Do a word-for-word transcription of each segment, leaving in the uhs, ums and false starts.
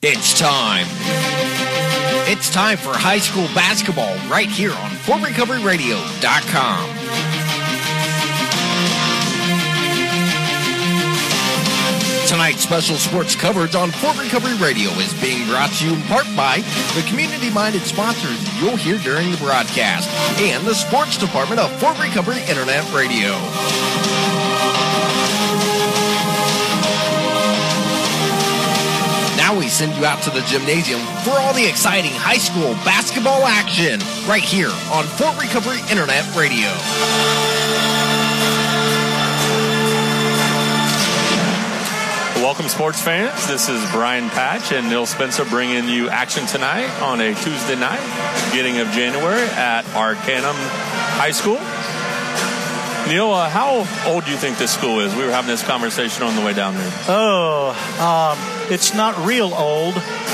It's time. It's time for high school basketball right here on Fort Recovery Radio dot com. Tonight's special sports coverage on Fort Recovery Radio is being brought to you in part by the community-minded sponsors you'll hear during the broadcast and the sports department of Fort Recovery Internet Radio. Now we send you out to the gymnasium for all the exciting high school basketball action right here on Fort Recovery Internet Radio. Welcome, sports fans. This is Brian Patch and Neil Spencer bringing you action tonight on a Tuesday night, beginning of January at Arcanum High School. Neil, uh, how old do you think this school is? We were having this conversation on the way down there. Oh, um, it's not real old.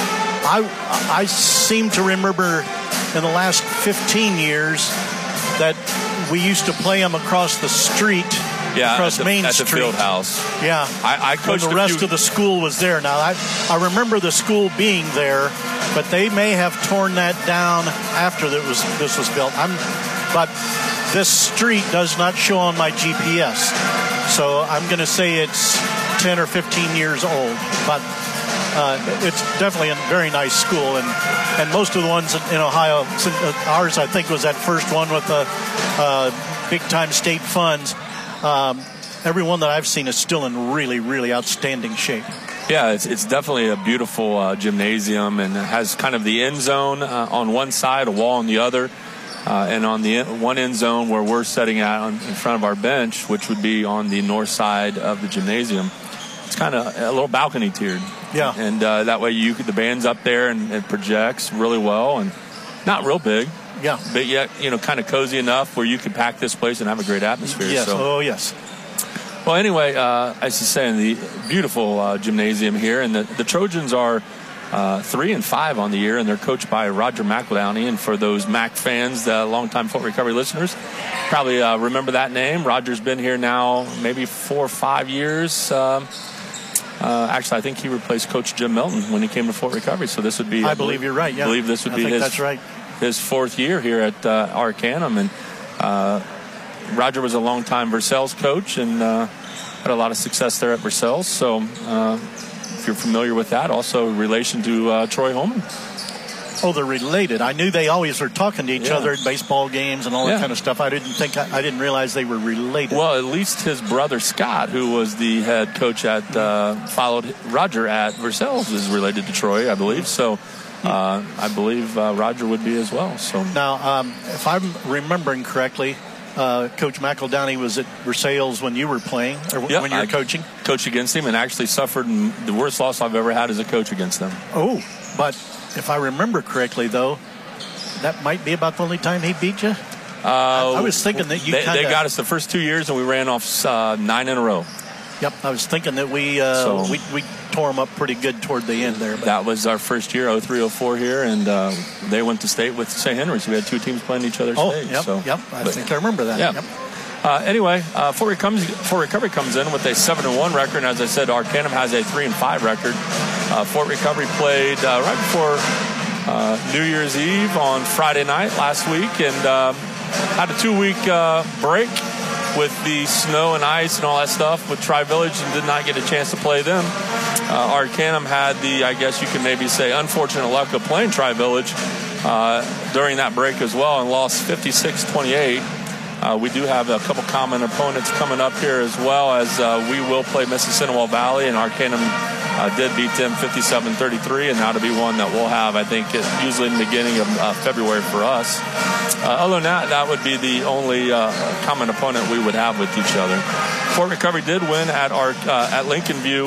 I, I seem to remember in the last fifteen years that we used to play them across the street. Yeah, across at the, Main at the Street. field house. Yeah, I, I coached when the rest few... of the school was there. Now, I, I remember the school being there, but they may have torn that down after that was this was built. I'm, but this street does not show on my G P S, so I'm going to say it's ten or fifteen years old. But uh, it's definitely a very nice school, and and most of the ones in Ohio, ours I think was that first one with the uh, big time state funds. Um, everyone that I've seen is still in really, really outstanding shape. Yeah, it's it's definitely a beautiful uh, gymnasium, and it has kind of the end zone uh, on one side, a wall on the other, uh, and on the en- one end zone where we're sitting at on, in front of our bench, which would be on the north side of the gymnasium. It's kind of a little balcony tiered. Yeah. And uh, that way you could, the band's up there and it projects really well, and not real big. Yeah. But yet, you know, kind of cozy enough where you could pack this place and have a great atmosphere. Yes. So. Oh, yes. Well, anyway, uh, as I was saying, the beautiful uh, gymnasium here, and the, the Trojans are uh, three and five on the year, and they're coached by Roger McEldowney. And for those Mac fans, the longtime Fort Recovery listeners, probably uh, remember that name. Roger's been here now maybe four or five years. Um, uh, actually, I think he replaced Coach Jim Milton when he came to Fort Recovery. So this would be. I, I believe, believe you're right. Yeah. I believe this would I be think his. That's right. His fourth year here at uh, Arcanum, and uh, Roger was a longtime Versailles coach and uh, had a lot of success there at Versailles. So, uh, if you're familiar with that, also in relation to uh, Troy Holman. Oh, they're related. I knew they always were talking to each Yeah. other at baseball games and all that Yeah. kind of stuff. I didn't think I, I didn't realize they were related. Well, at least his brother Scott, who was the head coach at uh, followed Roger at Versailles, is related to Troy, I believe. So. Uh, I believe uh, Roger would be as well. So now, um, if I'm remembering correctly, uh, Coach McEldowney was at Versailles when you were playing, or yep, when you were I coaching. Coached against him and actually suffered the worst loss I've ever had as a coach against them. Oh, but if I remember correctly, though, that might be about the only time he beat you. Uh, I, I was thinking that you they, kinda... they got us the first two years, and we ran off uh, nine in a row. Yep, I was thinking that we uh, So- we we tore them up pretty good toward the end there. But. That was our first year, oh three oh four here, and uh, they went to state with Saint Henry's. We had two teams playing each other's Oh, stage. yep, so. yep. I But- think I remember that. Yeah. Yep. Uh, anyway, uh, Fort, Recovery, Fort Recovery comes in with a seven and one record, and as I said, Arcanum has a three and five record. Uh, Fort Recovery played uh, right before uh, New Year's Eve on Friday night last week, and um, had a two-week uh, break with the snow and ice and all that stuff with Tri-Village, and did not get a chance to play them. Uh, Arcanum had the, I guess you can maybe say, unfortunate luck of playing Tri-Village uh, during that break as well, and lost fifty-six twenty-eight. Uh, we do have a couple common opponents coming up here, as well as uh, we will play Mississinawa Valley, and Arcanum uh, did beat them fifty-seven thirty-three, and that'll be one that we'll have, I think, usually in the beginning of uh, February for us. Uh, other than that, that would be the only uh, common opponent we would have with each other. Fort Recovery did win at our uh, at Lincoln View,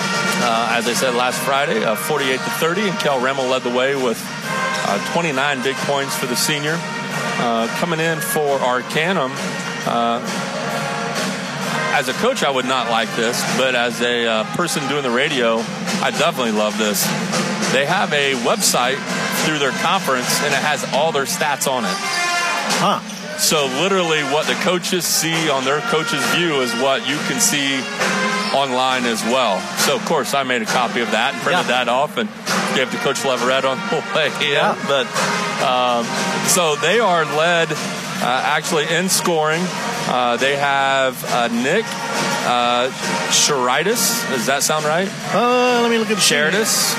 uh, as I said last Friday, uh, forty-eight to thirty, and Kel Remmel led the way with uh, twenty-nine big points for the senior. Uh, coming in for Arcanum, uh, as a coach, I would not like this, but as a uh, person doing the radio, I definitely love this. They have a website through their conference, and it has all their stats on it. Huh. So literally what the coaches see on their coach's view is what you can see online as well. So, of course, I made a copy of that and printed yeah. that off and gave to Coach Leverett on the way. Yeah, but um, so they are led uh, actually in scoring. Uh, they have uh, Nick uh, Sheridas. Does that sound right? Uh, let me look at the Sheridas.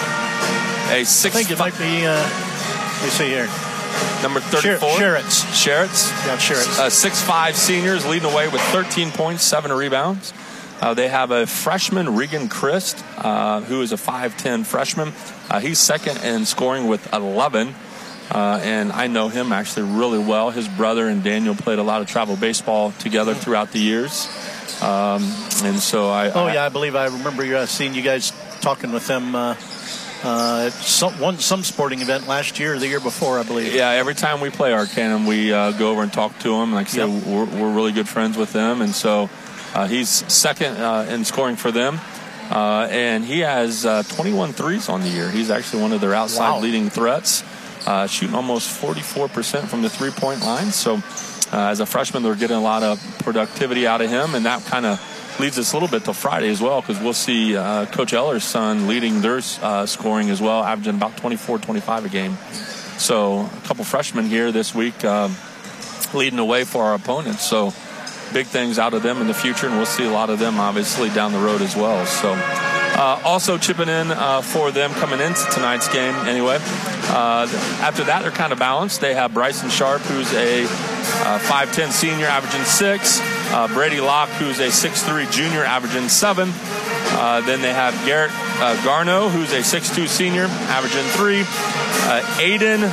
A six. I think it might be. Uh, let me see here. Number thirty-four. Sherritts. Sherritts. Yeah, Sherritts. Uh, six five seniors leading away with thirteen points, seven rebounds. Uh, they have a freshman, Regan Christ, uh, who is a five ten freshman. Uh, he's second in scoring with eleven. Uh, and I know him actually really well. His brother and Daniel played a lot of travel baseball together throughout the years. Um, and so I... Oh, I, yeah, I believe I remember uh, seeing you guys talking with them uh, uh, at some, one, some sporting event last year or the year before, I believe. Yeah, every time we play Arcanum, we uh, go over and talk to them. Like I said, yep. we're, we're really good friends with them. And so uh, he's second uh, in scoring for them. Uh, and he has uh, twenty-one threes on the year. He's actually one of their outside wow. leading threats. Uh, shooting almost forty-four percent from the three-point line. So uh, as a freshman, they're getting a lot of productivity out of him, and that kind of leads us a little bit to Friday as well, because we'll see uh, Coach Eller's son leading their uh, scoring as well, averaging about twenty-four, twenty-five a game. So a couple freshmen here this week uh, leading the way for our opponents. So big things out of them in the future, and we'll see a lot of them obviously down the road as well. So uh, also chipping in uh, for them coming into tonight's game anyway. Uh, after that, they're kind of balanced. They have Bryson Sharp, who's a uh, five ten senior, averaging six. Uh, Brady Locke, who's a six three junior, averaging seven. Uh, then they have Garrett uh, Garno, who's a six two senior, averaging three. Uh, Aiden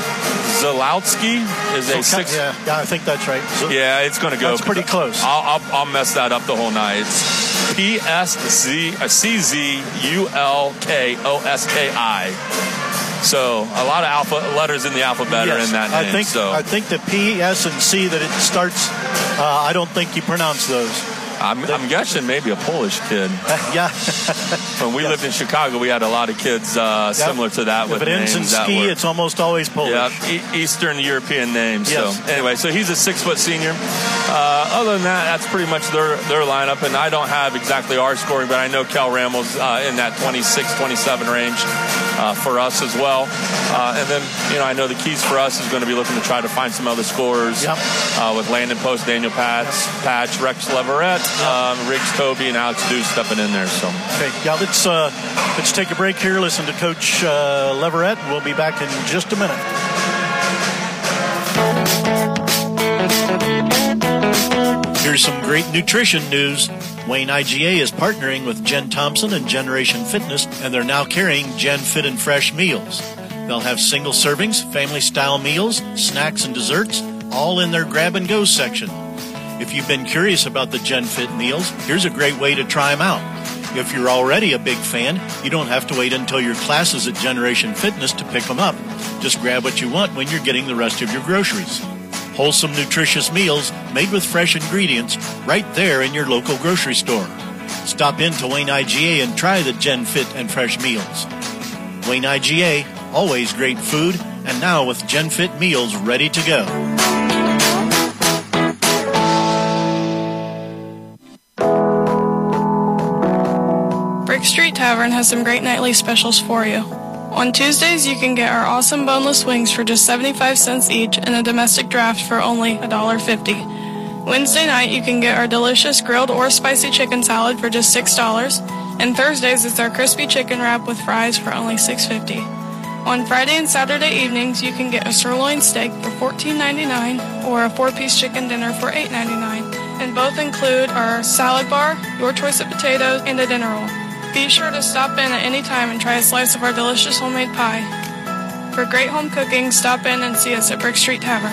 Zalowski is a so, six. Yeah, yeah, I think that's right. So, yeah, it's going to go. That's pretty close. I'll, I'll, I'll mess that up the whole night. It's P S Z C Z U L K O S K I. So a lot of alpha letters in the alphabet yes, are in that name. I think, so I think the P, S, and C that it starts, uh, I don't think you pronounce those. I'm, I'm guessing maybe a Polish kid. Uh, yeah. When we yes. lived in Chicago, we had a lot of kids uh, yep. similar to that. If with it ends in names ski, were, it's almost always Polish. Yeah, e- Eastern European names. Yes. So anyway, so he's a six-foot senior. Uh, other than that, that's pretty much their their lineup. And I don't have exactly our scoring, but I know Cal Rammel's uh, in that twenty-six, twenty-seven range uh, for us as well. Uh, and then, you know, I know the keys for us is going to be looking to try to find some other scorers yep. uh, with Landon Post, Daniel Patch, Patch Rex Leverett, yep. um, Riggs Toby, and Alex Deuce stepping in there. So okay, yeah, let's uh, let's take a break here. Listen to Coach uh, Leverett. We'll be back in just a minute. Here's some great nutrition news. Wayne I G A is partnering with Jen Thompson and Generation Fitness, and they're now carrying Gen Fit and Fresh meals. They'll have single servings, family-style meals, snacks, and desserts, all in their grab-and-go section. If you've been curious about the Gen Fit meals, here's a great way to try them out. If you're already a big fan, you don't have to wait until your classes at Generation Fitness to pick them up. Just grab what you want when you're getting the rest of your groceries. Wholesome, nutritious meals made with fresh ingredients right there in your local grocery store. Stop in to Wayne I G A and try the Gen Fit and Fresh meals. Wayne I G A, always great food, and now with Gen Fit meals ready to go. Brick Street Tavern has some great nightly specials for you. On Tuesdays, you can get our awesome boneless wings for just seventy-five cents each and a domestic draft for only one dollar fifty. Wednesday night, you can get our delicious grilled or spicy chicken salad for just six dollars. And Thursdays, it's our crispy chicken wrap with fries for only six dollars and fifty cents. On Friday and Saturday evenings, you can get a sirloin steak for fourteen ninety-nine or a four-piece chicken dinner for eight ninety-nine. And both include our salad bar, your choice of potatoes, and a dinner roll. Be sure to stop in at any time and try a slice of our delicious homemade pie. For great home cooking, stop in and see us at Brick Street Tavern.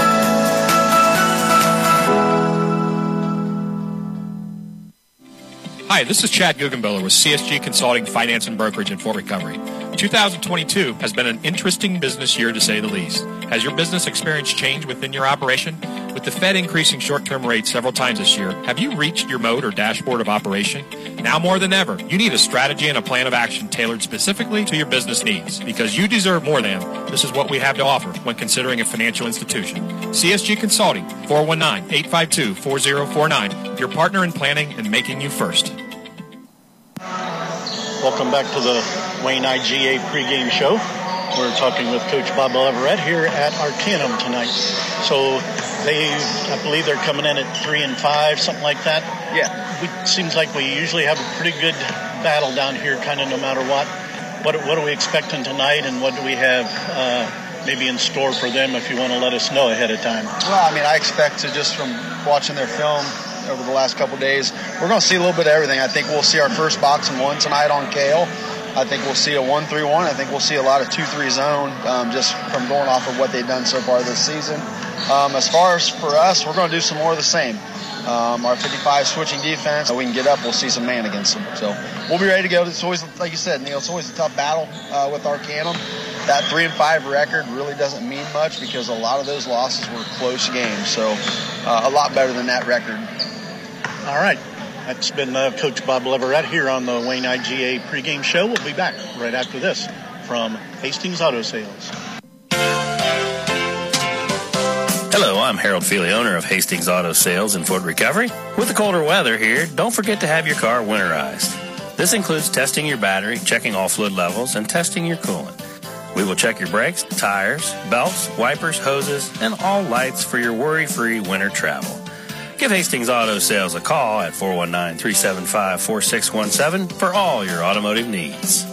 Hi, this is Chad Guggenbiller with C S G Consulting Finance and Brokerage in Fort Recovery. two thousand twenty-two has been an interesting business year to say the least. Has your business experienced change within your operation? With the Fed increasing short-term rates several times this year, have you reached your mode or dashboard of operation? Now more than ever, you need a strategy and a plan of action tailored specifically to your business needs. Because you deserve more than, this is what we have to offer when considering a financial institution. C S G Consulting, four one nine, eight five two, four zero four nine, your partner in planning and making you first. Welcome back to the Wayne I G A pregame show. We're talking with Coach Bob Leverett here at Arcanum tonight. So they, I believe they're coming in at three and five, something like that. Yeah. It seems like we usually have a pretty good battle down here, kind of no matter what. What, what are we expecting tonight, and what do we have uh, maybe in store for them if you want to let us know ahead of time? Well, I mean, I expect to, just from watching their film over the last couple of days, we're going to see a little bit of everything. I think we'll see our first box and one tonight on Kale. I think we'll see a one three one. I think we'll see a lot of two three zone um, just from going off of what they've done so far this season. Um, as far as for us, we're going to do some more of the same. Um, our fifty-five switching defense, we can get up, we'll see some man against them. So we'll be ready to go. It's always, like you said, Neil, it's always a tough battle uh, with Arcanum. That three and five record really doesn't mean much because a lot of those losses were close games. So uh, a lot better than that record. All right. That's been uh, Coach Bob Leverett here on the Wayne I G A pregame show. We'll be back right after this from Hastings Auto Sales. Hello, I'm Harold Feely, owner of Hastings Auto Sales in Fort Recovery. With the colder weather here, don't forget to have your car winterized. This includes testing your battery, checking all fluid levels, and testing your coolant. We will check your brakes, tires, belts, wipers, hoses, and all lights for your worry-free winter travel. Give Hastings Auto Sales a call at four one nine, three seven five, four six one seven for all your automotive needs.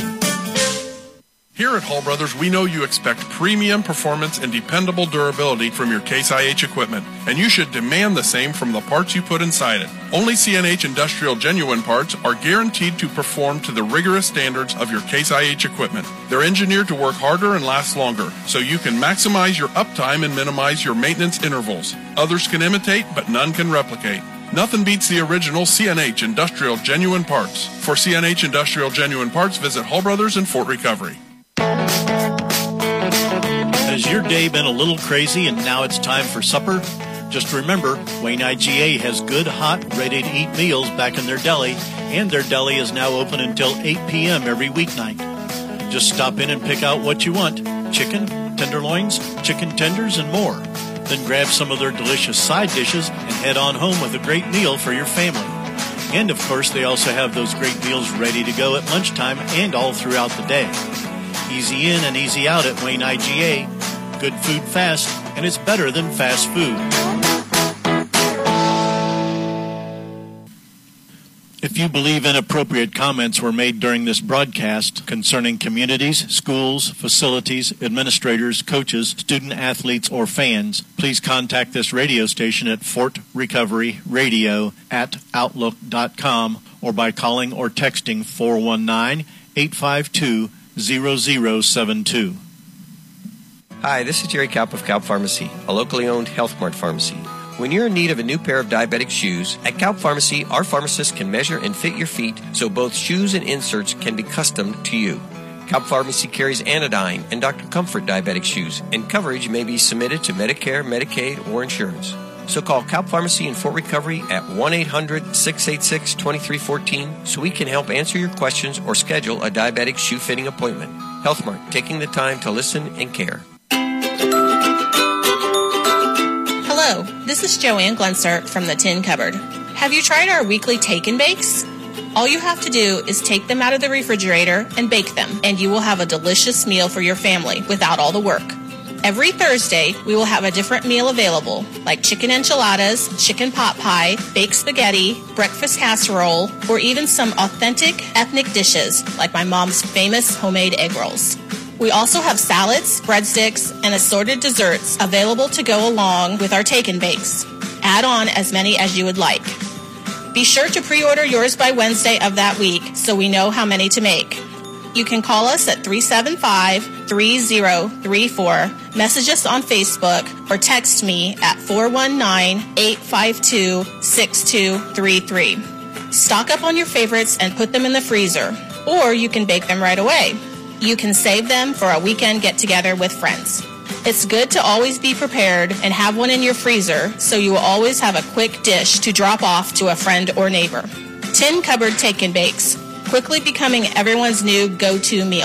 Here at Hall Brothers, we know you expect premium performance and dependable durability from your Case I H equipment, and you should demand the same from the parts you put inside it. Only C N H Industrial Genuine parts are guaranteed to perform to the rigorous standards of your Case I H equipment. They're engineered to work harder and last longer, so you can maximize your uptime and minimize your maintenance intervals. Others can imitate, but none can replicate. Nothing beats the original C N H Industrial Genuine parts. For C N H Industrial Genuine parts, visit Hall Brothers in Fort Recovery. Has your day been a little crazy and now it's time for supper? Just remember, Wayne I G A has good, hot, ready-to-eat meals back in their deli, and their deli is now open until eight p.m. every weeknight. Just stop in and pick out what you want: chicken, tenderloins, chicken tenders, and more. Then grab some of their delicious side dishes and head on home with a great meal for your family. And, of course, they also have those great meals ready to go at lunchtime and all throughout the day. Easy in and easy out at Wayne I G A. Good food fast, and it's better than fast food. If you believe inappropriate comments were made during this broadcast concerning communities, schools, facilities, administrators, coaches, student athletes, or fans, please contact this radio station at Fort Recovery Radio at Outlook dot com or by calling or texting four one nine, eight five two, zero zero seven two. Hi, this is Jerry Kaup of Kaup Pharmacy, a locally owned Health Mart pharmacy. When you're in need of a new pair of diabetic shoes, at Kaup Pharmacy, our pharmacists can measure and fit your feet so both shoes and inserts can be custom to you. Kaup Pharmacy carries Anodyne and Doctor Comfort diabetic shoes, and coverage may be submitted to Medicare, Medicaid, or insurance. So call Kaup Pharmacy in Fort Recovery at one eight hundred, six eight six, two three one four so we can help answer your questions or schedule a diabetic shoe fitting appointment. Health Mart, taking the time to listen and care. Hello, this is Joanne Glenser from the Tin Cupboard. Have you tried our weekly take and bakes? All you have to do is take them out of the refrigerator and bake them, and you will have a delicious meal for your family without all the work. Every Thursday, we will have a different meal available, like chicken enchiladas, chicken pot pie, baked spaghetti, breakfast casserole, or even some authentic ethnic dishes, like my mom's famous homemade egg rolls. We also have salads, breadsticks, and assorted desserts available to go along with our take and bakes. Add on as many as you would like. Be sure to pre-order yours by Wednesday of that week so we know how many to make. You can call us at three seven five, three zero three four, message us on Facebook, or text me at four one nine, eight five two, six two three three. Stock up on your favorites and put them in the freezer, or you can bake them right away. You can save them for a weekend get-together with friends. It's good to always be prepared and have one in your freezer so you will always have a quick dish to drop off to a friend or neighbor. Tin Cupboard Take and Bakes, quickly becoming everyone's new go-to meal.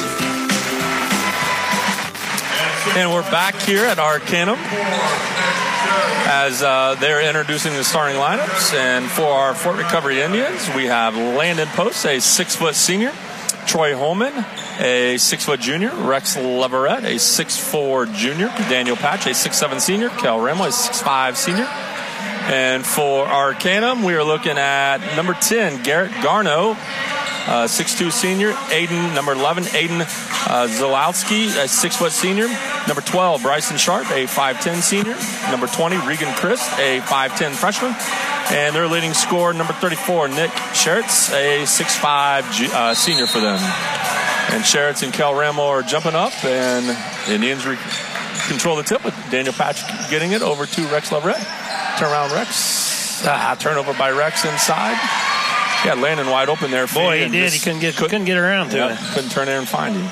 And we're back here at Arcanum. as uh, they're introducing the starting lineups. And for our Fort Recovery Indians, we have Landon Post, a six-foot senior, Troy Holman, a six-foot junior, Rex Leverett, a six four junior, Daniel Patch, a six seven senior, Kel Remmel, a six five senior. And for Arcanum, we are looking at number ten, Garrett Garno, uh, six two senior, Aiden, number eleven, Aiden uh, Zalowski, a six-foot senior, number twelve, Bryson Sharp, a five ten senior, number twenty, Regan Christ, a five ten freshman, and their leading scorer, number thirty-four, Nick Sheritz, a six five uh, senior for them. And Sheritz and Kel Remmel are jumping up, and the Indians re- control the tip with Daniel Patch getting it over to Rex Leverett. Turn around Rex. Ah, turnover by Rex inside. He had Landon wide open there. Boy, he did. He couldn't get couldn't get around to yep, it. Couldn't turn there and find him.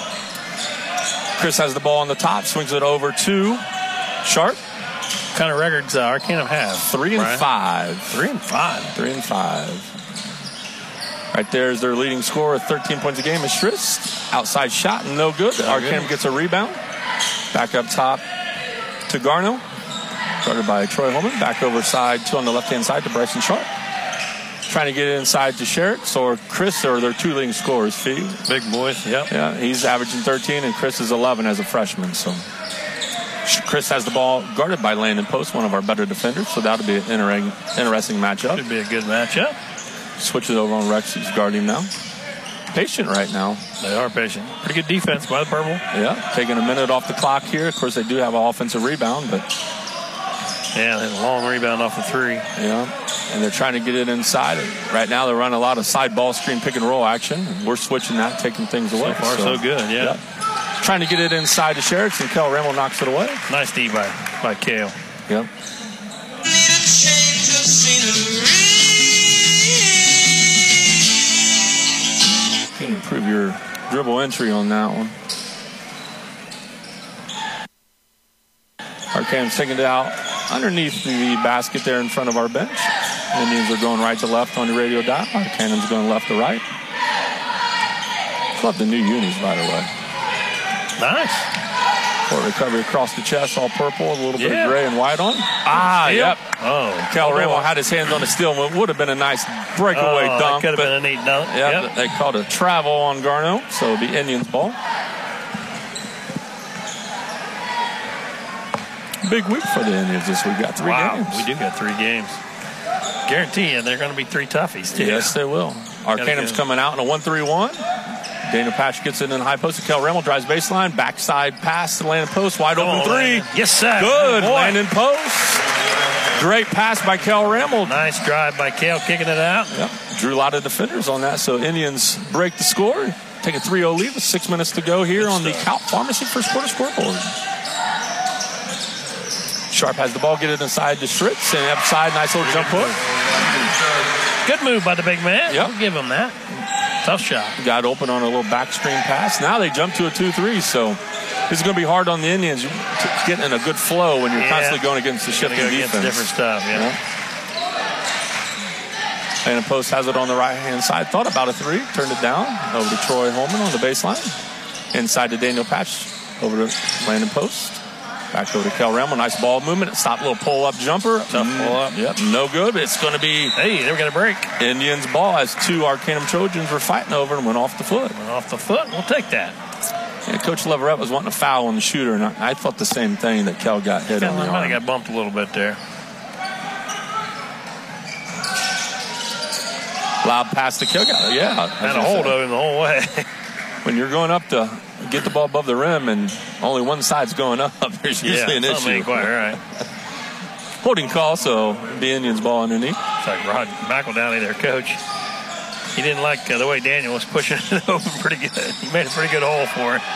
Chris has the ball on the top, swings it over to Sharp. What kind of records uh, Arcanum have? Three and Brian? five. Three and five. Three and five. Right there is their leading scorer, thirteen points a game is Shrist. Outside shot, no good. No Arcanum good. gets a rebound. Back up top to Garno. Started by Troy Holman. Back over side, two on the left-hand side to Bryson Sharp. Trying to get it inside to Sheritz or Chris, or their two leading scorers, Fee. Big boys, yep. Yeah, he's averaging thirteen, and Chris is eleven as a freshman. So Chris has the ball guarded by Landon Post, one of our better defenders. So that'll be an inter- interesting matchup. Should be a good matchup. Switches over on Rex, who's guarding him now. Patient right now. They are patient. Pretty good defense by the Purple. Yeah, taking a minute off the clock here. Of course, they do have an offensive rebound, but... Yeah, they had a long rebound off the three. Yeah, and they're trying to get it inside. Right now, they're running a lot of side ball screen pick and roll action. We're switching that, taking things away. So far, so, so good, yeah. yeah. Trying to get it inside to Sheritz, and Kel Remmel knocks it away. Nice D by, by Kel. Yep. You can improve your dribble entry on that one. Arcanum's taking it out underneath the basket there in front of our bench. Indians are going right to left on the radio dial. Arcanum's going left to right. Love the new unis, by the way. Nice. Fort Recovery across the chest, all purple, a little bit yeah. of gray and white on. Ah, yep. yep. Oh. Kel Remmel had his hands on the steal. It would have been a nice breakaway oh, dunk. That could have been a neat dunk. Yep, yep. They called a travel on Garno, so it'll be Indians ball. Big week for the Indians this week. Got three wow, games. We do got three games. Guarantee you they're going to be three toughies, too. Yes, they will. Arcanum's coming out in a one three one. Daniel Patch gets it in the high post. Kel Remmel drives baseline. Backside pass to Landon Post. Wide open on, three. Landon. Yes, sir. Good. Landon Post. Great pass by Kel Remmel. Nice drive by Kel, kicking it out. Yep. Drew a lot of defenders on that. So Indians break the score. Take a three oh lead with six minutes to go here Good on stuff. the Calp Pharmacy first quarter scoreboard. Sharp has the ball. Get it inside to Schritz. And upside, nice little jump hook. Good move by the big man. Yep. I'll give him that. Tough shot. Got open on a little back screen pass. Now they jump to a two three, so this is going to be hard on the Indians getting in a good flow when you're yeah. constantly going against the shifting go defense. Against different stuff, yeah. yeah. And Post has it on the right-hand side. Thought about a three. Turned it down. Over to Troy Holman on the baseline. Inside to Daniel Patch. Over to Landon Post. Back over to Kel Remmel. Nice ball movement. Stop little pull-up jumper. Tough mm, pull-up. Yep, no good. But it's going to be... Hey, they're going to break. Indians ball as two Arcanum Trojans were fighting over and went off the foot. Went off the foot. We'll take that. Yeah, Coach Leverett was wanting a foul on the shooter, and I, I thought the same thing, that Kel got hit on the arm. Might have got bumped a little bit there. Loud pass to Kel. Yeah. Had a hold of him the whole way. When you're going up to get the ball above the rim and only one side's going up, there's usually yeah, an issue. Ain't quite right. Holding call, so the Indians ball underneath. It's like Rod McEldowney, their coach. He didn't like uh, the way Daniel was pushing it open pretty good. He made a pretty good hole for it.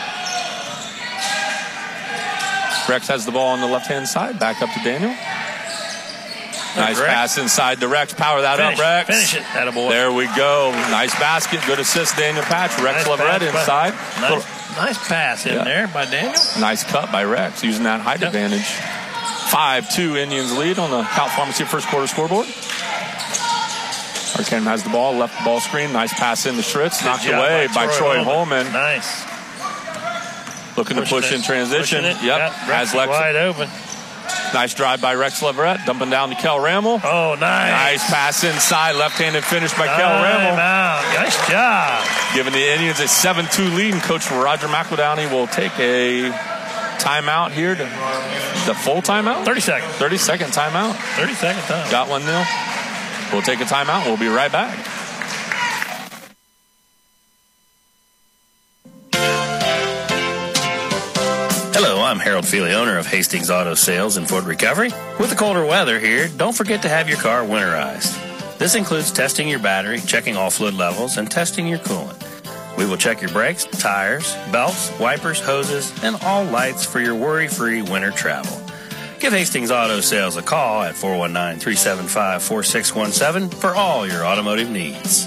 Rex has the ball on the left-hand side. Back up to Daniel. Nice Rex. pass inside to Rex. Power that finish, up, Rex. Finish it. Attaboy. There we go. Nice basket. Good assist, Daniel Patch. Rex nice Leverett inside. Nice, Little, nice pass in yeah. there by Daniel. Nice cut by Rex, using that height yep. advantage. five two Indians lead on the Calp Pharmacy first quarter scoreboard. Arcanum has the ball. Left ball screen. Nice pass in the Schritz. Knocked away by, by Troy, Troy Holman. Holman. Nice. Looking Pushing to push it, in transition. It. Yep. Has Lex wide open. Nice drive by Rex Leverett, dumping down to Kel Rammel. Oh, nice. Nice pass inside, left-handed finish by Kel Rammel. Nice job. Giving the Indians a seven two lead, and Coach Roger McEldowney will take a timeout here. To, the full timeout? thirty seconds. thirty-second timeout. thirty-second timeout. Got one nil. We'll take a timeout. We'll be right back. Hello, I'm Harold Feely, owner of Hastings Auto Sales in Fort Recovery. With the colder weather here, don't forget to have your car winterized. This includes testing your battery, checking all fluid levels, and testing your coolant. We will check your brakes, tires, belts, wipers, hoses, and all lights for your worry-free winter travel. Give Hastings Auto Sales a call at four one nine, three seven five, four six one seven for all your automotive needs.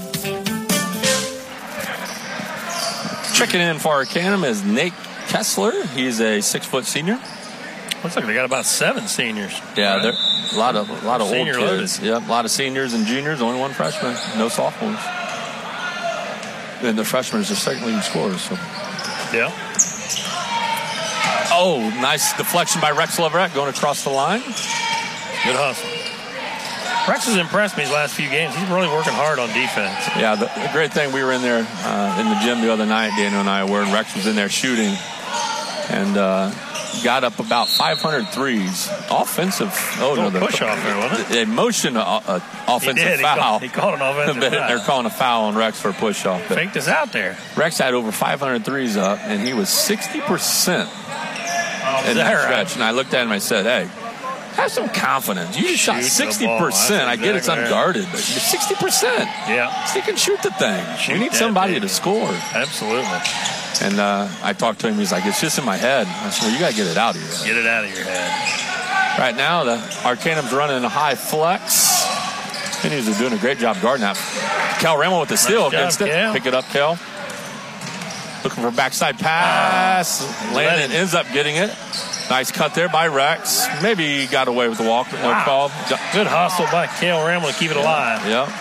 Checking in for Arcanum is Nate Kessler. He's a six-foot senior. Looks like they got about seven seniors. Yeah, right? they're a lot of a lot of Senior old kids. Yep, a lot of seniors and juniors. Only one freshman. No sophomores. And the freshmen is the second leading scorer. So. Yeah. Oh, nice deflection by Rex Leverett going across the line. Good hustle. Rex has impressed me these last few games. He's really working hard on defense. Yeah, the, the great thing, we were in there uh, in the gym the other night, Daniel and I were, and Rex was in there shooting and uh, got up about five hundred threes. Offensive. Oh, no. The, push off there, wasn't it? A motion uh, uh, offensive he did. foul. He called, he called an offensive foul. They're calling a foul on Rex for a push off. Faked us out there. Rex had over five hundred threes up, and he was sixty percent oh, in that, that right? stretch. And I looked at him and I said, hey, have some confidence. You just shot sixty percent. I get it's exactly unguarded, but sixty percent. Yeah. So you can shoot the thing. Shoot you need that somebody baby. to score. Absolutely. And uh, I talked to him. He's like, it's just in my head. I said, well, you got to get it out of your head. Get it out of your head. Right now, the Arcanum's running a high flex. Indians are doing a great job guarding that. Kel Rammel with the steal Nice job, against it. Kel. Pick it up, Kel. Looking for a backside pass. Oh, Landon ends up getting it. Nice cut there by Rex. Maybe he got away with the walk. No Wow. call. Good hustle by Kel Rammel to keep it alive. Yep.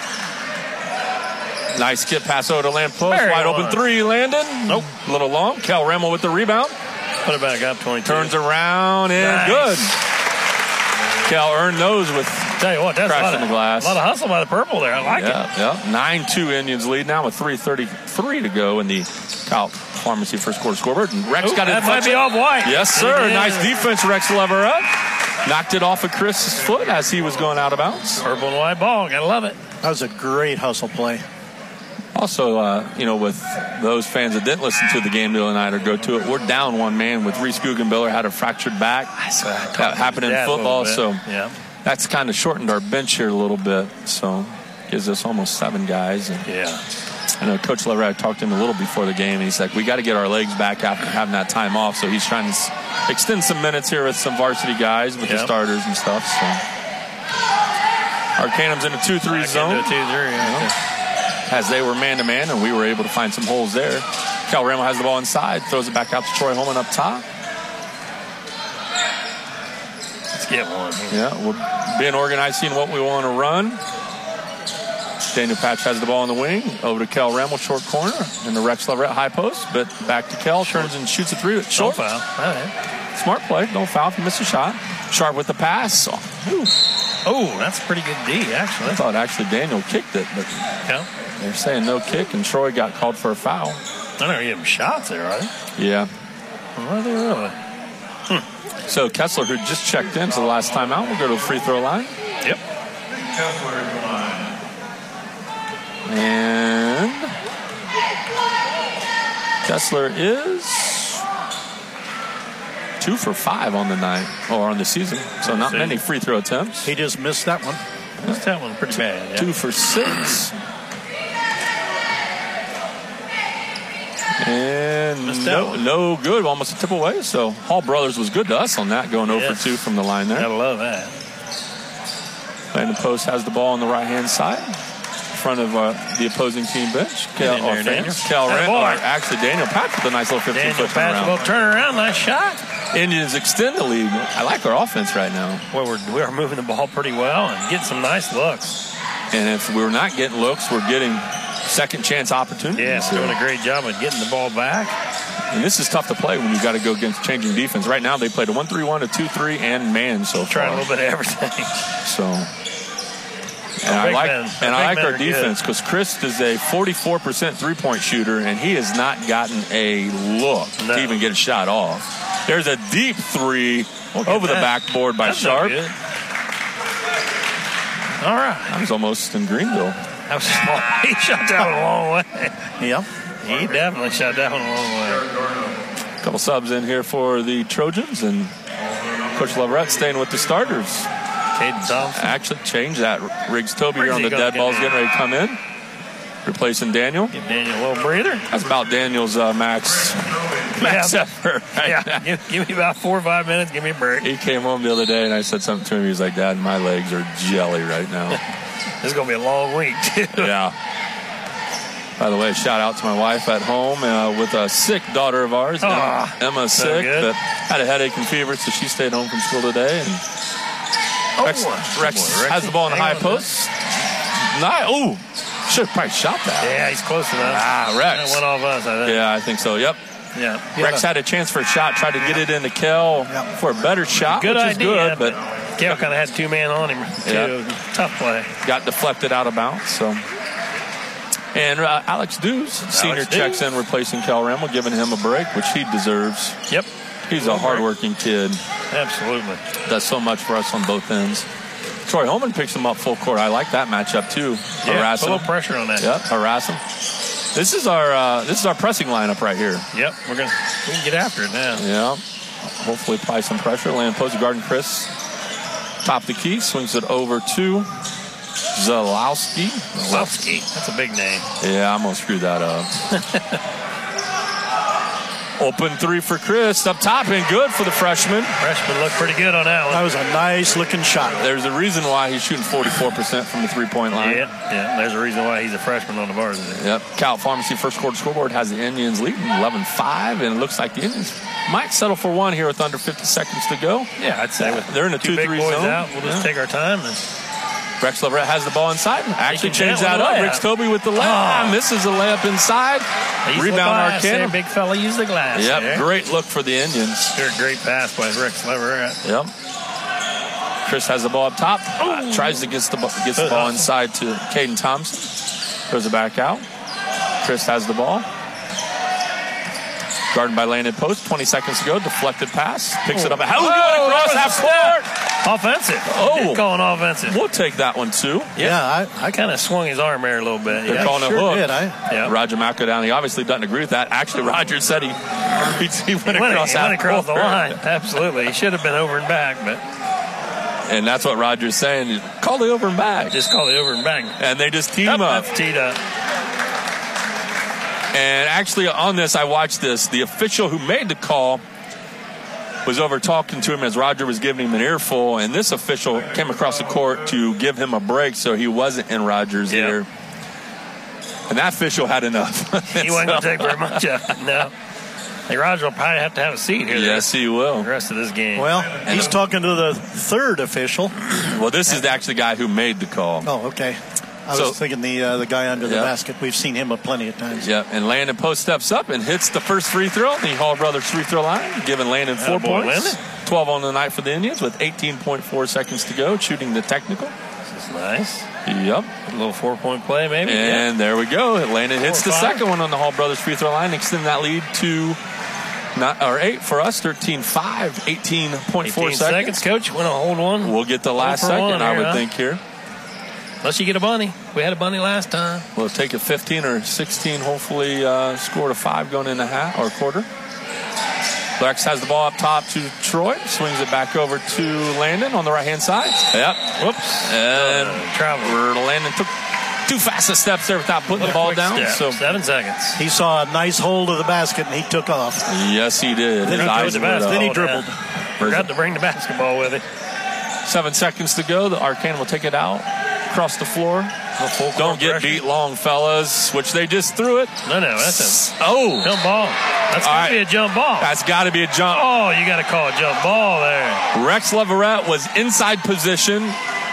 Nice skip pass over to Lamppost. Very Wide long. open three, Landon. Nope. A little long. Kel Rammel with the rebound. Put it back up, twenty-two. Turns around and Nice. good. Kel earned those with Tell you what, that's a cracks lot, in of, the glass. a lot of hustle by the purple there. I like yeah, it. Yeah, nine two Indians lead now with three thirty-three to go in the Cal Pharmacy first quarter scoreboard. And Rex Ooh, got it. that might be off white. Yes, sir. Yeah. Nice defense, Rex Leverett. Knocked it off of Chris's foot as he was going out of bounds. Purple and white ball. Gotta love it. That was a great hustle play. Also, uh, you know, with those fans that didn't listen to the game the other night or go to it, we're down one man with Reese Guggenbiller had a fractured back. That happened in football, so yeah. that's kind of shortened our bench here a little bit. So gives us almost seven guys. And Yeah. I know Coach Leverett talked to him a little before the game, and he's like, we got to get our legs back after having that time off. So he's trying to s- extend some minutes here with some varsity guys with Yep. the starters and stuff. So Arcanum's in a two three Back zone. into a two three. Yeah. As they were man-to-man, and we were able to find some holes there. Kel Rammel has the ball inside, throws it back out to Troy Holman up top. Let's get one here. Yeah, we're being organized, seeing what we want to run. Daniel Patch has the ball in the wing. Over to Kel Rammel, short corner. And the Rex Leverett high post, but back to Kel. Turns and shoots a three. No Short. foul. All right. Smart play. Don't foul if you miss a shot. Sharp with the pass. Ooh. Oh, that's a pretty good D, actually. I thought actually Daniel kicked it, but Yeah. they're saying no kick, and Troy got called for a foul. I don't give him shots there, are they? Yeah. Are they really? So Kessler, who just checked in for the last time out, will go to the free throw line. Yep. And Kessler is two for five on the night, or on the season. So not many free throw attempts. He just missed that one. Missed that one pretty bad. Yeah. Two for six. And Missed that no, one. no good, almost a tip away. So Hall Brothers was good to us on that, going zero Yes. for two from the line there. Gotta love that. Landon Post has the ball on the right-hand side, in front of uh, the opposing team bench. Cal, in there, or Daniel. fans. Cal Atta Ran- boy. or actually, Daniel Patch with a nice little Daniel fifteen-foot Patch turnaround. will turn around. Nice shot. Indians extend the lead. I like our offense right now. Well, we're, we're moving the ball pretty well and getting some nice looks. And if we're not getting looks, we're getting second chance opportunities. Yes, doing a great job of getting the ball back. And this is tough to play when you got to go against changing defense. Right now, they played a one three one, a two three, and man so far. Trying a little bit of everything. So, and I like men, and I like our are defense because Chris is a forty-four percent three-point shooter, and he has not gotten a look no. to even get a shot off. There's a deep three we'll over the that. backboard by That's Sharp. All right. I was almost in Greenville. That was small. He shot that one a long way. Yep. He definitely shot that one a long way. A couple subs in here for the Trojans, and Coach Leverett staying with the starters. Caden Thompson. Actually changed that. Riggs Toby here on the dead get balls in? getting ready to come in. Replacing Daniel. Give Daniel a little breather. That's about Daniel's uh, max max yeah, effort. Right yeah, now. give, give me about four or five minutes. Give me a break. He came home the other day, and I said something to him. He was like, Dad, my legs are jelly right now. This is going to be a long week, too. Yeah. By the way, shout out to my wife at home uh, with a sick daughter of ours. Oh, Emma, Emma's so sick, good. but had a headache and fever, so she stayed home from school today. And Oh, Rex, boy. Rex Boy, Rex has the ball in the high on post. Nice. Oh, should have probably shot that. Yeah, he's close enough. Ah, Rex. That went off us, I think. Yeah, I think so. Yep. Yeah. Rex had a chance for a shot, tried to get it into Kel for a better shot, Good which idea, is good, but Kel kind of had two men on him, too. Yeah. Tough play. got deflected out of bounds. So, and uh, Alex Dews, senior, Dews. checks in, replacing Kel Rimmel, giving him a break, which he deserves. Yep. He's a hardworking kid. Absolutely. Does so much for us on both ends. Troy Holman picks him up full court. I like that matchup too. Yeah, harass put a him. little pressure on that. Yep, harass him. This is our uh, this is our pressing lineup right here. Yep, we're gonna we can get after it now. Yeah. Hopefully apply some pressure. Land post to Garden Chris. Top the key, swings it over to Zalowski. Zalowski. That's a big name. Yeah, I'm gonna screw that up. Open three for Chris up top and good for the freshman. Freshman looked pretty good on that one. That was a nice looking shot. There's a reason why he's shooting forty-four percent from the three-point line. Yeah, yeah. There's a reason why he's a freshman on the varsity. Yep. Cal Pharmacy first quarter scoreboard has the Indians leading eleven five, and it looks like the Indians might settle for one here with under fifty seconds to go. Yeah, I'd say with they're in a two two big three boys zone. out, we'll just Yeah. take our time. And Rex Leverett has the ball inside. Actually can changed jam that with up. the Riggs layup. Toby with the layup. Oh. Misses a layup inside. use Rebound the glass there, Arcana. big fella, use the glass. Yep. there. Great look for the Indians. Sure, great pass by Rex Leverett. Yep. Chris has the ball up top. Uh, tries to get the, ball- gets the ball inside to Caden Thompson. Throws it back out. Chris has the ball. Guarded by Landon Post. twenty seconds to go. Deflected pass. Picks it up. How Oh, good across that was half a court. Offensive. Oh. He's calling offensive. We'll take that one too. Yeah, I, I kind of swung his arm there a little bit. They're Yeah, calling sure a hook. did. I, yeah. Roger Macco down. He obviously doesn't agree with that. Actually, Roger said he he, he went He went, across, he went half across the court. line. Absolutely. He should have been over and back, but And that's what Roger's saying. Call the over and back. just called it over and back. And they just teed him up. That's teed up. And actually, on this, I watched this. The official who made the call was over talking to him as Roger was giving him an earful. And this official came across the court to give him a break so he wasn't in Roger's Yeah. ear. And that official had enough. He wasn't going to take very much of it. No. Hey, Roger will probably have to have a seat here Yes, he will. the rest of this game. well, he's talking to the third official. Well, this is actually the guy who made the call. Oh, okay. I So- was thinking the uh, the guy under the Yeah. basket. We've seen him plenty of times. Yep, and Landon Post steps up and hits the first free throw on the Hall Brothers free throw line, giving Landon four Attaboy, points. Landon. twelve on the night for the Indians with eighteen point four seconds to go, shooting the technical. This is nice. Yep. A little four-point play, maybe. And there we go. Landon hits the Four or five. second one on the Hall Brothers free throw line, extending that lead to not or eight for us, thirteen five, eighteen point four eighteen seconds. seconds, Coach. Want to hold one? We'll get the last One for second, one I here, would huh? think, here. Unless you get a bunny. We had a bunny last time. We'll take a fifteen or sixteen, hopefully uh, score to five going into half or quarter. Rex has the ball up top to Troy, swings it back over to Landon on the right-hand side. Yep. Whoops. And Uh, travel. Landon took too fast of steps there without putting the ball Quick down. step. So Seven seconds. He saw a nice hold of the basket and he took off. yes, he did. Then His he eyes took the lit basket. up. Then he Oh, dribbled. yeah. Forgot to bring the basketball with him. Seven seconds to go. The Arcana will take it out across the floor. Full Don't court get pressure. beat long, fellas, which they just threw it. No, no, that's a Oh, jump ball. That's All got to right. be a jump ball. that's got to be a jump. Oh, you got to call a jump ball there. Rex Leverett was inside position,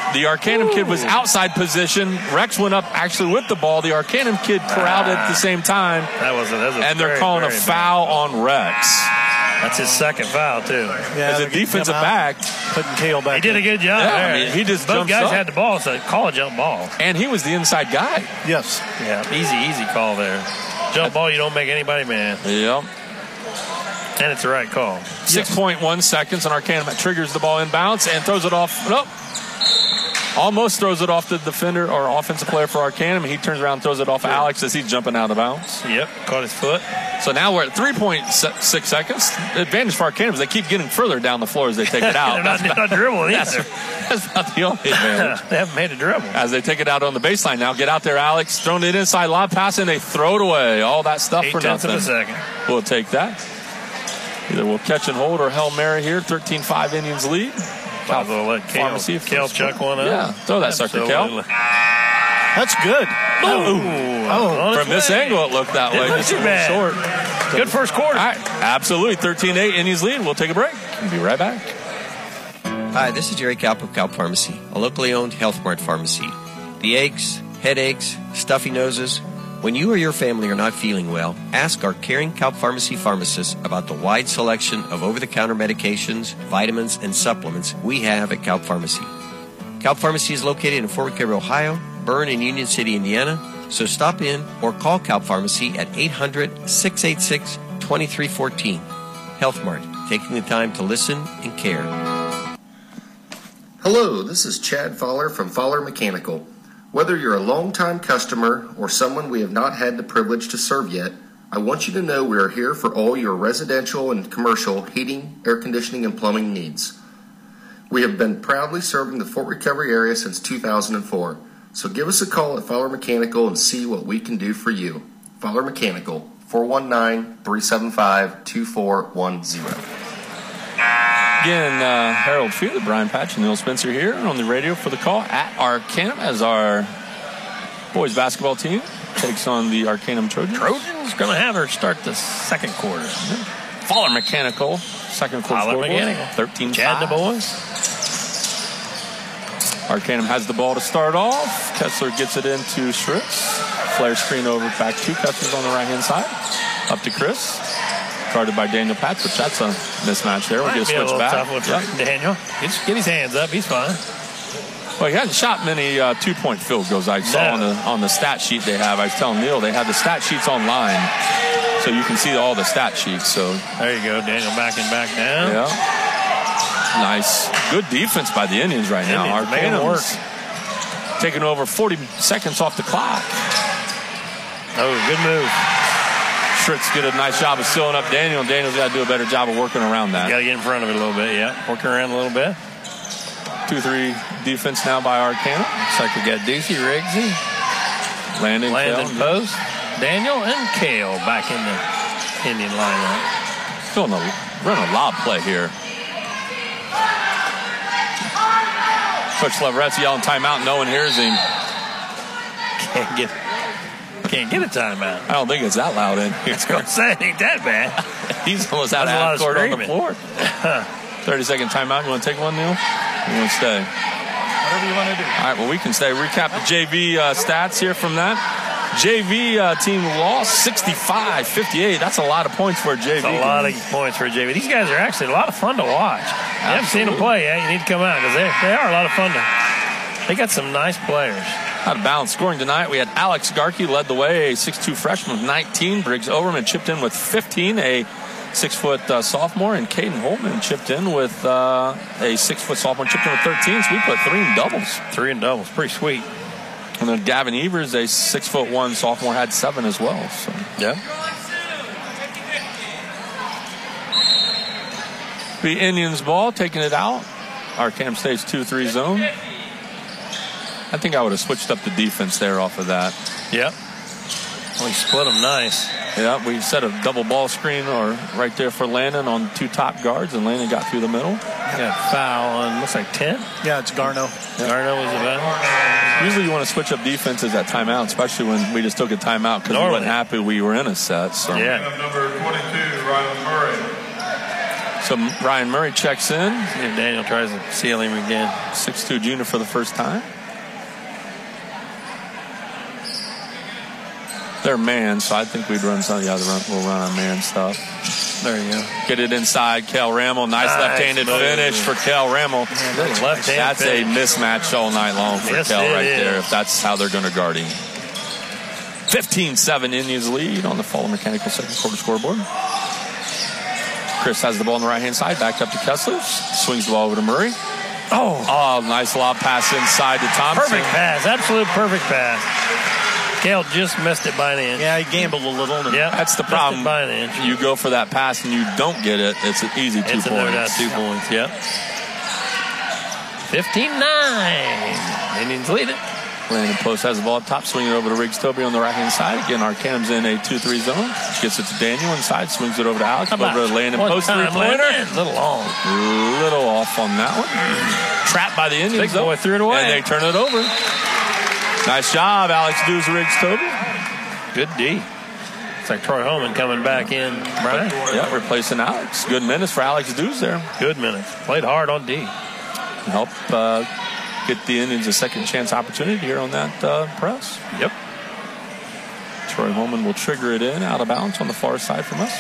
The Arcanum kid was outside position. Rex went up actually with the ball. The Arcanum kid corralled it at the same time. That was, a, that was a and they're very, calling a very foul bad. on Rex. That's his second foul, too. Yeah, As a defensive back. Putting Kale back. He did a good job yeah, there. I mean, he just Both guys up. had the ball, so call a jump ball. And he was the inside guy. Yes. Yeah, easy, easy call there. Jump ball, you don't make anybody mad. Yep. And it's the right call. six point one yes. seconds, and Arcanum triggers the ball inbounds and throws it off. Nope. Almost throws it off the defender or offensive player for Arcanum. He turns around and throws it off yeah. Alex as he's jumping out of bounds. Yep, caught his foot. So now we're at three point six seconds. The advantage for Arcanum is they keep getting further down the floor as they take it out. They're not, that's not dribbling that's, either. That's not the only advantage. They haven't made a dribble. As they take it out on the baseline now. Get out there, Alex. Throwing it inside, lob pass, and they throw it away. All that stuff Eight for nothing. Eight tenths of a second. We'll take that. Either we'll catch and hold or Hail Mary here. thirteen five Indians lead. I'll let Kale, Pharmacy Kale chuck one up. Yeah, throw that sucker, Kale. That's good. Oh, oh. From this angle, it looked that way. Just a little short. Good first quarter. All right, absolutely. thirteen eight Indians lead. We'll take a break. We'll be right back. Hi, this is Jerry Kalp of Kalp Pharmacy, a locally owned Health Mart pharmacy. The aches, headaches, stuffy noses. When you or your family are not feeling well, ask our caring Kalp Pharmacy pharmacists about the wide selection of over-the-counter medications, vitamins, and supplements we have at Kalp Pharmacy. Kalp Pharmacy is located in Fort McHenry, Ohio, Bern, and Union City, Indiana. So stop in or call Kalp Pharmacy at eight hundred, six eight six, two three one four. Health Mart, taking the time to listen and care. Hello, this is Chad Fowler from Fowler Mechanical. Whether you're a longtime customer or someone we have not had the privilege to serve yet, I want you to know we are here for all your residential and commercial heating, air conditioning, and plumbing needs. We have been proudly serving the Fort Recovery area since two thousand four, so give us a call at Fowler Mechanical and see what we can do for you. Fowler Mechanical, four one nine, three seven five, two four one zero. Again, uh, Harold Field, Brian Patch, and Neil Spencer here on the radio for the call at Arcanum as our boys basketball team takes on the Arcanum Trojans. Trojans going to have her start the second quarter. Fowler Mechanical, second quarter scoreboard, thirteen five. Chad the boys. Arcanum has the ball to start off. Kessler gets it into Schritz. Flare screen over back to Kessler's on the right-hand side. Up to Chris. Guarded by Daniel Patch, which that's a mismatch there. We'll get a switch a back. Tough one for yep. Daniel. Get, get his hands up. He's fine. Well, he hasn't shot many uh, two-point field goals. I saw no. on the on the stat sheet they have. I was telling Neil they have the stat sheets online, so you can see all the stat sheets. So there you go, Daniel backing back down. Yeah. Nice, good defense by the Indians right now. Indians Arcanum's taking over forty seconds off the clock. Oh, good move. Schritz did a nice job of sealing up Daniel. Daniel's got to do a better job of working around that. Got to get in front of it a little bit, yeah. Working around a little bit. two three defense now by Arcanum. Looks like we got Ducey, Riggsy, Landon, Landon Kale. Post, Daniel, and Kale back in the Indian lineup. Still a, running a lob play here. Coach Leverette's yelling timeout. No one hears him. Can't get Can't get a timeout. I don't think it's that loud in here. I was going to say, it ain't that bad. He's almost out of half court on the floor. thirty-second timeout. You want to take one, Neil? You want to stay? Whatever you want to do. All right, well, we can stay. Recap the J V uh, stats here from that. J V uh, team lost sixty-five fifty-eight. That's a lot of points for a J V. That's a lot of points for a J V. These guys are actually a lot of fun to watch. You haven't seen them play yet. You need to come out because they, they are a lot of fun. To, they got some nice players. Out of balance scoring tonight, we had Alex Garkey led the way, a six two freshman with nineteen. Briggs Overman chipped in with fifteen, a six-foot uh, sophomore. And Caden Holtman chipped in with uh, a six-foot sophomore, chipped in with thirteen. So we put three in doubles. Three in doubles. Pretty sweet. And then Gavin Evers, a six-foot one sophomore, had seven as well. So yeah. The Indians ball, taking it out. Arcanum State's two three zone. I think I would have switched up the defense there off of that. Yep. We split them nice. Yeah, we set a double ball screen or right there for Landon on two top guards, and Landon got through the middle. Got foul on, looks like ten. Yeah, it's Garno. Yep. Garno was the foul. Usually you want to switch up defenses at timeout, especially when we just took a timeout because we weren't happy we were in a set. So. Yeah. Number twenty-two, Rylan Murray. So Ryan Murray checks in. And Daniel tries to seal him again. six two junior for the first time. They're man, so I think we'd run some. Yeah, run, we'll run our man stuff. There you go. Get it inside. Kel Rammel. Nice, nice left-handed move. Finish for Kel Rammel. Yeah, left that's finish. a mismatch all night long for yes, Kel right is. there, if that's how they're going to guard him. fifteen seven Indians lead on the Fuller Mechanical second quarter scoreboard. Chris has the ball on the right-hand side. Back up to Kessler. Swings the ball over to Murray. Oh. Oh, nice lob pass inside to Thompson. Perfect pass. Absolute perfect pass. Kel just missed it by an inch. Yeah, he gambled a little. Yeah, that's the problem. By an inch. You go for that pass and you don't get it. It's an easy two it's points. It's two points. Yep. fifteen nine. Indians lead it. Landon Post has the ball up top, swinging it over to Riggs Toby on the right-hand side. Again, Arcanum's in a two three zone. She gets it to Daniel inside, swings it over to Alex. Over to Landon Post, three-pointer. A little long. A little off on that one. Trapped by the Indians, Big boy though. threw it away. And they turn it over. Nice job, Alex Dews, Riggs Toby. Good D. It's like Troy Holman coming back in, Brian. Yeah, replacing Alex. Good minutes for Alex Dews there. Good minutes. Played hard on D. Help uh, get the Indians a second chance opportunity here on that uh, press. Yep. Troy Holman will trigger it in out of bounds on the far side from us.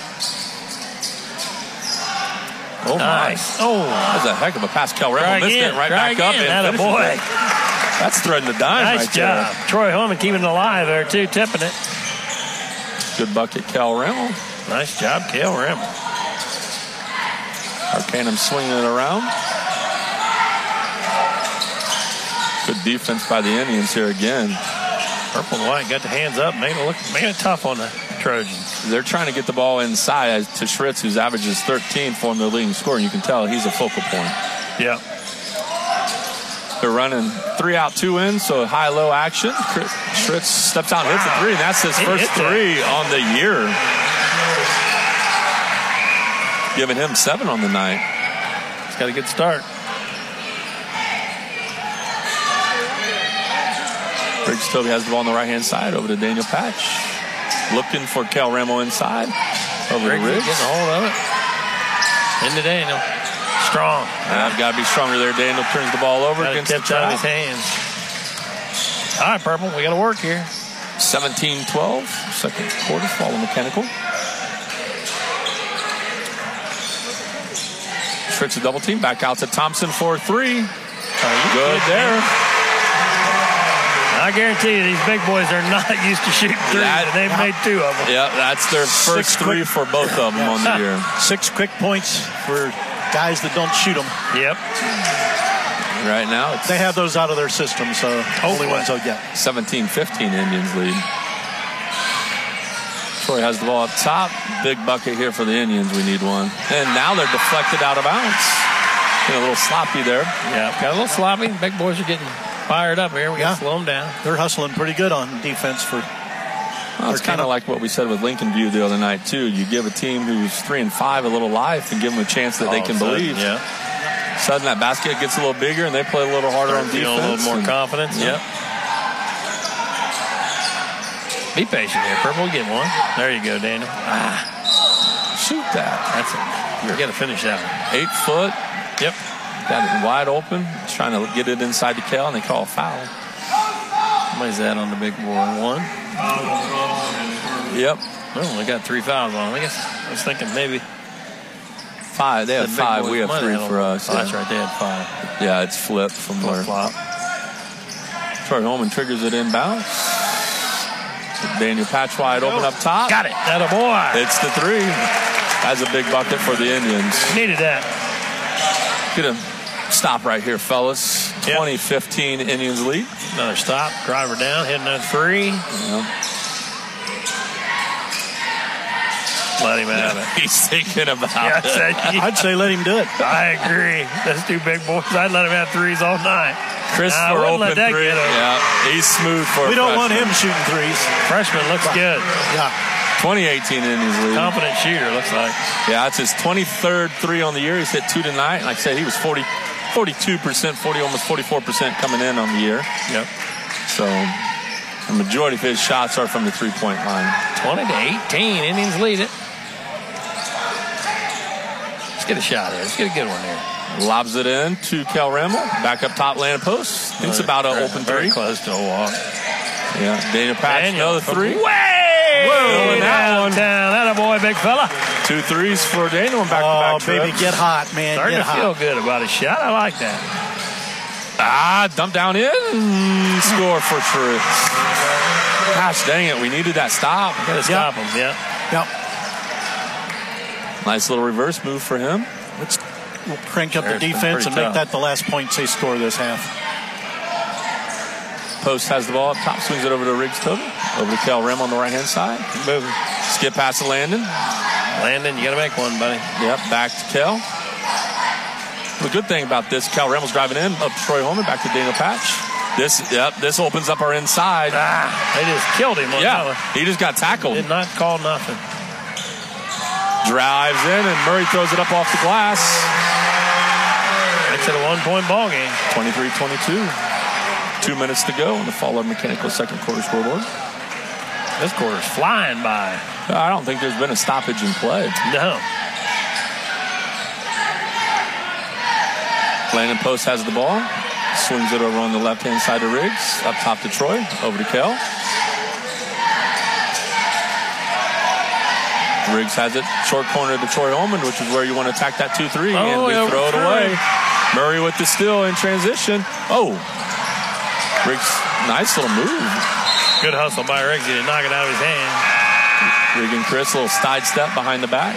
Oh, nice. My. Oh, that was a heck of a pass. Kel Rammel missed it right Try back up. Again. And Atta boy. That's threading the dime nice right job. there. Troy Holman keeping it alive there, too, tipping it. Good bucket, Kel Rammel. Nice job, Kel Rammel. Arcanum swinging it around. Good defense by the Indians here again. Purple and white got the hands up, made it look made it tough on the Trojans. They're trying to get the ball inside to Schritz, whose average is thirteen for him, their leading scorer. And you can tell he's a focal point. Yeah. They're running three out, two in, so high-low action. Schritz steps out and hits a three, and that's his He first hit three that. on the year. Giving him seven on the night. He's got a good start. Riggs Toby has the ball on the right-hand side. Over to Daniel Patch. Looking for Kel Rammel inside. Over Riggs to Riggs. getting a hold of it. Into Daniel. Strong. I've got to be stronger there. Daniel turns the ball over Got against the tipped out of trap. his hands. All right, Purple, we got to work here. seventeen twelve. Second quarter, Fuller Mechanical. Tricks a double team. Back out to Thompson for three. Good there. I guarantee you these big boys are not used to shooting threes, That- and they've made two of them. Yeah, that's their first Six three quick- for both of them on the year. Six quick points for guys that don't shoot them. Yep. Right now, it's They have those out of their system, so only ones they'll get. seventeen fifteen Indians lead. Troy has the ball up top. Big bucket here for the Indians. We need one. And now they're deflected out of bounds. Getting a little sloppy there. Yeah, got a little sloppy. Big boys are getting fired up here. We got Yeah. to slow them down. They're hustling pretty good on defense for. Well, it's kind of like what we said with Lincoln View the other night, too. You give a team who's three and five a little life and give them a chance that All they of can a sudden, believe. Yeah. Suddenly that basket gets a little bigger and they play a little harder on You know, defense. a little more and- confidence. Yeah. Yep. Be patient here, Purple. Get one. There you go, Daniel. Ah, Shoot that. that's it. You got to finish that one. Eight foot. Yep. Got it wide open. Trying to get it inside the Kel, and they call a foul. Somebody's that on the big board. One. Yep. Oh, they got three fouls on them. I guess I was thinking maybe Five. They have the big five. boys We have might three have for them. us. Oh, yeah. that's right. They had five. Yeah, it's flipped from where. Flop. Troy Holman triggers it inbounds. Daniel Patch wide open up top. Got it. That a boy. It's the three. That's a big bucket for the Indians. Needed that. Get a stop right here, fellas. Yep. twenty fifteen Indians lead. Another stop. Driver down. Hitting that three. Yeah. Let him have it. He's thinking about Yeah, I it. said, I'd say let him do it. I agree. Those two big boys. I'd let him have threes all night. Chris Nah, I for wouldn't open let that three. get him. Yeah, he's smooth for We a don't want him freshman. shooting threes. Freshman looks good. Yeah. twenty eighteen Indians lead. Confident shooter, looks like. Yeah, that's his twenty-third three on the year. He's hit two tonight. Like I said, he was forty, forty-two percent, forty, almost forty-four percent coming in on the year. Yep. So the majority of his shots are from the three-point line. twenty to eighteen. Indians lead it. Let's get a shot here. Let's get a good one here. Lobs it in to Kel Ramel. Back up top, land post. Thinks about an open Very three. close to a walk. Yeah, Daniel Patch, Daniel another three. Way Whoa, that one. downtown. That a boy, big fella. Two threes for Daniel and Oh, back-to-back baby, trips. get hot, man. Starting Get to hot. feel good about his shot. I like that. Ah, dump down in. Score for Fritz. Gosh dang it, we needed that stop. Got to stop him, yeah. Yep. Nice little reverse move for him. Let's crank up the It's been defense and pretty make tough. that the last points they score this half. Post has the ball up top, swings it over to Riggs Tobin. Over to Kel Rim on the right-hand side. Moving. Skip past to Landon. Landon, you got to make one, buddy. Yep, back to Kel. The good thing about this, Kel Remel's driving in, up to Troy Holman, back to Daniel Patch. This, yep, this opens up our inside. Ah, they just killed him. On Yeah, color. he just got tackled. Did not call nothing. Drives in, and Murray throws it up off the glass. Makes it a one-point ball game. twenty-three twenty-two. Two minutes to go on the Fowler Mechanical second quarter scoreboard. This quarter's flying by. I don't think there's been a stoppage in play. No. Landon Post has the ball. Swings it over on the left-hand side of Riggs. Up top to Troy. Over to Kel. Riggs has it. Short corner to Troy Holman, which is where you want to attack that two three. Oh, and we yeah, throw it Murray. away. Murray with the steal in transition. Oh. Riggs, nice little move. Good hustle by Riggs. He did knock it out of his hand. Riggs and Chris, a little side step behind the back.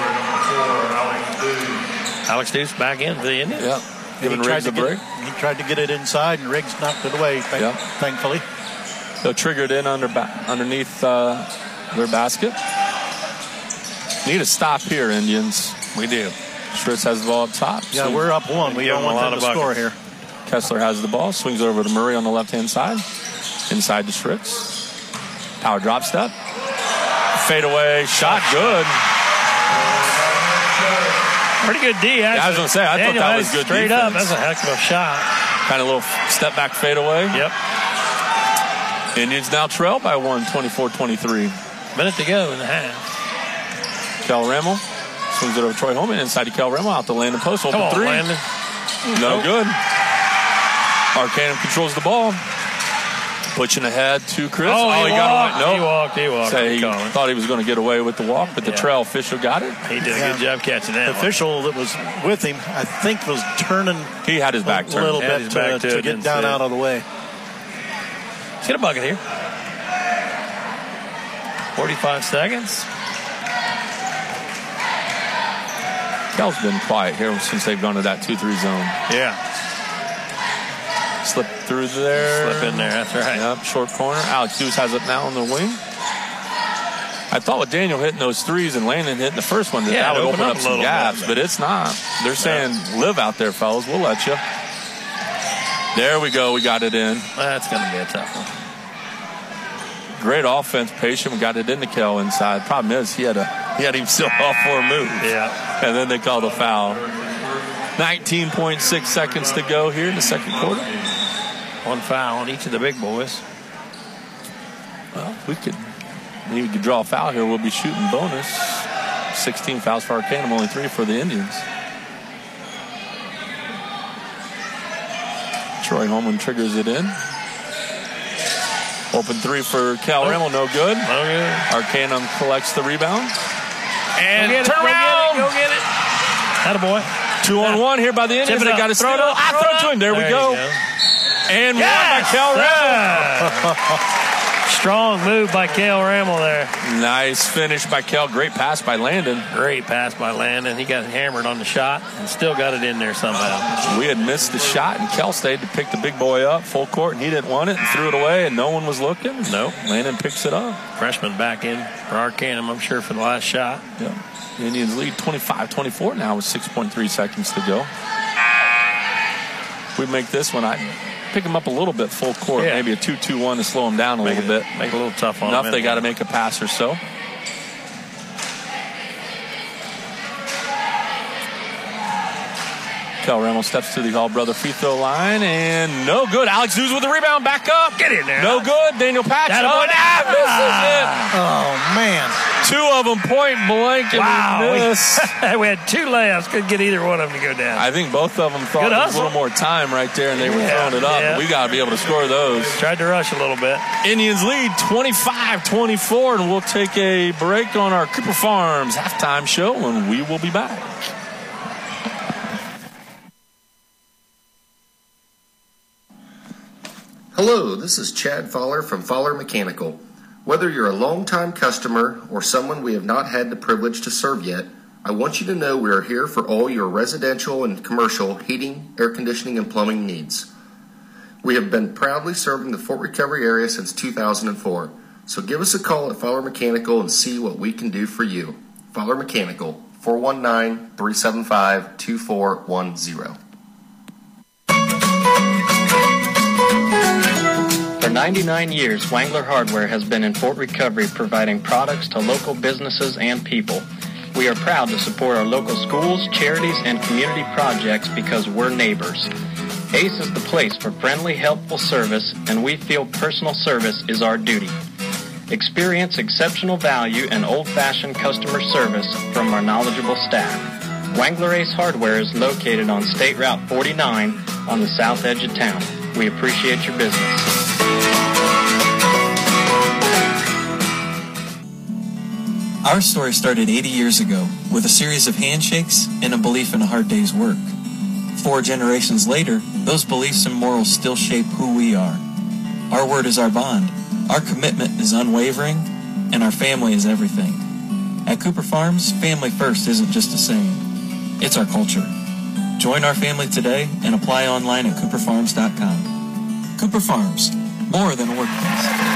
Alex Deuce back in for the Indians. Yep. Giving He tried Riggs to a get break. it- He tried to get it inside, and Riggs knocked it away, thank- Yeah. thankfully. They'll trigger it in under ba- underneath uh, their basket. Need a stop here, Indians. We do. Schritz has the ball up top. Yeah, So we're up one. We Give don't them a want lot them to of score buckets. here. Kessler has the ball. Swings it over to Murray on the left-hand side. Inside to Schritz. Power drop step. Fade away. Shot good. Pretty good D, actually. Yeah, I was going to say, I Daniel thought that had was it good straight defense. up. That's a heck of a shot. Kind of little step back fade away. Yep. Indians now trail by one, twenty-four twenty-three. Minute to go in the half. Kel Ramel swings it over to Troy Holman. Inside to Kel Ramel. Out to Landon Post. Open Come on, three. Landon. No Nope. good. Arcanum controls the ball. Pushing ahead to Chris. Oh, he, got walked. away. He No. walked. He walked. Say He he called it. thought he was going to get away with the walk, but the Yeah. trail official got it. He did a Yeah. good job catching that The one. official that was with him, I think, was turning He had his back a turned. little Had bit his to, back to to it, get didn't down see it. out of the way. Let's get a bucket here. forty-five seconds. Kel's been quiet here since they've gone to that two three zone. Yeah. Slip through there. Slip in there. That's right. Yep, short corner. Alex Deuce has it now on the wing. I thought with Daniel hitting those threes and Landon hitting the first one that Yeah, that would open open up up a some little gaps, bit. but it's not. They're saying, live out there, fellas. We'll let you. There we go. We got it in. That's going to be a tough one. Great offense, patient. We got it into Kel inside. Problem is, he had a he had him still off for a move. Yeah. And then they called a foul. nineteen point six seconds to go here in the second quarter. One foul on each of the big boys. Well, we could maybe could draw a foul here. We'll be shooting bonus. sixteen fouls for Arcanum, only three for the Indians. Troy Holman triggers it in. Open three for Cal Rimmel, no good. No good. Arcanum collects the rebound. And Go get turn it, around! Go get it. Go get it. Attaboy. Two on one here by the Indians. Tip it They up. got to steal. Throw it up. Ah, Throw throw it it to up. him. There, There we you go. go. And Yes! one by Cal Rimmel. Strong move by Cale Ramel there. Nice finish by Cal. Great pass by Landon. Great pass by Landon. He got hammered on the shot and still got it in there somehow. We had missed the shot, and Cal stayed to pick the big boy up full court, and he didn't want it and threw it away, and no one was looking. Nope. Landon picks it up. Freshman back in for Arcanum, I'm sure, for the last shot. Yeah. The Indians lead twenty-five twenty-four now with six point three seconds to go. If we make this one, I pick them up a little bit full court, Yeah. maybe a two two one to slow them down a Make little it, bit. Make it a little tough on Enough them. they got to make a pass or so. Cal Ramos steps to the Hall Brother free throw line, and no good. Alex Hughes with the rebound, back up. Get in there. No good. Daniel Patch. That Oh, boy. nah, misses it. Oh, man. Two of them point blank. Wow. We, we had two layups. Couldn't get either one of them to go down. I think both of them thought there was a little more time right there, and they were yeah, throwing it up. Yeah. We got to be able to score those. Tried to rush a little bit. Indians lead twenty-five twenty-four, and we'll take a break on our Cooper Farms halftime show, and we will be back. Hello, this is Chad Fowler from Fowler Mechanical. Whether you're a longtime customer or someone we have not had the privilege to serve yet, I want you to know we are here for all your residential and commercial heating, air conditioning, and plumbing needs. We have been proudly serving the Fort Recovery area since two thousand four, so give us a call at Fowler Mechanical and see what we can do for you. Fowler Mechanical, four one nine, three seven five, two four one zero. For ninety-nine years, Wangler Hardware has been in Fort Recovery providing products to local businesses and people. We are proud to support our local schools, charities, and community projects because we're neighbors. Ace is the place for friendly, helpful service, and we feel personal service is our duty. Experience exceptional value and old-fashioned customer service from our knowledgeable staff. Wangler Ace Hardware is located on State Route forty-nine on the south edge of town. We appreciate your business. Our story started eighty years ago with a series of handshakes and a belief in a hard day's work. Four generations later, those beliefs and morals still shape who we are. Our word is our bond. Our commitment is unwavering, and our family is everything. At Cooper Farms, family first isn't just a saying. It's our culture. Join our family today and apply online at cooper farms dot com. Cooper Farms, more than a workplace.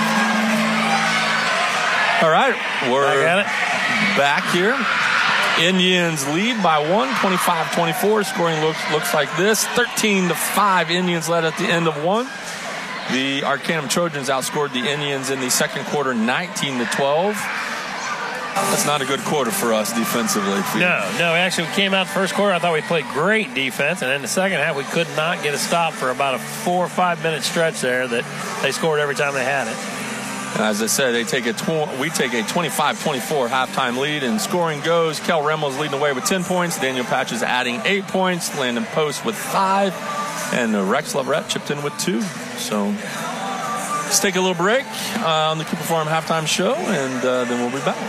All right, we're back here. Indians lead by one, twenty-five twenty-four. Scoring looks looks like this: thirteen to five. Indians led at the end of one. The Arcanum Trojans outscored the Indians in the second quarter, nineteen to twelve. That's not a good quarter for us defensively. No, no. Actually, we came out the first quarter. I thought we played great defense, and in the second half, we could not get a stop for about a four or five minute stretch there that they scored every time they had it. And as I said, they take a tw- we take a twenty-five twenty-four halftime lead, and scoring goes. Kel Reynolds leading the way with ten points. Daniel Patches adding eight points. Landon Post with five. And Rex Leverett chipped in with two. So let's take a little break uh, on the Cooper Farm halftime show, and uh, then we'll be back.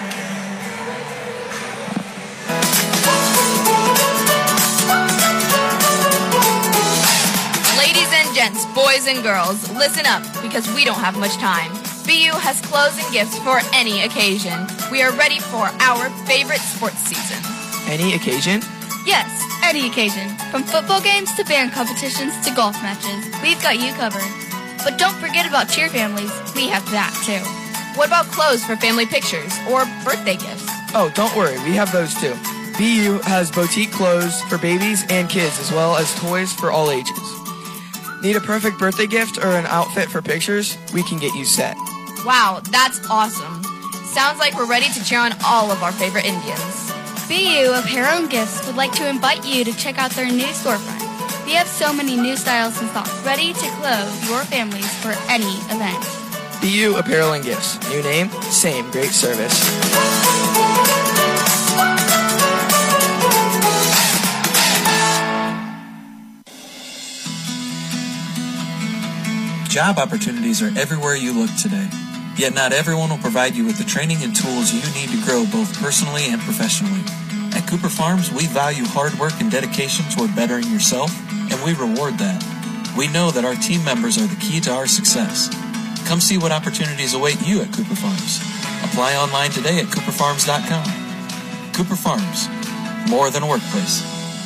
Ladies and gents, boys and girls, listen up because we don't have much time. B U has clothes and gifts for any occasion. We are ready for our favorite sports season. Any occasion? Yes, any occasion. From football games to band competitions to golf matches, we've got you covered. But don't forget about cheer families. We have that too. What about clothes for family pictures or birthday gifts? Oh, don't worry, we have those too. B U has boutique clothes for babies and kids as well as toys for all ages. Need a perfect birthday gift or an outfit for pictures? We can get you set. Wow, that's awesome. Sounds like we're ready to cheer on all of our favorite Indians. B U Apparel and Gifts would like to invite you to check out their new storefront. We have so many new styles in stock, ready to clothe your families for any event. B U Apparel and Gifts. New name, same great service. Job opportunities are everywhere you look today. Yet not everyone will provide you with the training and tools you need to grow both personally and professionally. At Cooper Farms, we value hard work and dedication toward bettering yourself, and we reward that. We know that our team members are the key to our success. Come see what opportunities await you at Cooper Farms. Apply online today at cooper farms dot com. Cooper Farms, more than a workplace.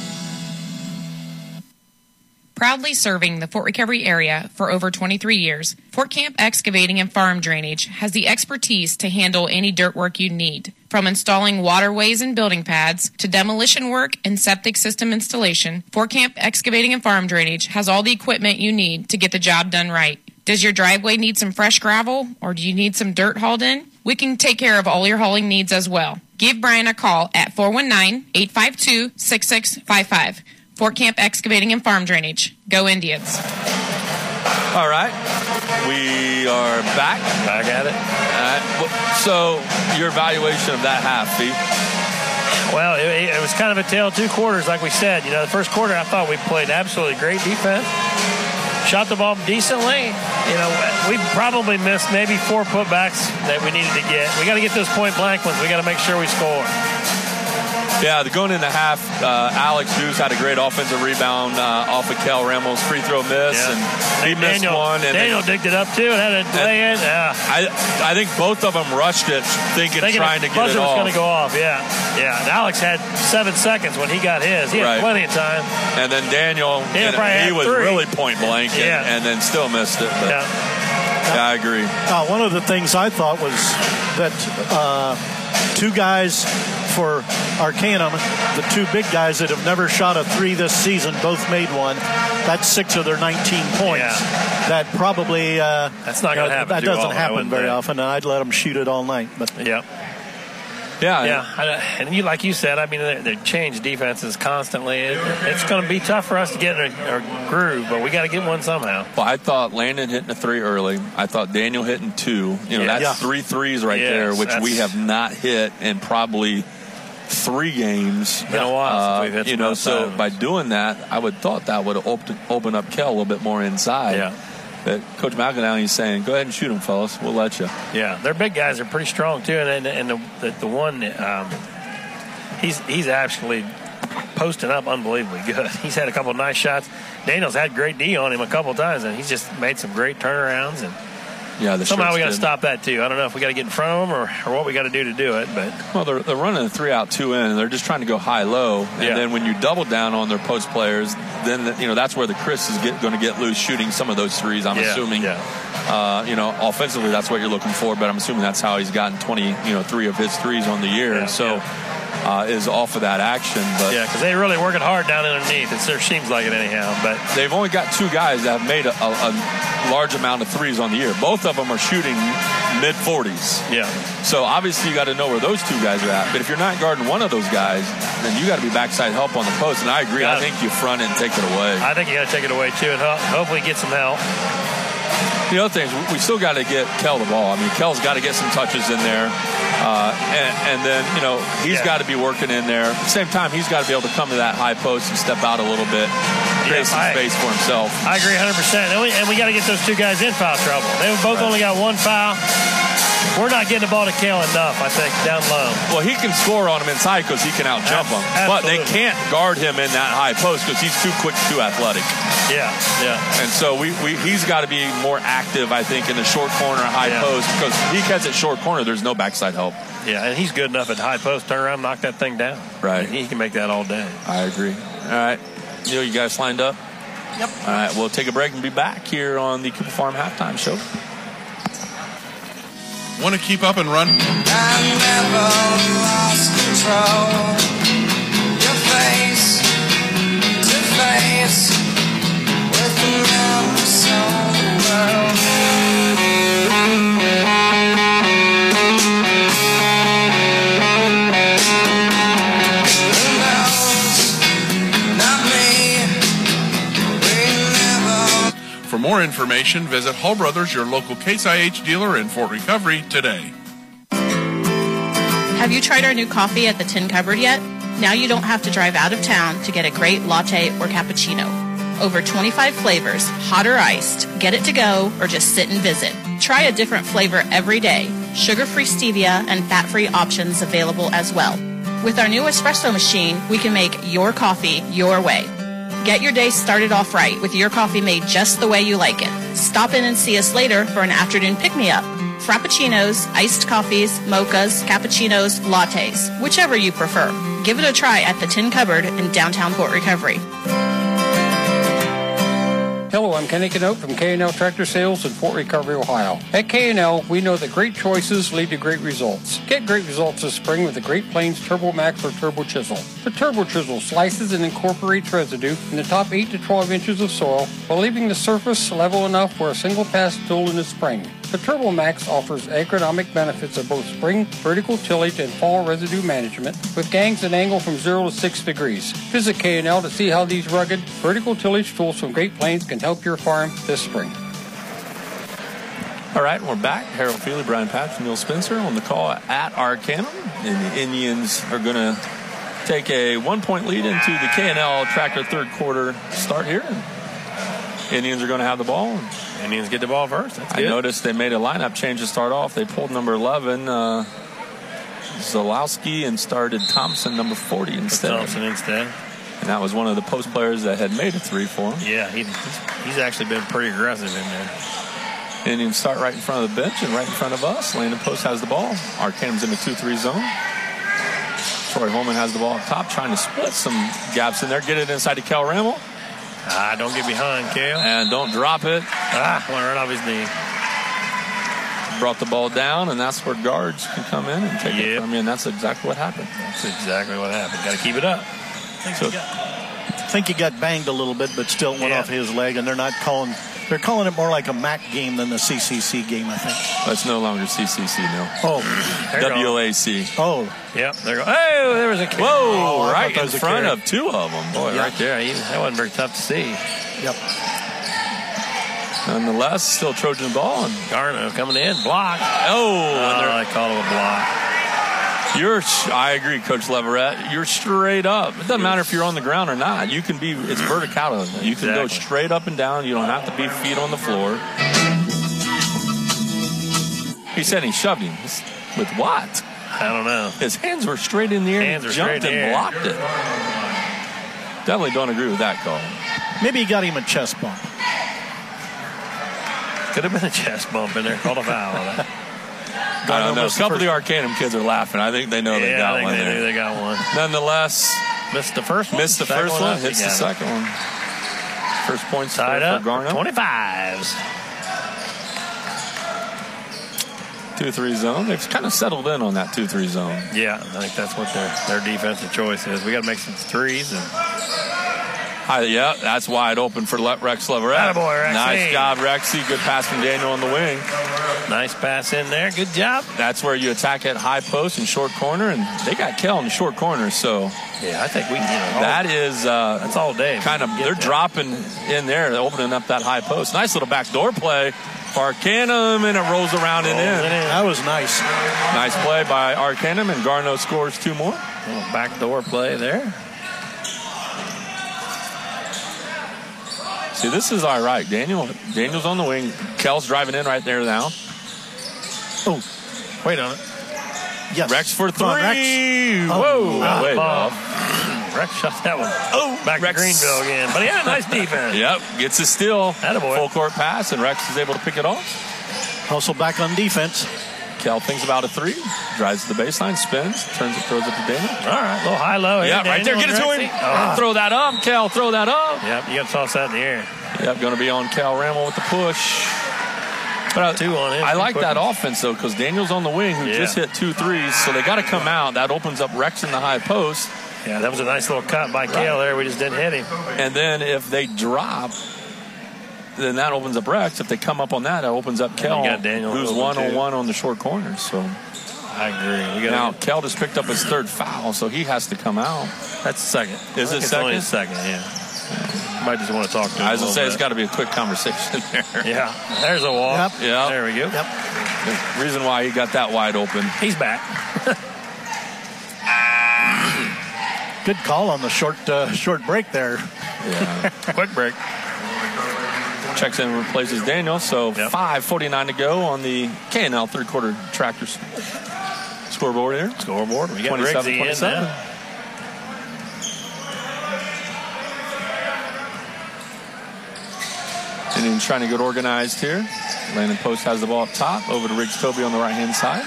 Proudly serving the Fort Recovery area for over twenty-three years, Fort Camp Excavating and Farm Drainage has the expertise to handle any dirt work you need. From installing waterways and building pads to demolition work and septic system installation, Fort Camp Excavating and Farm Drainage has all the equipment you need to get the job done right. Does your driveway need some fresh gravel, or do you need some dirt hauled in? We can take care of all your hauling needs as well. Give Brian a call at four one nine, eight five two, six six five five. Fort Camp Excavating and Farm Drainage. Go Indians. All right. we are back. Back at it. Uh, so, your evaluation of that half, Fee? Well, it, it was kind of a tale of two quarters, like we said. You know, the first quarter, I thought we played absolutely great defense. Shot the ball decently. You know, we probably missed maybe four putbacks that we needed to get. We got to get those point blank ones. We got to make sure we score. Yeah, going in the half, uh, Alex Deuce had a great offensive rebound uh, off of Kel Ramos' free throw miss, yeah. and he and missed Daniel, one. And Daniel they, digged it up too and had it lay in. Yeah. I I think both of them rushed it, thinking, thinking trying to get it off. Buzzer was going to off. go off. Yeah, yeah. And Alex had seven seconds when he got his. He had right. plenty of time. And then Daniel, Daniel you know, he was three. really point blank, and, yeah. and then still missed it. But yeah. yeah, I agree. Uh, one of the things I thought was that uh, two guys for Arcanum, the two big guys that have never shot a three this season, both made one. That's six of their nineteen points. Yeah. That probably uh, that's not going to happen. That doesn't often, happen very think. often, and I'd let them shoot it all night. But yeah. Yeah, yeah, and you, like you said, I mean, they, they change defenses constantly. It, it's going to be tough for us to get in a, a groove, but we got to get one somehow. Well, I thought Landon hitting a three early. I thought Daniel hitting two. You know, yeah. that's Yeah. three threes right yes, there, which we have not hit in probably three games. Been a while uh, since we've hit You some know, so times. by doing that, I would thought that would open open up Kel a little bit more inside. Yeah. But Coach McEldowney is saying, go ahead and shoot them, fellas. We'll let you. Yeah, their big guys are pretty strong, too. And, and the, the, the one, um, he's he's actually posting up unbelievably good. He's had a couple of nice shots. Daniel's had great D on him a couple of times, and he's just made some great turnarounds. And yeah, the somehow we got to did. stop that, too. I don't know if we got to get in front of them or, or what we got to do to do it. But Well, they're, they're running a three out, two in, and they're just trying to go high-low. And yeah. then when you double down on their post players, then, you know, that's where the Chris is going to get loose shooting some of those threes, I'm yeah. assuming. Yeah. Uh, you know, offensively, that's what you're looking for, but I'm assuming that's how he's gotten twenty, you know, three of his threes on the year. Yeah, so yeah. uh, is off of that action. But yeah, because they're really working hard down underneath. It sure seems like it anyhow. But they've only got two guys that have made a, a, a large amount of threes on the year. Both of them are shooting mid forties. Yeah. So obviously you got to know where those two guys are at. But if you're not guarding one of those guys, then you got to be backside help on the post. And I agree. Yeah. I think you front it and take it away. I think you got to take it away too, and ho- hopefully get some help. The other thing is we still got to get Kel the ball. I mean, Kel's got to get some touches in there. Uh, and, and then, you know, he's Yeah. got to be working in there. At the same time, he's got to be able to come to that high post and step out a little bit, create Yeah, some I- space for himself. I agree one hundred percent. And we, and we got to get those two guys in foul trouble. They both Right. only got one foul. We're not getting the ball to Kel enough, I think, down low. Well, he can score on him inside because he can out-jump him. But they can't guard him in that high post because he's too quick, too athletic. Yeah, yeah. And so we, we he's got to be more active, I think, in the short corner, high Yeah. post, because he gets at short corner, there's no backside help. Yeah, and he's good enough at high post, turn around, knock that thing down. Right. He can make that all day. I agree. All right. Neil, you guys lined up? Yep. All right, we'll take a break and be back here on the Cooper Farm Halftime Show. Want to keep up and run? I never lost control. Your face to face with another soul. Who knows? Not me. We never. For more information, visit Hall Brothers, your local Case I H dealer in Fort Recovery, today. Have you tried our new coffee at the Tin Cupboard yet? Now you don't have to drive out of town to get a great latte or cappuccino. Over twenty-five flavors, hot or iced. Get it to go or just sit and visit. Try a different flavor every day. Sugar-free stevia and fat-free options available as well. With our new espresso machine, we can make your coffee your way. Get your day started off right with your coffee made just the way you like it. Stop in and see us later for an afternoon pick-me-up. Frappuccinos, iced coffees, mochas, cappuccinos, lattes, whichever you prefer. Give it a try at the Tin Cupboard in downtown Port Recovery. Hello, I'm Kenny Canote from K and L Tractor Sales in Fort Recovery, Ohio. At K and L, we know that great choices lead to great results. Get great results this spring with the Great Plains Turbo Max or Turbo Chisel. The Turbo Chisel slices and incorporates residue in the top eight to twelve inches of soil while leaving the surface level enough for a single pass tool in the spring. The Turbo Max offers agronomic benefits of both spring, vertical tillage, and fall residue management with gangs that angle from zero to six degrees. Visit K and L to see how these rugged, vertical tillage tools from Great Plains can help your farm this spring. All right, we're back. Harold Feely, Brian Patch, Neil Spencer on the call at Arcanum. And the Indians are going to take a one-point lead into the K and L Tractor third quarter start here. Indians are going to have the ball. Indians get the ball first. That's I good. noticed they made a lineup change to start off. They pulled number eleven, uh, Zalowski, and started Thompson, number forty, instead. Thompson instead. And that was one of the post players that had made a three for him. Yeah, he, he's actually been pretty aggressive in there. Indians start right in front of the bench and right in front of us. Landon Post has the ball. Arcanum's in the two three zone. Troy Holman has the ball up top, trying to split some gaps in there. Get it inside to Kel Rammel. Ah, don't get behind, Kel. And don't drop it. Ah, went right off his knee. Brought the ball down, and that's where guards can come in and take yep. it from you, and that's exactly what happened. That's exactly what happened. Got to keep it up. I think, so, he got, I think he got banged a little bit, but still went yeah. off his leg, and they're not calling – they're calling it more like a M A C game than the C C C game, I think. That's no longer C C C, no. Oh. W A C. Oh. Yep, there go. Hey, there was a kid. Whoa, oh, right in front of two of them. Boy, yeah. right there. He, that wasn't very tough to see. Yep. Nonetheless, still Trojan ball. And Garno coming in, block. Oh, oh I call him a block. You're, I agree, Coach Leverett. You're straight up. It doesn't yes. matter if you're on the ground or not. You can be, it's vertical. You can exactly. go straight up and down. You don't have to be feet on the floor. He said he shoved him. With what? I don't know. His hands were straight in the air. Hands he were jumped straight in and the air. blocked it. Definitely don't agree with that call. Maybe he got him a chest bump. Could have been a chest bump in there. Called a foul on that. I don't know. A couple of the Arcanum kids are laughing. I think they know yeah, they got I think one they there. Knew they got one. Nonetheless, missed the first one. Missed the second first one. one Hits the second one. First points tied for up. Garno. twenty-fives. two three zone. They've kind of settled in on that two three zone. Yeah, I think that's what their their defensive choice is. We got to make some threes and. Hi, yeah, that's wide open for Le- Rex Leverett. Attaboy, Rexy. Nice job, Rexy. Good pass from Daniel on the wing. Nice pass in there. Good job. That's where you attack at high post and short corner, and they got Kel in the short corner. So yeah, I think we. You know, that is uh, that's all day. Kind of, they're that. dropping in there, they're opening up that high post. Nice little backdoor play for Arcanum, and it rolls around and in. in. That was nice. Nice play by Arcanum, and Garno scores two more. Little backdoor play there. See, this is all right. Daniel, Daniel's on the wing. Kel's driving in right there now. Oh, wait on it. Yes. Rex for three. On, Rex. Whoa. Oh, wait, off. Rex shot that one. Oh, back Rex. to Greenville again. But he had a nice defense. Yep, gets a steal. Attaboy. Full court pass, and Rex is able to pick it off. Also back on defense. Kel thinks about a three. Drives to the baseline, spins, turns it, throws it to Daniel. All right, a little high-low. Yeah, right there. Get it to him. Oh. Throw that up, Kel. Throw that up. Yep, you got to toss that in the air. Yep, going to be on Kel Rammel with the push. But I, two on him. I like that offense, though, because Daniel's on the wing who yeah. just hit two threes, so they got to come out. That opens up Rex in the high post. Yeah, that was a nice little cut by right. Kel there. We just didn't hit him. And then if they drop, then that opens up Rex. If they come up on that, it opens up Kel, who's one-on-one on the short corner. So I agree. We got now, Kel just picked up his third foul, so he has to come out. That's second. Is it it's second? Only a second, yeah. Might just want to talk to him. I was going to say, bit. it's got to be a quick conversation there. Yeah. There's a wall. Yep. Yep. There we go. Yep. The reason why he got that wide open. He's back. Good call on the short uh, short break there. Yeah. Quick break. Checks in and replaces Daniel. So yep. five forty-nine to go on the K and L third quarter Tractors scoreboard here. Scoreboard. We got twenty-seven twenty-seven. Indians trying to get organized here. Landon Post has the ball up top. Over to Riggs Toby on the right-hand side.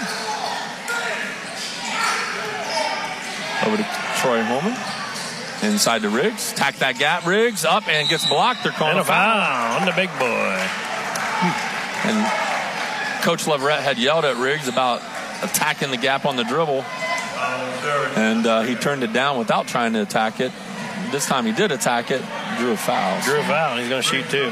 Over to Troy Holman. Inside to Riggs. Tack that gap. Riggs up and gets blocked. They're calling and a foul. foul on the big boy. And Coach Leverett had yelled at Riggs about attacking the gap on the dribble. And uh, he turned it down without trying to attack it. This time he did attack it. Drew a foul. Drew a foul. And he's going to shoot two.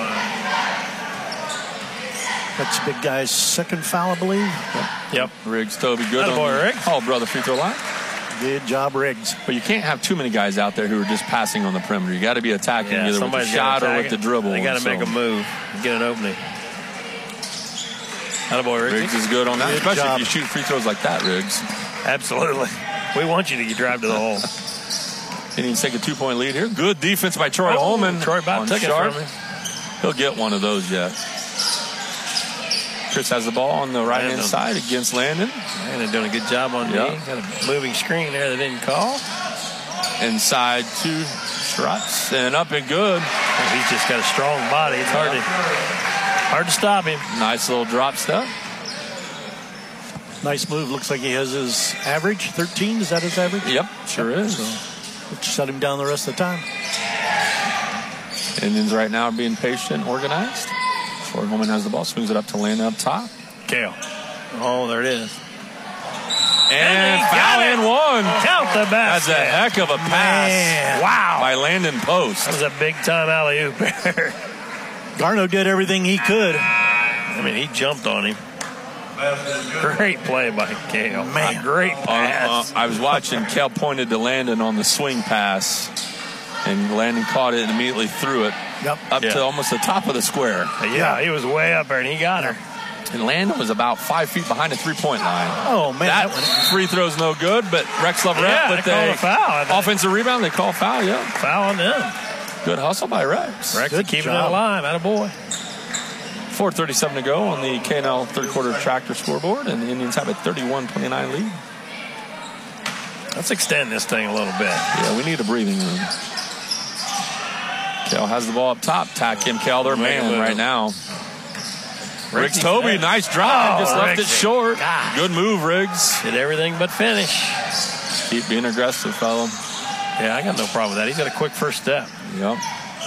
That's big guy's second foul, I believe. Yep. yep. Riggs, Toby, good Atta on boy, the Riggs. Hall brother free throw line. Good job, Riggs. But you can't have too many guys out there who are just passing on the perimeter. You got to be attacking yeah, either with the shot or with the dribble. They got to so. make a move, get an opening. Attaboy, Riggs. Riggs is good on that, Good especially job. if you shoot free throws like that, Riggs. Absolutely. We want you to drive to the hole. Indians take a two-point lead here. Good defense by Troy Oh, Holman. Troy about on took it Sharp. from him. He'll get one of those yet. Chris has the ball on the right-hand Landon. side against Landon. Landon doing a good job on Yep. me. Got a moving screen there they didn't call. Inside two shots and up and good. Oh, he's just got a strong body. It's hard to hard to stop him. Nice little drop step. Nice move. Looks like he has his average. thirteen, is that his average? Yep, sure is. So, we'll shut him down the rest of the time. Indians right now are being patient and organized. Troy Holman has the ball, swings it up to Landon up top. Kale. Oh, there it is. And, he foul got it. and one. Count the That's basket. a heck of a pass. Man. Wow. By Landon Post. That was a big time alley-oop there. Garno did everything he could. I mean, he jumped on him. Great play by Kale. Man. Great Uh, pass. uh, I was watching. Kel pointed to Landon on the swing pass, and Landon caught it and immediately threw it Yep. up Yeah. to almost the top of the square. yeah, he was way up there, and he got her. And Landon was about five feet behind the three-point line. Oh, man. That That one- free throw's no good, but Rex Leverett Yeah, with they called a a foul, I think. offensive rebound. They call foul, yeah. Foul on them. Good hustle by Rex. Rex Good keeping job. it alive. Attaboy. four thirty-seven to go on the K and L third-quarter tractor scoreboard, and the Indians have a thirty-one twenty-nine lead. Let's extend this thing a little bit. Yeah, we need a breathing room. Kel has the ball up top. Tack him, Kel, their Make a man move. right now. Riggs Riggsy Toby, finish. nice drive. Oh, just left it Riggsy. short. God. Good move, Riggs. Did everything but finish. Keep being aggressive, fellow. Yeah, I got no problem with that. He's got a quick first step. Yep.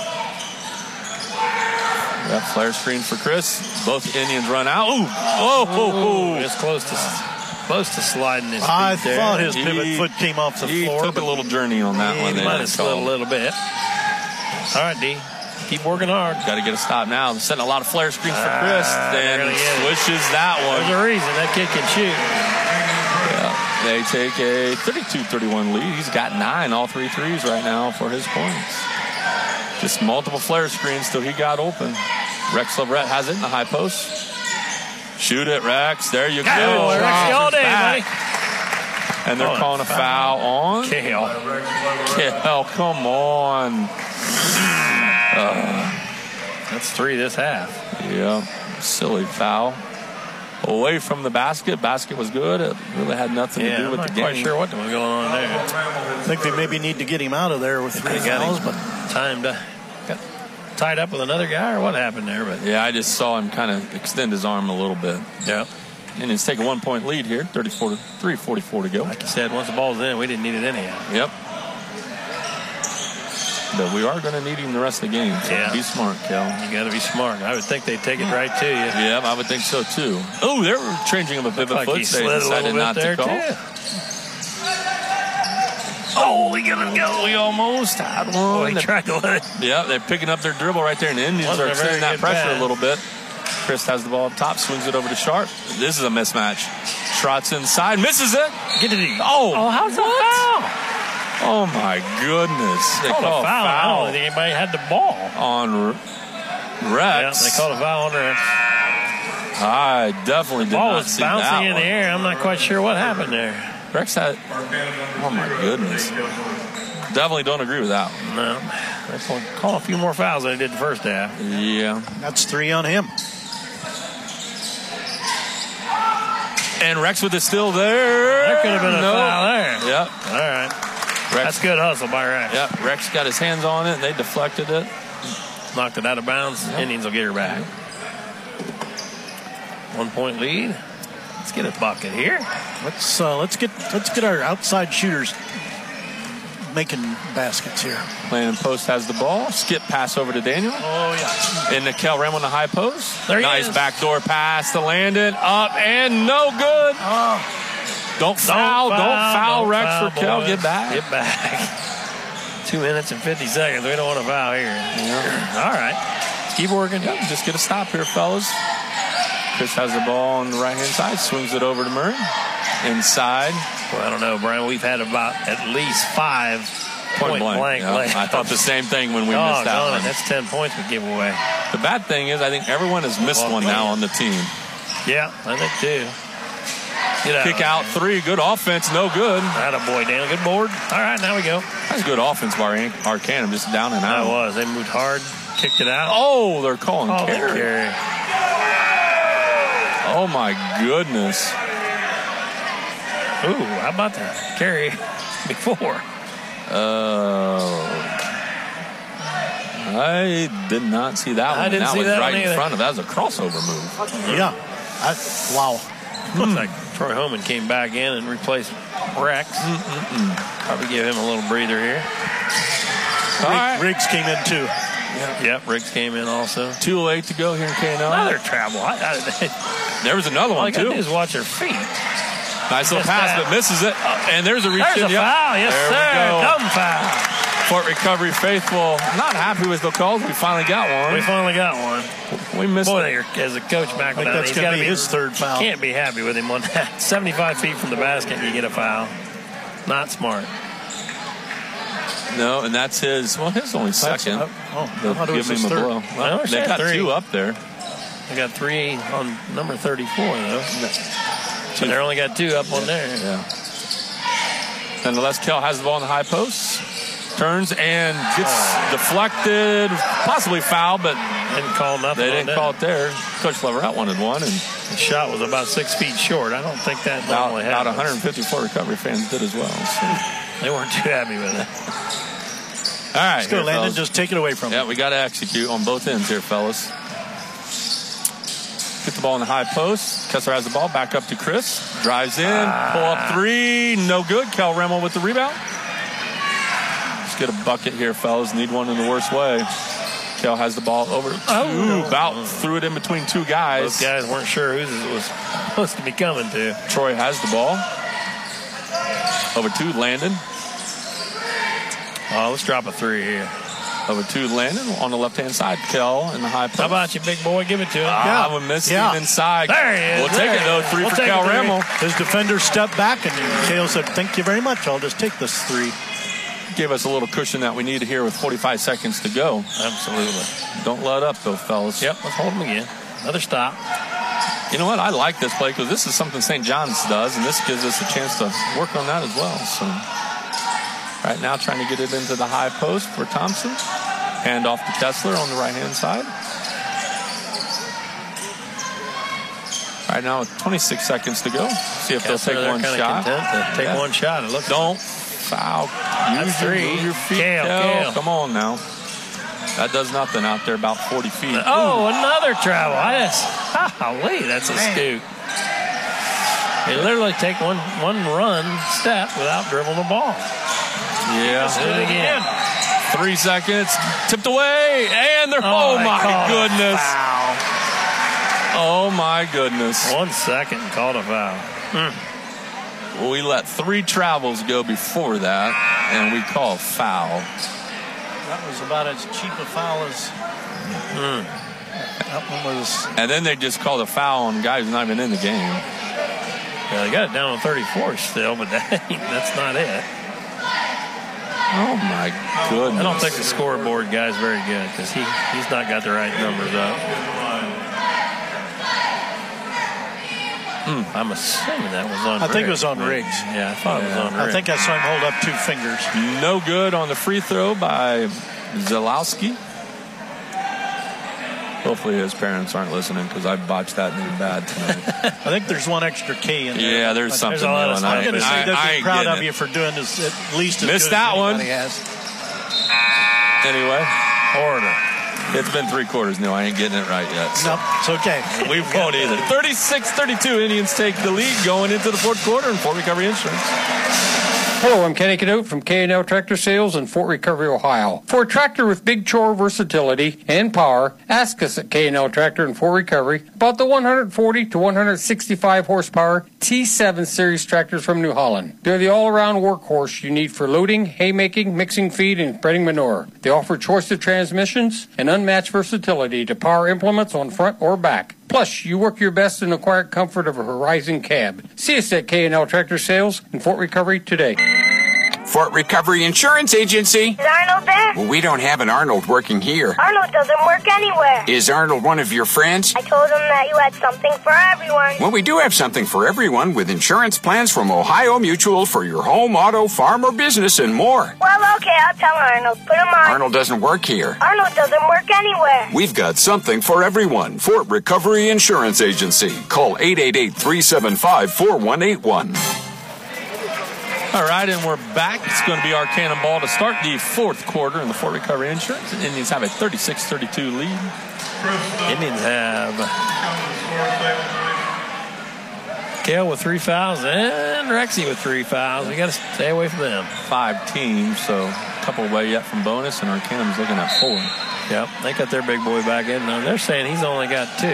Yep, flare screen for Chris. Both Indians run out. Ooh! Oh! oh, oh. It's close to close to sliding his feet I there. thought his He- pivot foot came off the He floor. took a little journey on that He one. They might had have to slid a call. little bit. All right, D. Keep working hard. Got to get a stop now. They're setting a lot of flare screens for Ah, Chris. they're Then gonna get it. swishes that There's one. a reason that kid can shoot. Yeah. They take a thirty-two thirty-one lead. He's got nine, all three threes right now for his points. Just multiple flare screens till he got open. Rex Leverett has it in the high post. Shoot it, Rex. There you Got go. it, boy. Rex Charles all is day, back. buddy. And they're Calling a calling a foul on Kale. Kale. Come on. Uh, That's three this half. yeah, silly foul. Away from the basket. Basket was good. It really had nothing to Yeah, do I'm with not the quite game. sure what was going on there. I think they maybe need to get him out of there with three They got fouls, him but timed up. Got tied up with another guy, or what happened there? But Yeah, I just saw him kind of extend his arm a little bit. yeah, And it's taking a one-point lead here. thirty-four to three forty-four to go. like you said, once the ball's in, we didn't need it anyhow. Yep. But we are going to need him the rest of the game. So Yeah. be smart, Kel. You got to be smart. I would think they'd take it right to you. Yeah, I would think so too. Oh, they were changing of a pivot Like foot. he They slid a decided little bit not there to call. too. Oh, we got him go. We almost had one. Oh, he tried to let it. Yeah, they're picking up their dribble right there, and the Indians Wasn't are a very extending that good pressure pass. a little bit. Chris has the ball up top, swings it over to Sharp. This is a mismatch. Trotz inside, misses it. Get it. Oh, Oh, how's that foul? oh my goodness! They Called call a foul. I don't think anybody had the ball. on R- Yeah, Rex. they called a foul on her. I definitely The did ball not was see that bouncing in one. the air. I'm not quite sure what happened there. Rex had. Oh my goodness! Definitely don't agree with that one. No, they're going to call a few more fouls than they did the first half. Yeah. that's three on him. And Rex with it still there. That could have been a No. foul there. Yep. All right. Rex. That's good hustle by Rex. Yep. Rex got his hands on it, and they deflected it. Knocked it out of bounds. Indians will get her back. One point lead. Let's get a bucket here. Let's uh, let's get let's get our outside shooters making baskets here. Landon Post has the ball. Skip pass over to Daniel. Oh, yeah. And Nikel Ram on the high post. There he nice is. backdoor pass to Landon. Up and no good. Oh. Don't foul. Don't foul, don't Rex foul, or Kel. boys. Get back. Get back. Two minutes and fifty seconds. We don't want to foul here. All right. Keep working. Yep, just get a stop here, fellas. Chris has the ball on the right-hand side. Swings it over to Murray. Inside. Well, I don't know, Brian. We've had about at least five point, Point blank. blank. Yeah, layups. I thought the same thing when we oh, missed that darn one. it. That's ten points we give away. The bad thing is I think everyone has missed Well, one now on the team. Yeah, I think too. Get out. Kick out three. Good offense. No good. Attaboy, Dan. Good board. All right, now we go. That's good offense by Arcanum. Just down and out. That was. They moved hard. Kicked it out. Oh, they're calling oh, carry. carry. Oh, my goodness. Ooh, how about that? Carry before. Oh. I did not see that one. I didn't that see was that right one in either. front of. That was a crossover move. Yeah. I, wow. Looks like Troy Homan came back in and replaced Rex. Mm-mm-mm. Probably give him a little breather here. All right. Riggs came in too. Yep. yep, Riggs came in also. Too late to go here in K and L. Another travel. I, I, there was another all one I gotta too. do is watch her feet. Nice little Just pass, that. but misses it. And there's a reach There's in. a foul. Yes, there sir. we go. Dumb foul. Fort Recovery faithful. Not happy with the calls. We finally got one. We finally got one. We missed Boy, it. as a coach back I think then, that's he's going got to to be his third foul. Can't be happy with him on that. seventy-five feet from the basket, and you get a foul. Not smart. No, and that's his. Well, his only second. That's, oh, They'll I thought it was give him his a third. blow. Well, Well, they got three. two up there. They got three on number thirty-four, though. So they only got two up on there. Yeah. Nonetheless, Kell has the ball in the high post. Turns and gets oh. deflected, possibly fouled, but didn't call nothing. They didn't call it there. Coach Leverett wanted one, and the shot was about six feet short. I don't think that about, normally about happens. one hundred fifty-four recovery fans did as well. So. They weren't too happy with it. All right, let's go, here, Landon. fellas. Just take it away from Yeah, him. we got to execute on both ends here, fellas. Get the ball in the high post. Kessler has the ball. Back up to Chris. Drives in. Ah. Pull up three. No good. Kel Remmel with the rebound. Let's get a bucket here, fellas. Need one in the worst way. Kel has the ball over. Oh. About threw it in between two guys. Those guys weren't sure who it was supposed to be coming to. Troy has the ball. Over to Landon. Oh, let's drop a three here. Over to Landon on the left-hand side. Kel in the high post. How about you, big boy? Give it to him. Ah, yeah. I'm missing yeah. inside. There he is. We'll there take it, though. Three we'll for Kel Remmel. His defender stepped back, and Kale said, thank you very much. I'll just take this three. Gave us a little cushion that we need here with forty-five seconds to go. Absolutely. Don't let up, though, fellas. Yep, let's hold them again. Another stop. You know what? I like this play because this is something Saint John's does, and this gives us a chance to work on that as well. So right now trying to get it into the high post for Thompson. Hand off to Kessler on the right-hand side. Right now with twenty-six seconds to go. See if Kessler, they'll take one shot. To take yeah. one shot. It looks Don't foul. Use three. Your, your feet. Kale, Kale. Kale. Come on now. That does nothing out there about forty feet. Oh, Ooh. Another travel. I just, golly, that's a Man. scoot. They literally take one one run step without dribbling the ball. Yeah. Let's do it again. Three seconds. Tipped away. And they're, oh, oh my goodness. Foul. Oh my goodness. One second, called a foul. Mm. Well, we let three travels go before that, and we call foul. That was about as cheap a foul as mm. that one was. And then they just called a foul on guys not even in the game. Yeah, they got it down on thirty-four still, but that ain't, that's not it. Oh my goodness! I don't think the scoreboard guy's very good because he he's not got the right numbers up. Mm. I'm assuming that was on. I Riggs. think it was on Riggs. Yeah, I thought yeah. it was on Riggs. I think I saw him hold up two fingers. No good on the free throw by Zalowski. Hopefully his parents aren't listening because I botched that really bad tonight. I think there's one extra K in there. Yeah, there's something. There's a lot of, I'm going to say I, they'd I be proud of it. you for doing this at least as Missed good that as one. Has. Anyway, order. It's been three quarters now. I ain't getting it right yet. So. Nope, it's okay. We won't either. thirty-six thirty-two, Indians take the lead going into the fourth quarter in Fort Recovery Insurance. Hello, I'm Kenny Cadote from K and L Tractor Sales in Fort Recovery, Ohio. For a tractor with big chore versatility and power, ask us at K and L Tractor in Fort Recovery about the one forty to one sixty-five horsepower T seven series tractors from New Holland. They're the all-around workhorse you need for loading, haymaking, mixing feed, and spreading manure. They offer choice of transmissions and unmatched versatility to power implements on front or back. Plus, you work your best in the quiet comfort of a Horizon cab. See us at K and L Tractor Sales in Fort Recovery today. Fort Recovery Insurance Agency. Is Arnold there? Well, we don't have an Arnold working here. Arnold doesn't work anywhere. Is Arnold one of your friends? I told him that you had something for everyone. Well, we do have something for everyone with insurance plans from Ohio Mutual for your home, auto, farm, or business and more. Well, okay, I'll tell Arnold. Put him on. Arnold doesn't work here. Arnold doesn't work anywhere. We've got something for everyone. Fort Recovery Insurance Agency. Call eight eight eight, three seven five, four one eight one. All right, and we're back. It's going to be our cannonball to start the fourth quarter in the Fort Recovery Insurance. The Indians have a thirty-six thirty-two lead. Indians have Kale with three fouls and Rexy with three fouls. We got to stay away from them. Five teams, so a couple away yet from bonus, and Arcanum's looking at four. Yep, they got their big boy back in. Now they're saying he's only got two.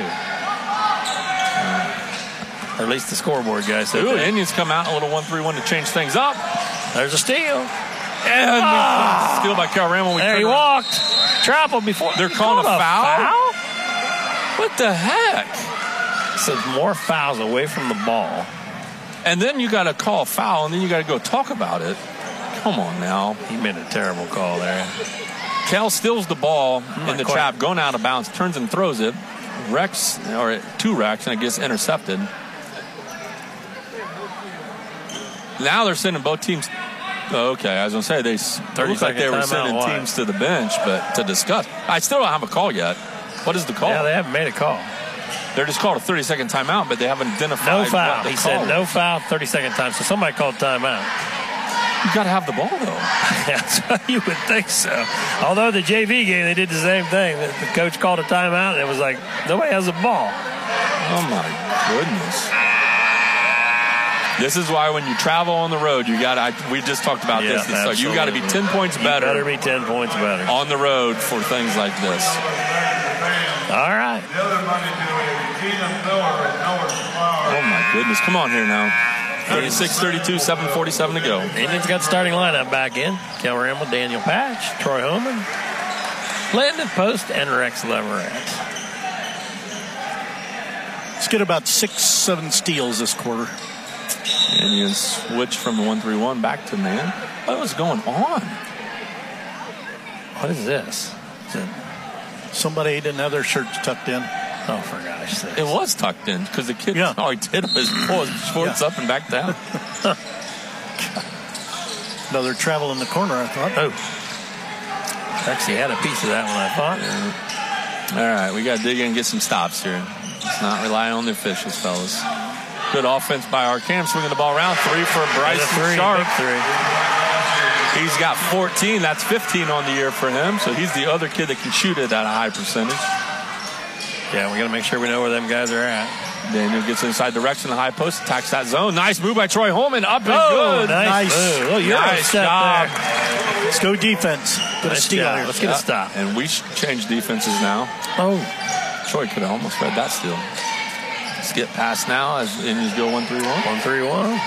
Or at least the scoreboard guy said. Ooh, the Indians come out a little one three one to change things up. There's a steal. And ah, steal by Cal Ramo. There he around. walked. Trampled before. They're calling a, a foul? foul? What the heck? So more fouls away from the ball. And then you got to call a foul, and then you got to go talk about it. Come on now. He made a terrible call there. Cal steals the ball Not in the quite. trap, going out of bounds, turns and throws it. Rex, or two Rex, and it gets intercepted. Now they're sending both teams. Okay, I was going to say they looked like they were sending teams to the bench, but to discuss. I still don't have a call yet. What is the call? Yeah, they haven't made a call. They're just called a thirty-second timeout, but they haven't identified. No foul. What the He call said no foul, thirty-second time. So somebody called timeout. You got to have the ball, though. That's what you would think so. Although the J V game, they did the same thing. The coach called a timeout, and it was like nobody has the ball. Oh my goodness. This is why when you travel on the road, you got. We just talked about yeah, this. So you got to be ten points better. You better be ten points better on the road for things like this. All right. Oh my goodness! Come on here now. thirty-six thirty-two, seven forty-seven to go. Indians got the starting lineup back in. Cal Ramble, Daniel Patch, Troy Holman, Landon Post, and Rex Leverett. Let's get about six, seven steals this quarter. Indians switch from the one three one back to man. What was going on? What is this? Is it somebody didn't have their shirts tucked in? Oh, for gosh sakes. It was tucked in because the kid, yeah. all he did was pull his shorts yeah. up and back down. No, they're traveling the corner, I thought. Oh. Actually had a piece of that one, I thought. Yeah. All right, we got to dig in and get some stops here. Let's not rely on the officials, fellas. Good offense by Arcanum, swinging the ball around. Three for Bryson three, Sharp. Three. He's got fourteen. That's fifteen on the year for him. So he's the other kid that can shoot it at a high percentage. Yeah, we got to make sure we know where them guys are at. Daniel gets inside the Rex in the high post, attacks that zone. Nice move by Troy Holman. Up and oh, good. Nice. nice. Oh, you're nice job. There. Let's go defense. Get nice a steal job. here. Let's get a stop. And we change defenses now. Oh. Troy could have almost read that steal. Let's get past now as Indians go one three one. one three one.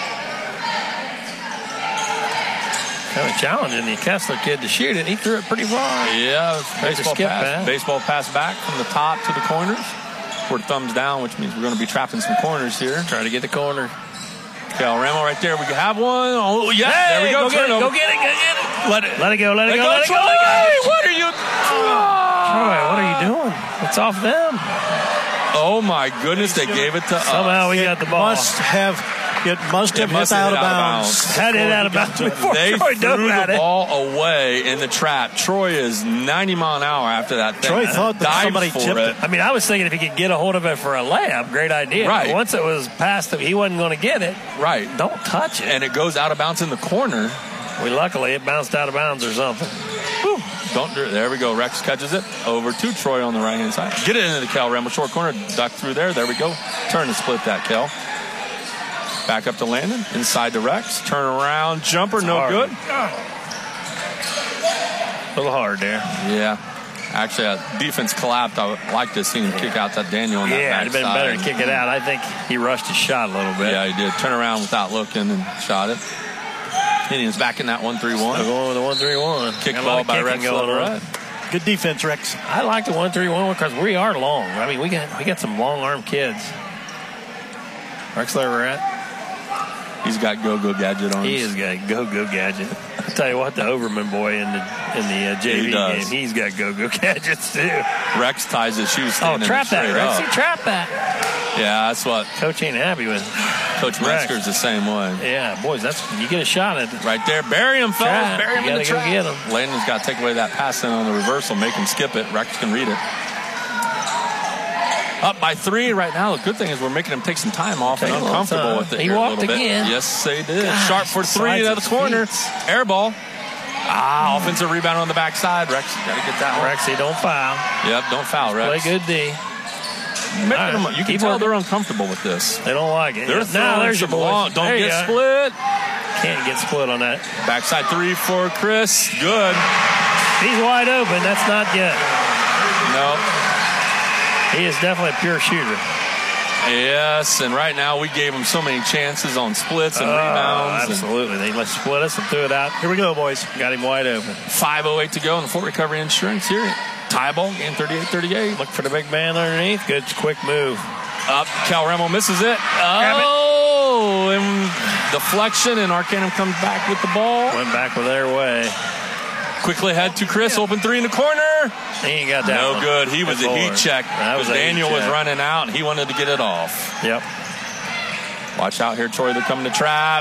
Kind of challenging the Kessler kid to shoot it. He threw it pretty far. Yeah, baseball pass. pass. Baseball pass back from the top to the corners. We're thumbs down, which means we're going to be trapping some corners here. Try to get the corner. Cal Ramo right there. We can have one. Oh, yeah. Hey, there we go. Go get, it, go get it. Go get it. Let it. Let it go. Let it let go. go. Let it Troy, go. Let it go. What are you? Oh. Troy, what are you doing? It's off them. Oh my goodness! They gave it to us. Somehow we it got the ball. Must have. It must have hit out of bounds. Had it out of bounds before they Troy threw the it. ball away in the trap. Troy is ninety mile an hour after that thing. Troy thought that somebody tipped it. I mean, I was thinking if he could get a hold of it for a layup, great idea. Right. But once it was past him, he wasn't going to get it. Right. Don't touch it. And it goes out of bounds in the corner. We luckily it bounced out of bounds or something. Whew. Don't do it. There we go. Rex catches it over to Troy on the right hand side. Get it into the Cal Ramble short corner. Duck through there. There we go. Turn and split that, Cal. Back up to Landon. Inside to Rex. Turn around. Jumper. It's no hard. good. A little hard there. Yeah. Actually, uh, defense collapsed. I would like to see him kick out that Daniel on that Yeah, it'd have been better to kick it out. I think he rushed his shot a little bit. Yeah, he did. Turn around without looking and shot it. Indians back in that one three one. They're going with the one three one. Kick ball by Rex Leverett. Good defense, Rex. I like the one three one because we are long. I mean, we got we got some long arm kids. Rex Leverett. He's got go-go gadget on. He has got go-go gadget. Tell you what, the Overman boy in the in the uh, J V He does. game, he's got go-go gadgets too. Rex ties his shoes. Oh, standing trap that, straight Rex. up. He trap that. Yeah, that's what Coach ain't happy with. Coach Rex. Metzger's the same way. Yeah, boys, that's you get a shot at it. Right there. Bury him, fellas. Trap. Bury him You in the gotta go trap. get him. Landon's got to take away that pass in on the reversal, make him skip it. Rex can read it. Up by three right now. The good thing is we're making him take some time off and Take a little uncomfortable time. with it. He here a walked little bit. again. Yes, they did. Gosh, Sharp for three slides out of his the corner. feet. Air ball. Ah, offensive rebound on the backside. Rex, got to get that one. Rexy, don't foul. Yep, don't foul, Rex. Play good D. Making All them- right. you can Keep tell working. they're uncomfortable with this. They don't like it. They're Yeah. Now throwing there's your some boys. long- Don't There you get go. split. Can't get split on that. Backside three for Chris. Good. He's wide open. That's not good. No. He is definitely a pure shooter. Yes, and right now we gave him so many chances on splits and Oh, rebounds. and absolutely. They let split us and threw it out. Here we go, boys. Got him wide open. five oh eight to go in the Fort Recovery Insurance here. Tie ball, game thirty-eight thirty-eight. Look for the big man underneath. Good, quick move. Up, Cal Remo misses it. Oh, and deflection, and Arcanum comes back with the ball. Went back with their way. Quickly head to Chris, open three in the corner. He ain't got that No one. good. He was Good a heat Lord. check. That was a heat Daniel was check. running out, and he wanted to get it off. Yep. Watch out here, Troy. They're coming to trap.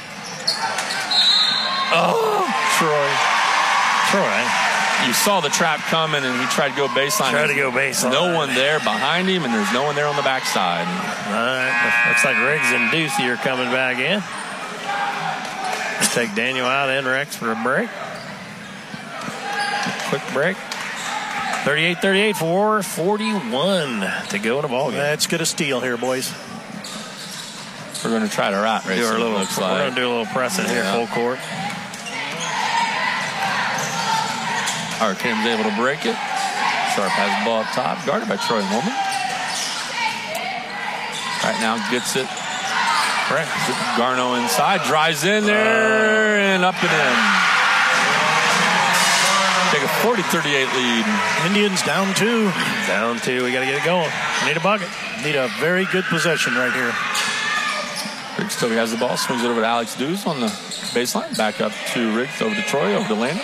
Oh, Troy. Troy. You saw the trap coming, and he tried to go baseline. Tried to go baseline. No one there behind him, and there's no one there on the backside. All right. Looks like Riggs and Ducey are coming back in. Let's take Daniel out and Rex for a break. Quick break. thirty-eight thirty-eight, four forty-one to go in the ball game. Let's get a steal here, boys. We're going to try to rat race. Do our it little, looks we're like. going to do a little pressing here, Yeah. full court. Arcanum's able to break it. Sharp has the ball up top, guarded by Troy Woman. Right now gets it. Right. Garno inside, drives in there, and up and in. Take a forty thirty-eight lead. Indians down two. Down two. We got to get it going. Need a bucket. Need a very good possession right here. Riggs still has the ball, swings it over to Alex Dews on the baseline. Back up to Riggs, over to Troy, over to Landon.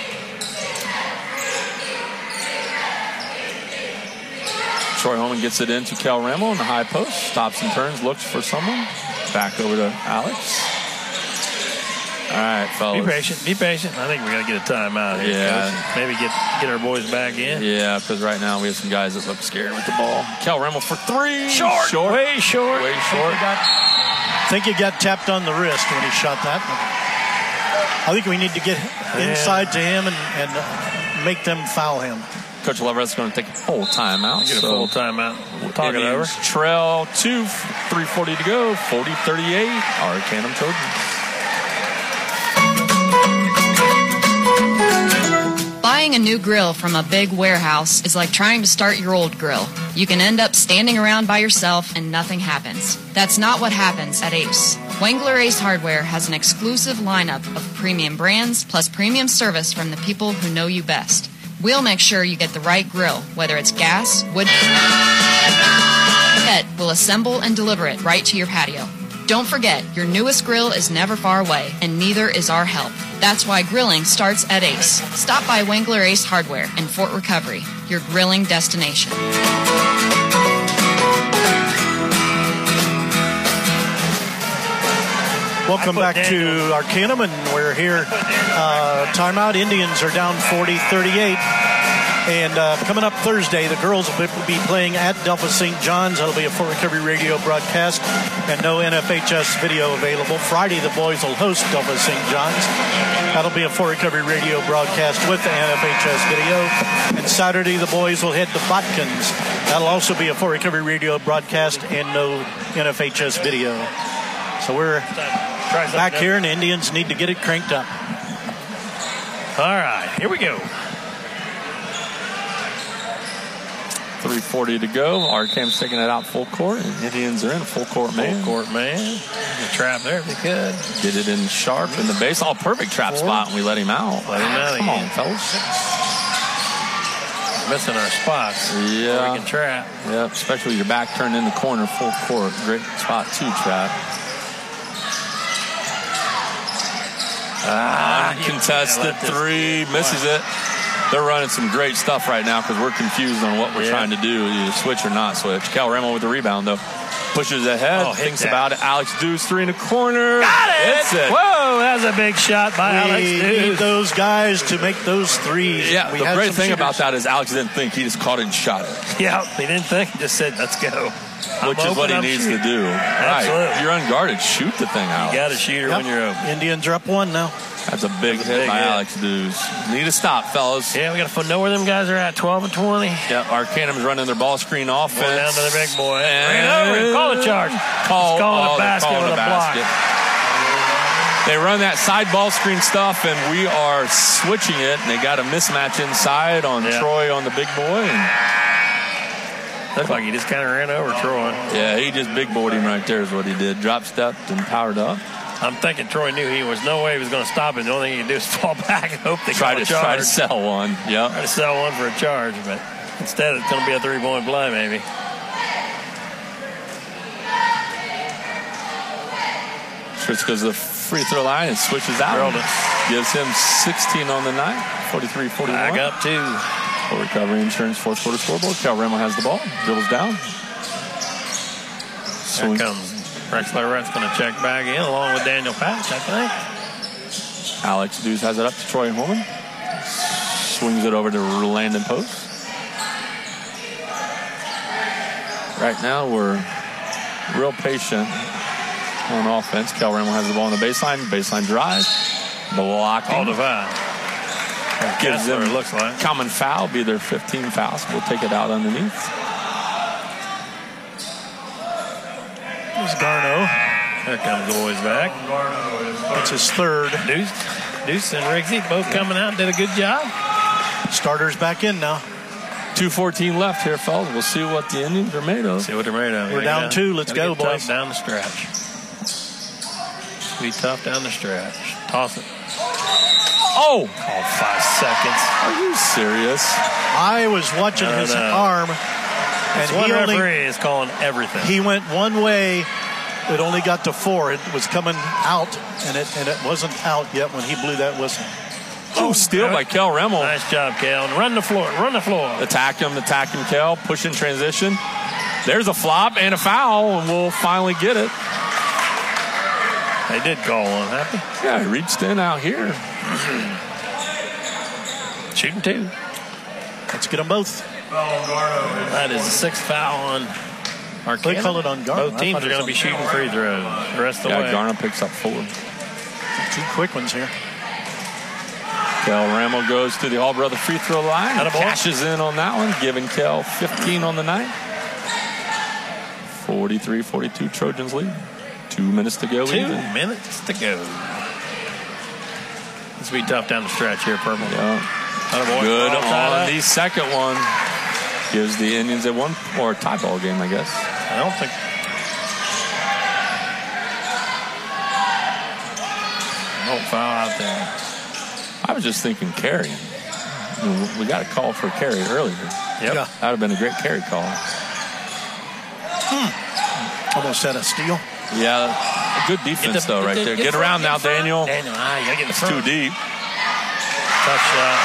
Troy Holman gets it into Cal Ramo on the high post. Stops and turns, looks for someone. Back over to Alex. All right, fellas. Be patient. Be patient. I think we got to get a timeout here. Yeah. Coach. Maybe get get our boys back in. Yeah, because right now we have some guys that look scared with the ball. Cal Ramo for three. Short. Short. Way short. Way short. I think he got tapped on the wrist when he shot that. I think we need to get inside to him and, and make them foul him. Coach Leverett's going to take a full timeout. Get a so full timeout. We'll talk it over. Indians trail two, three forty to go, forty thirty-eight. Arcanum Trojans. Buying a new grill from a big warehouse is like trying to start your old grill. You can end up standing around by yourself and nothing happens. That's not what happens at Ace. Wangler Ace Hardware has an exclusive lineup of premium brands plus premium service from the people who know you best. We'll make sure you get the right grill, whether it's gas, wood, Pet will assemble and deliver it right to your patio. Don't forget, your newest grill is never far away, and neither is our help. That's why grilling starts at Ace. Stop by Wangler Ace Hardware in Fort Recovery, your grilling destination. Welcome back to Arcanum, and we're here. Uh, timeout. Indians are down forty thirty-eight. And uh, coming up Thursday, the girls will be playing at Delphos Saint John's. That'll be a Fort Recovery radio broadcast and no N F H S video available. Friday, the boys will host Delphos Saint John's. That'll be a Fort Recovery radio broadcast with the N F H S video. And Saturday, the boys will head to Botkins. That'll also be a Fort Recovery radio broadcast and no N F H S video. So we're back here, and the Indians need to get it cranked up. All right, here we go. three forty to go. Arcam's taking it out full court, and Indians are in a full court man. Full court man. The trap there if they could. Get it in sharp in the base. All perfect trap Four. spot, and we let him out. Let him out Come again. on, fellas. Missing our spots. Yeah. We can trap. Yep, especially with your back turned in the corner, full court. Great spot to trap. Ah, Uncontested three, misses it. They're running some great stuff right now because we're confused on what we're Yeah. trying to do, either switch or not switch. Cal Ramo with the rebound, though. Pushes ahead, Oh, hit thinks that. about it. Alex Deuce, three in the corner. Got it! Hits it. Whoa, that was a big shot by Alex We Deuce. need those guys to make those threes. Yeah, we the had great some thing shooters. about that is Alex didn't think. He just caught it and shot it, Yeah, he didn't think. He just said, let's go. I'm which is open, what he I'm needs shooting. to do. Absolutely. Right. You're unguarded. Shoot the thing out. You got to shoot her Yep. when you're open. Indians are up one now. That's a big That's a hit big by hit. Alex Deuce. Need to stop, fellas. Yeah, we got to know where them guys are at, twelve and twenty. Yeah, Arcanum's running their ball screen offense. Going down to the big boy. And Ran over him. Call a charge. Call, He's calling oh, a they're basket calling with a block. basket. They run that side ball screen stuff, and we are switching it. And they got a mismatch inside on Yeah. Troy on the big boy. And Looked like he just kind of ran over Troy. yeah, he just big boyed him right there is what he did. Drop stepped and powered up. I'm thinking Troy knew he was no way he was going to stop him. The only thing he could do is fall back and hope they Try call to a charge. try to sell one. Yep. Try to sell one for a charge, but instead it's going to be a three-point play maybe. Switch goes to the free throw line and switches out. Drilled it. Gives him sixteen on the night. forty-three forty-one. Back up two. For Recovery Insurance fourth quarter scoreboard. Cal Ramo has the ball. Dribbles down. Here comes Rex Laurette's going to check back in along with Daniel Patch, I think. Alex Deuce has it up to Troy Holman. Swings it over to Landon Post. Right now we're real patient on offense. Cal Ramo has the ball on the baseline. Baseline drive. Blocking. All the foul. Gives Kessler, them it looks like. common foul. Be their fifteenth fouls. We'll take it out underneath. There's Garno. Here comes the boys back. That's his third. Deuce, Deuce and Riggsy both coming out and did a good job. Starters back in now. two fourteen left here, fellas. We'll see what the Indians are made of. See what they're made of. We're down two. Let's Gotta go, get tough boys. down the stretch. Be tough down the stretch. Toss it. Oh! Called five seconds. Are you serious? I was watching No, his no. arm, This and one he only referee is calling everything. he went one way. It only got to four. It was coming out, and it and it wasn't out yet when he blew that whistle. Oh, steal by Kel Remmel. Nice job, Kel. Run the floor. Run the floor. Attack him, attack him, Kel. Push in transition. There's a flop and a foul, and we'll finally get it. They did call one, happy? Yeah, he reached in out here. Shooting two. Let's get them both. That is the sixth foul on Arcana. They call it on Garner. Both teams are going to be shooting free throws the rest of the Yeah, way. Garner picks up four. Two quick ones here. Kel Ramo goes to the Hall Brother free throw line. Attaboy. Cashes in on that one, giving Kel fifteen on the night. forty-three forty-two Trojans lead. Two minutes to go. Two even. minutes to go. This will be tough down the stretch here, Purple. Yeah. Attaboy. Good All tied on up. the second one. Gives the Indians a one or a tie ball game, I guess. I don't think. No foul out there. I was just thinking carry. I mean, we got a call for carry earlier. Yep. Yeah. That would have been a great carry call. Almost had a steal. Yeah, good defense the- though, get right the- there. get Get front, around get now, front. Daniel. Daniel, ah, you got to get in It's front. too deep. Tough shot.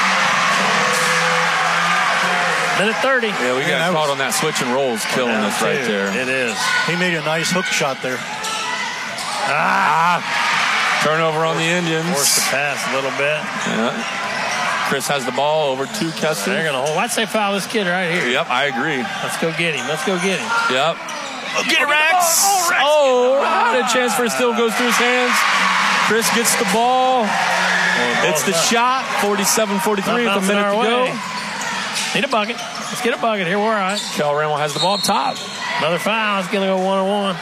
Minute thirty. Yeah, we Man, got that caught was- on that switch and rolls, killing Down us right two. there. It is. He made a nice hook shot there. Ah, Turnover on the Indians. forced the pass a little bit. Yeah. Chris has the ball over to They're Kessler. going to hold. I'd say foul this kid right here. Yep, I agree. Let's go get him. Let's go get him. Yep. Get Rex! Oh, how did Chancellor still goes through his hands? Chris gets the ball. It's the shot. forty-seven forty-three with a minute to go. Need a bucket. Let's get a bucket here. We're all right. Kel Ramo has the ball up top. Another foul. It's going to go one on one.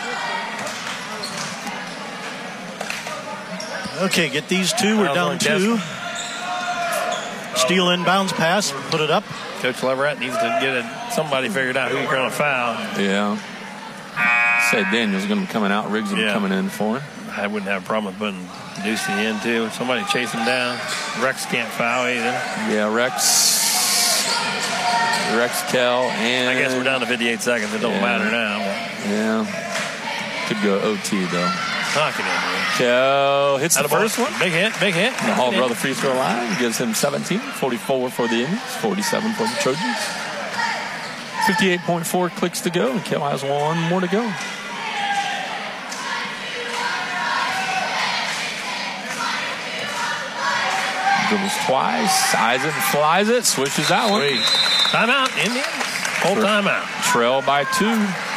Okay, get these two. We're Fouls down on two. Steal inbounds pass. Put it up. Coach Leverett needs to get a, somebody figured out who you're going to foul. Yeah. Said Daniel's going to be coming out. Riggs will be Yeah. coming in for him. I wouldn't have a problem with putting Ducey in, too. Somebody chase him down. Rex can't foul either. Yeah, Rex. Rex, Kel, and... I guess we're down to fifty-eight seconds. It don't Yeah. matter now. Yeah. Could go O T, though. Knock it in, man. Kel hits the Attaboy. first one. Big hit, big hit. The Hall brother free throw line gives him seventeen. forty-four for the Indians, forty-seven for the Trojans. fifty-eight point four clicks to go, and Kel has one more to go. Dribbles twice, eyes it and flies it, swishes that one. Sweet. Timeout, Indians. Full timeout. Trail by two.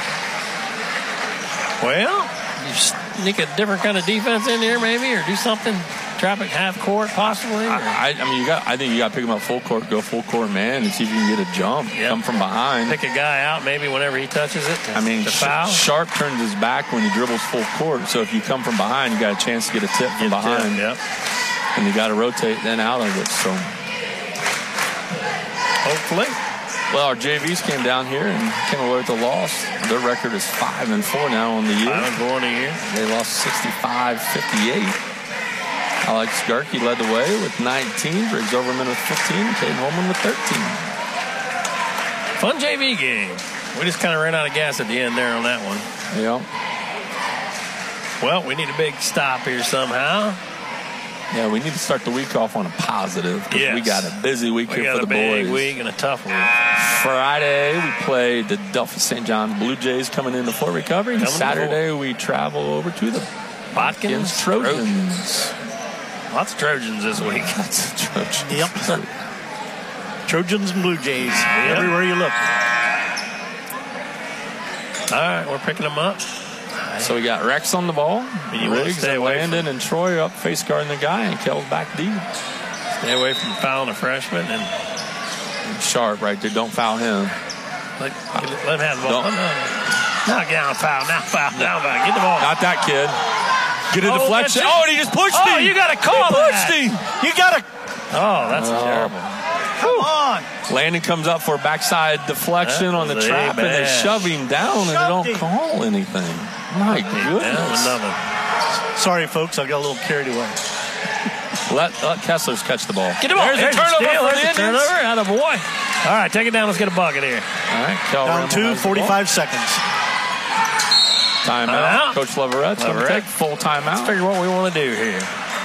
Well, you sneak a different kind of defense in there, maybe, or do something. Traffic half court, possibly. I, I, I mean, you got. I think you got to pick him up full court, go full court man, and see if you can get a jump. Yep. Come from behind. Pick a guy out, maybe whenever he touches it. To, I mean, to foul. Sharp turns his back when he dribbles full court. So if you come from behind, you got a chance to get a tip from Get behind. Tip, yep. And you got to rotate then out of it. So hopefully. Well, our J Vs came down here and came away with a loss. Their record is five and four now on the year. Five and four on the year. They lost sixty-five fifty-eight. Alex Garkey led the way with nineteen. Briggs Overman with fifteen. Caden Holman with thirteen. Fun J V game. We just kind of ran out of gas at the end there on that one. Yeah. Well, we need a big stop here somehow. Yeah, we need to start the week off on a positive because yes. we got a busy week we here got for the a big boys. week and a tough week. Friday, we played the Delphos Saint John Blue Jays coming into Fort Recovery. And Saturday, we travel over to the Botkins Trojans. Trojans. Lots of Trojans this week. Lots of Trojans. Yep. Trojans and Blue Jays. Yep. Everywhere you look. All right, we're picking them up. So we got Rex on the ball. Riggs stay and away Landon and Troy up face guarding the guy, and Kel's back deep. Stay away from fouling a freshman. And, and Sharp right there. Don't foul him. Let, let him have the ball. Now get on foul. Now foul. Now foul. Get the ball. Not that kid. Get a oh, deflection. Oh, and he just pushed oh, him. Oh, you got to call he pushed that. him. You got to. Oh, that's oh. terrible. Come on. Landon comes up for a backside deflection on the trap, and they shove him down, and they don't him. call anything. My goodness. Sorry, folks. I got a little carried away. Let, let Kesslers catch the ball. Get the ball. There's, There's a turnover steal. for There's the Indians. Turnover. Out of boy. All right, take it down. Let's get a bucket here. All right. Kel down two, forty-five seconds. Timeout. Time Coach Leverette's going to take full timeout. Let's figure what we want to do here.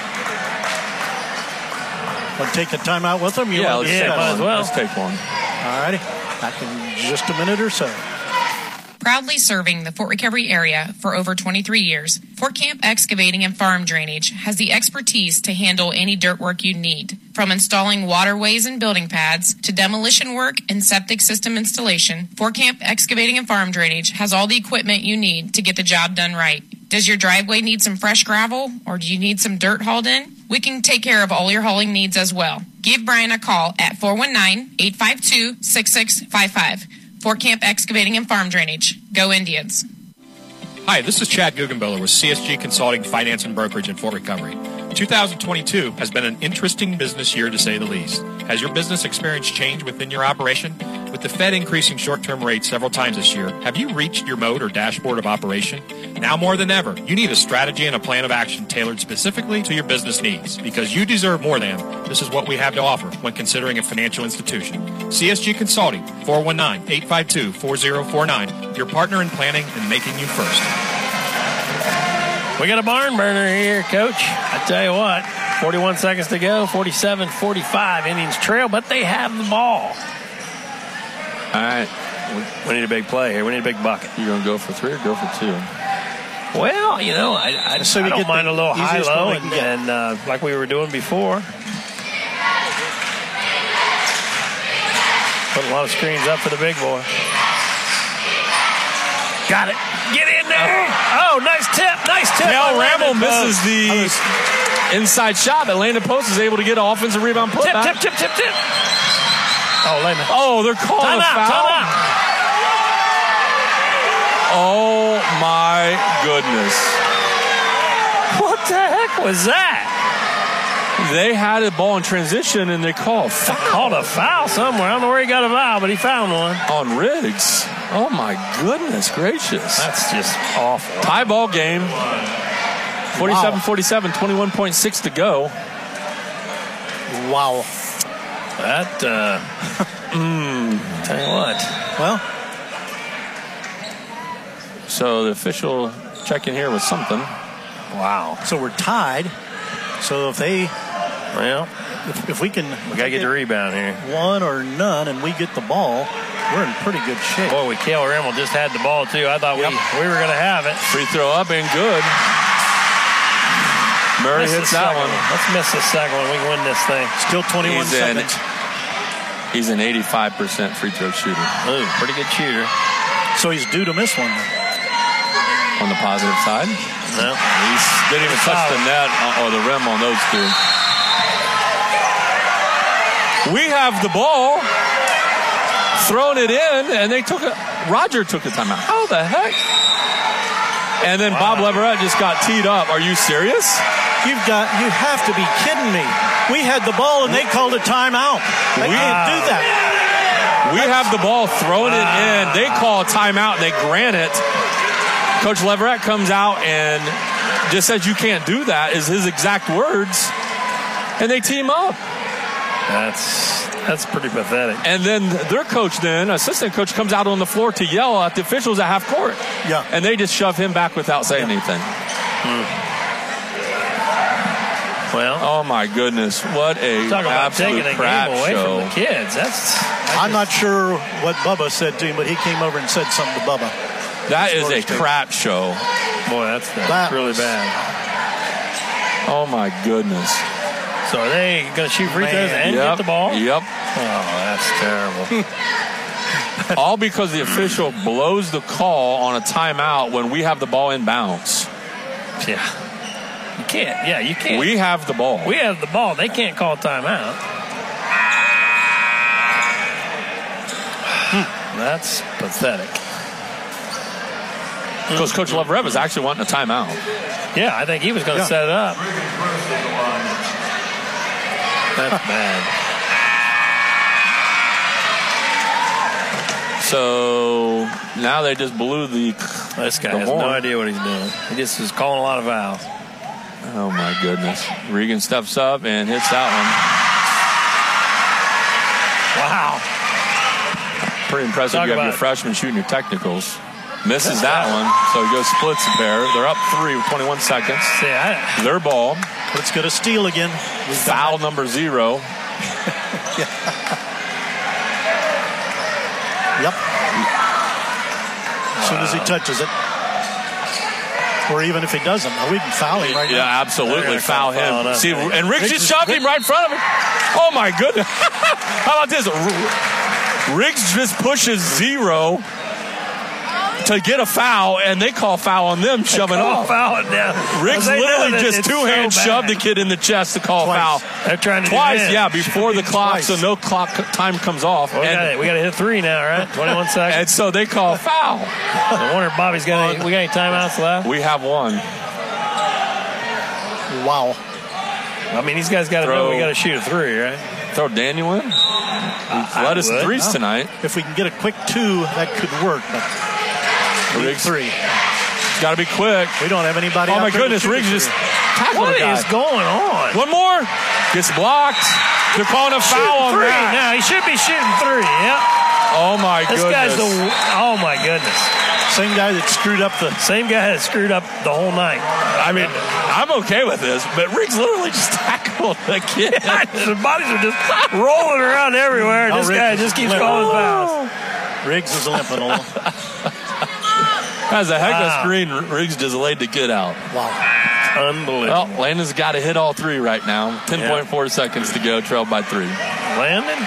Want to take the timeout with them? You yeah, want let's, to take one? As well. let's take one. All righty. Back in just a minute or so. Proudly serving the Fort Recovery area for over twenty-three years, Fort Camp Excavating and Farm Drainage has the expertise to handle any dirt work you need. From installing waterways and building pads to demolition work and septic system installation, Fort Camp Excavating and Farm Drainage has all the equipment you need to get the job done right. Does your driveway need some fresh gravel, or do you need some dirt hauled in? We can take care of all your hauling needs as well. Give Brian a call at four one nine, eight five two, six six five five. Fort Camp Excavating and Farm Drainage. Go Indians. Hi, this is Chad Guggenbiller with C S G Consulting Finance and Brokerage in Fort Recovery. two thousand twenty-two has been an interesting business year to say the least. Has your business experienced change within your operation? With the Fed increasing short-term rates several times this year, have you reached your mode or dashboard of operation? Now more than ever, you need a strategy and a plan of action tailored specifically to your business needs. Because you deserve more than, this is what we have to offer when considering a financial institution. C S G Consulting, four one nine, eight five two, four zero four nine, your partner in planning and making you first. We got a barn burner here, Coach. I tell you what, forty-one seconds to go, forty-seven forty-five. Indians trail, but they have the ball. All right. We need a big play here. We need a big bucket. You going to go for three or go for two? Well, you know, I, I, so I don't mind a little high-low, and, and uh, like we were doing before. Put a lot of screens up for the big boy. Got it. Get in there. Oh, nice tip. Nice tip. Kel Ramble misses the inside shot, but Landon Post is able to get an offensive rebound put tip, back. Tip, tip, tip, tip. Oh, Landon. Oh, they're calling time a out, foul. Time out. Oh, my goodness. What the heck was that? They had a ball in transition, and they called a foul. Called a foul somewhere. I don't know where he got a foul, but he found one. On Riggs. Oh, my goodness gracious. That's just awful. Tie ball game. forty-seven forty-seven, twenty-one point six to go. Wow. That, uh, mm, tell you what. Well. So the official check in here was something. Wow. So we're tied. So if they, well, if, if we can, we gotta get the rebound here. One or none, and we get the ball, we're in pretty good shape. Boy, we Cale Rimmel just had the ball too. I thought yep. we we were gonna have it. Free throw up and good. Murray miss hits that one. one. Let's miss the second one. We can win this thing. Still twenty-one he's seconds. In, he's an eighty-five percent free throw shooter. Ooh, pretty good shooter. So he's due to miss one. On the positive side? No. He didn't even touch the net or the rim on those two. We have the ball. Thrown it in, and they took a. Roger took a timeout. How the heck? And then wow. Bob Leverett just got teed up. Are you serious? You've got. You have to be kidding me. We had the ball, and they called a timeout. They we, can't do that. We have the ball, throwing it in. They call a timeout, and they grant it. Coach Leverett comes out and just says, "You can't do that," is his exact words, and they team up. That's. That's pretty pathetic. And then their coach then, assistant coach, comes out on the floor to yell at the officials at half court. Yeah. And they just shove him back without saying yeah. anything. Hmm. Well. Oh, my goodness. What a talk about absolute taking a crap game away show. From the kids. That's, that's I'm not sure what Bubba said to him, but he came over and said something to Bubba. That is a crap show. Boy, that's, that's that really bad. Oh, my goodness. So are they going to shoot free throws and yep. get the ball? Yep. Oh, that's terrible. All because the official blows the call on a timeout when we have the ball in bounds. Yeah. You can't. Yeah, you can't. We have the ball. We have the ball. They can't call a timeout. Hmm. That's pathetic. Because Coach Leverett was actually wanting a timeout. Yeah, I think he was going to yeah. set it up. That's bad. So now they just blew the. This guy the has horn. no idea what he's doing. He just is calling a lot of fouls. Oh my goodness! Regan steps up and hits that one. Wow. Pretty impressive. Talk you have your it. freshman shooting your technicals. Misses that one, so he goes splits a pair. They're up three with twenty-one seconds. See, I, Their ball. Let's get a steal again. We've Foul number zero. Yep. As soon as he touches it. Or even if he doesn't. We can foul him right yeah, now. Yeah, absolutely. Foul him. Foul See, and Riggs just shoved him right in front of him. Oh, my goodness. How about this? Riggs just pushes zero to get a foul, and they call foul on them, shoving off. Foul down. Riggs literally just two hands so shoved the kid in the chest to call Twice. foul. They're trying to Twice, do yeah, before the clock, Twice. so no clock time comes off. Well, we and, got to hit three now, right? twenty-one seconds. And so they call foul. I wonder if Bobby's got any, we got any timeouts left? We have one. Wow. I mean, these guys got to know we got to shoot a three, right? Throw Daniel in. We've I led us in would. threes No. tonight. If we can get a quick two, that could work. But Riggs three. Got to be quick. We don't have anybody. Oh, out my there to goodness. shoot Riggs it just for. tackled What a guy. is going on? One more. Gets blocked. They're calling a foul on three. that. Now, he should be shooting three. Yep. Oh, my This goodness. guy's the. Oh, my goodness. Same guy that screwed up the. Same guy that screwed up the whole night. I mean, I'm okay with this, but Riggs literally just tackled the kid. The bodies are just rolling around everywhere. Oh, this Riggs guy is just keeps limping. calling fouls. Riggs is limping along. That's a heck of a Wow. screen. Riggs just laid the kid out. Wow. Unbelievable. Well, Landon's got to hit all three right now. ten point four yeah. seconds to go, trailed by three. Landon?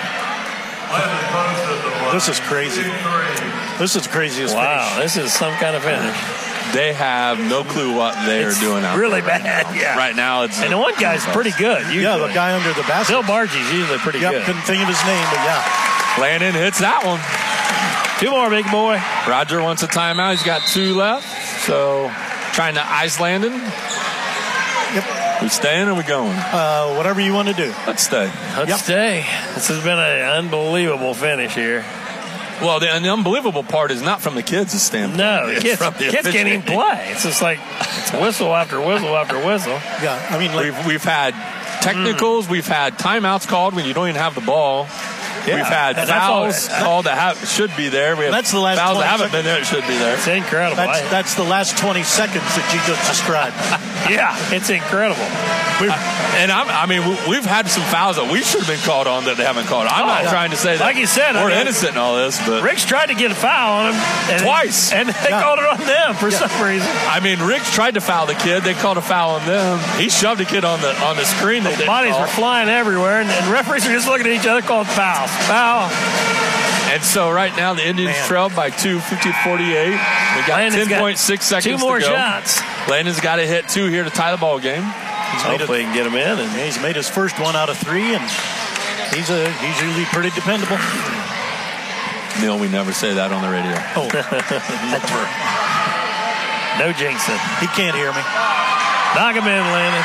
This is crazy. This is crazy as Wow, finish. this is some kind of finish. They have no clue what they It's are doing out really there. bad, yeah. Right now, it's And the one guy's pretty good. Usually. Yeah, the guy under the basket. Bill Bargie's usually pretty Yep, good. couldn't think of his name, but yeah. Landon hits that one. Two more, big boy. Roger wants a timeout. He's got two left. So trying to ice Landon. Yep. We staying or we going? Uh, whatever you want to do. Let's stay. Let's Yep. stay. This has been an unbelievable finish here. Well, the, and the unbelievable part is not from the kids' standpoint. No, the It's kids, from the kids can't even play. It's just like it's whistle after whistle after whistle. Yeah, I mean, like, We've, we've had technicals. Mm. We've had timeouts called when you don't even have the ball. Yeah, we've had and that's all- fouls called that have, should be there. We have That's the last fouls that twenty haven't been there. It should be there. It's incredible. that's, I- that's the last twenty seconds that you just described. Yeah, it's incredible. We've, and I'm, I mean, we've had some fouls that we should have been called on that they haven't called. I'm Oh, not yeah. trying to say that Like you said, I we're mean, innocent in all this, but Rick's tried to get a foul on him. And Twice. And they Yeah. called it on them for some reason. I mean, Rick tried to foul the kid. They called a foul on them. He shoved a kid on the on the screen. They didn't Bodies call. were flying everywhere, and, and referees are just looking at each other calling fouls. Foul. And so right now the Indians Man. trail by two, fifty to forty-eight. We got Landon's ten point six got seconds two more to go. shots. Landon's got to hit two here to tie the ball game. He's made Hopefully he can get him in. And he's made his first one out of three, and he's a he's usually pretty dependable. Neil, we never say that on the radio. Oh, never. No jinxing. He can't hear me. Knock him in, Landon.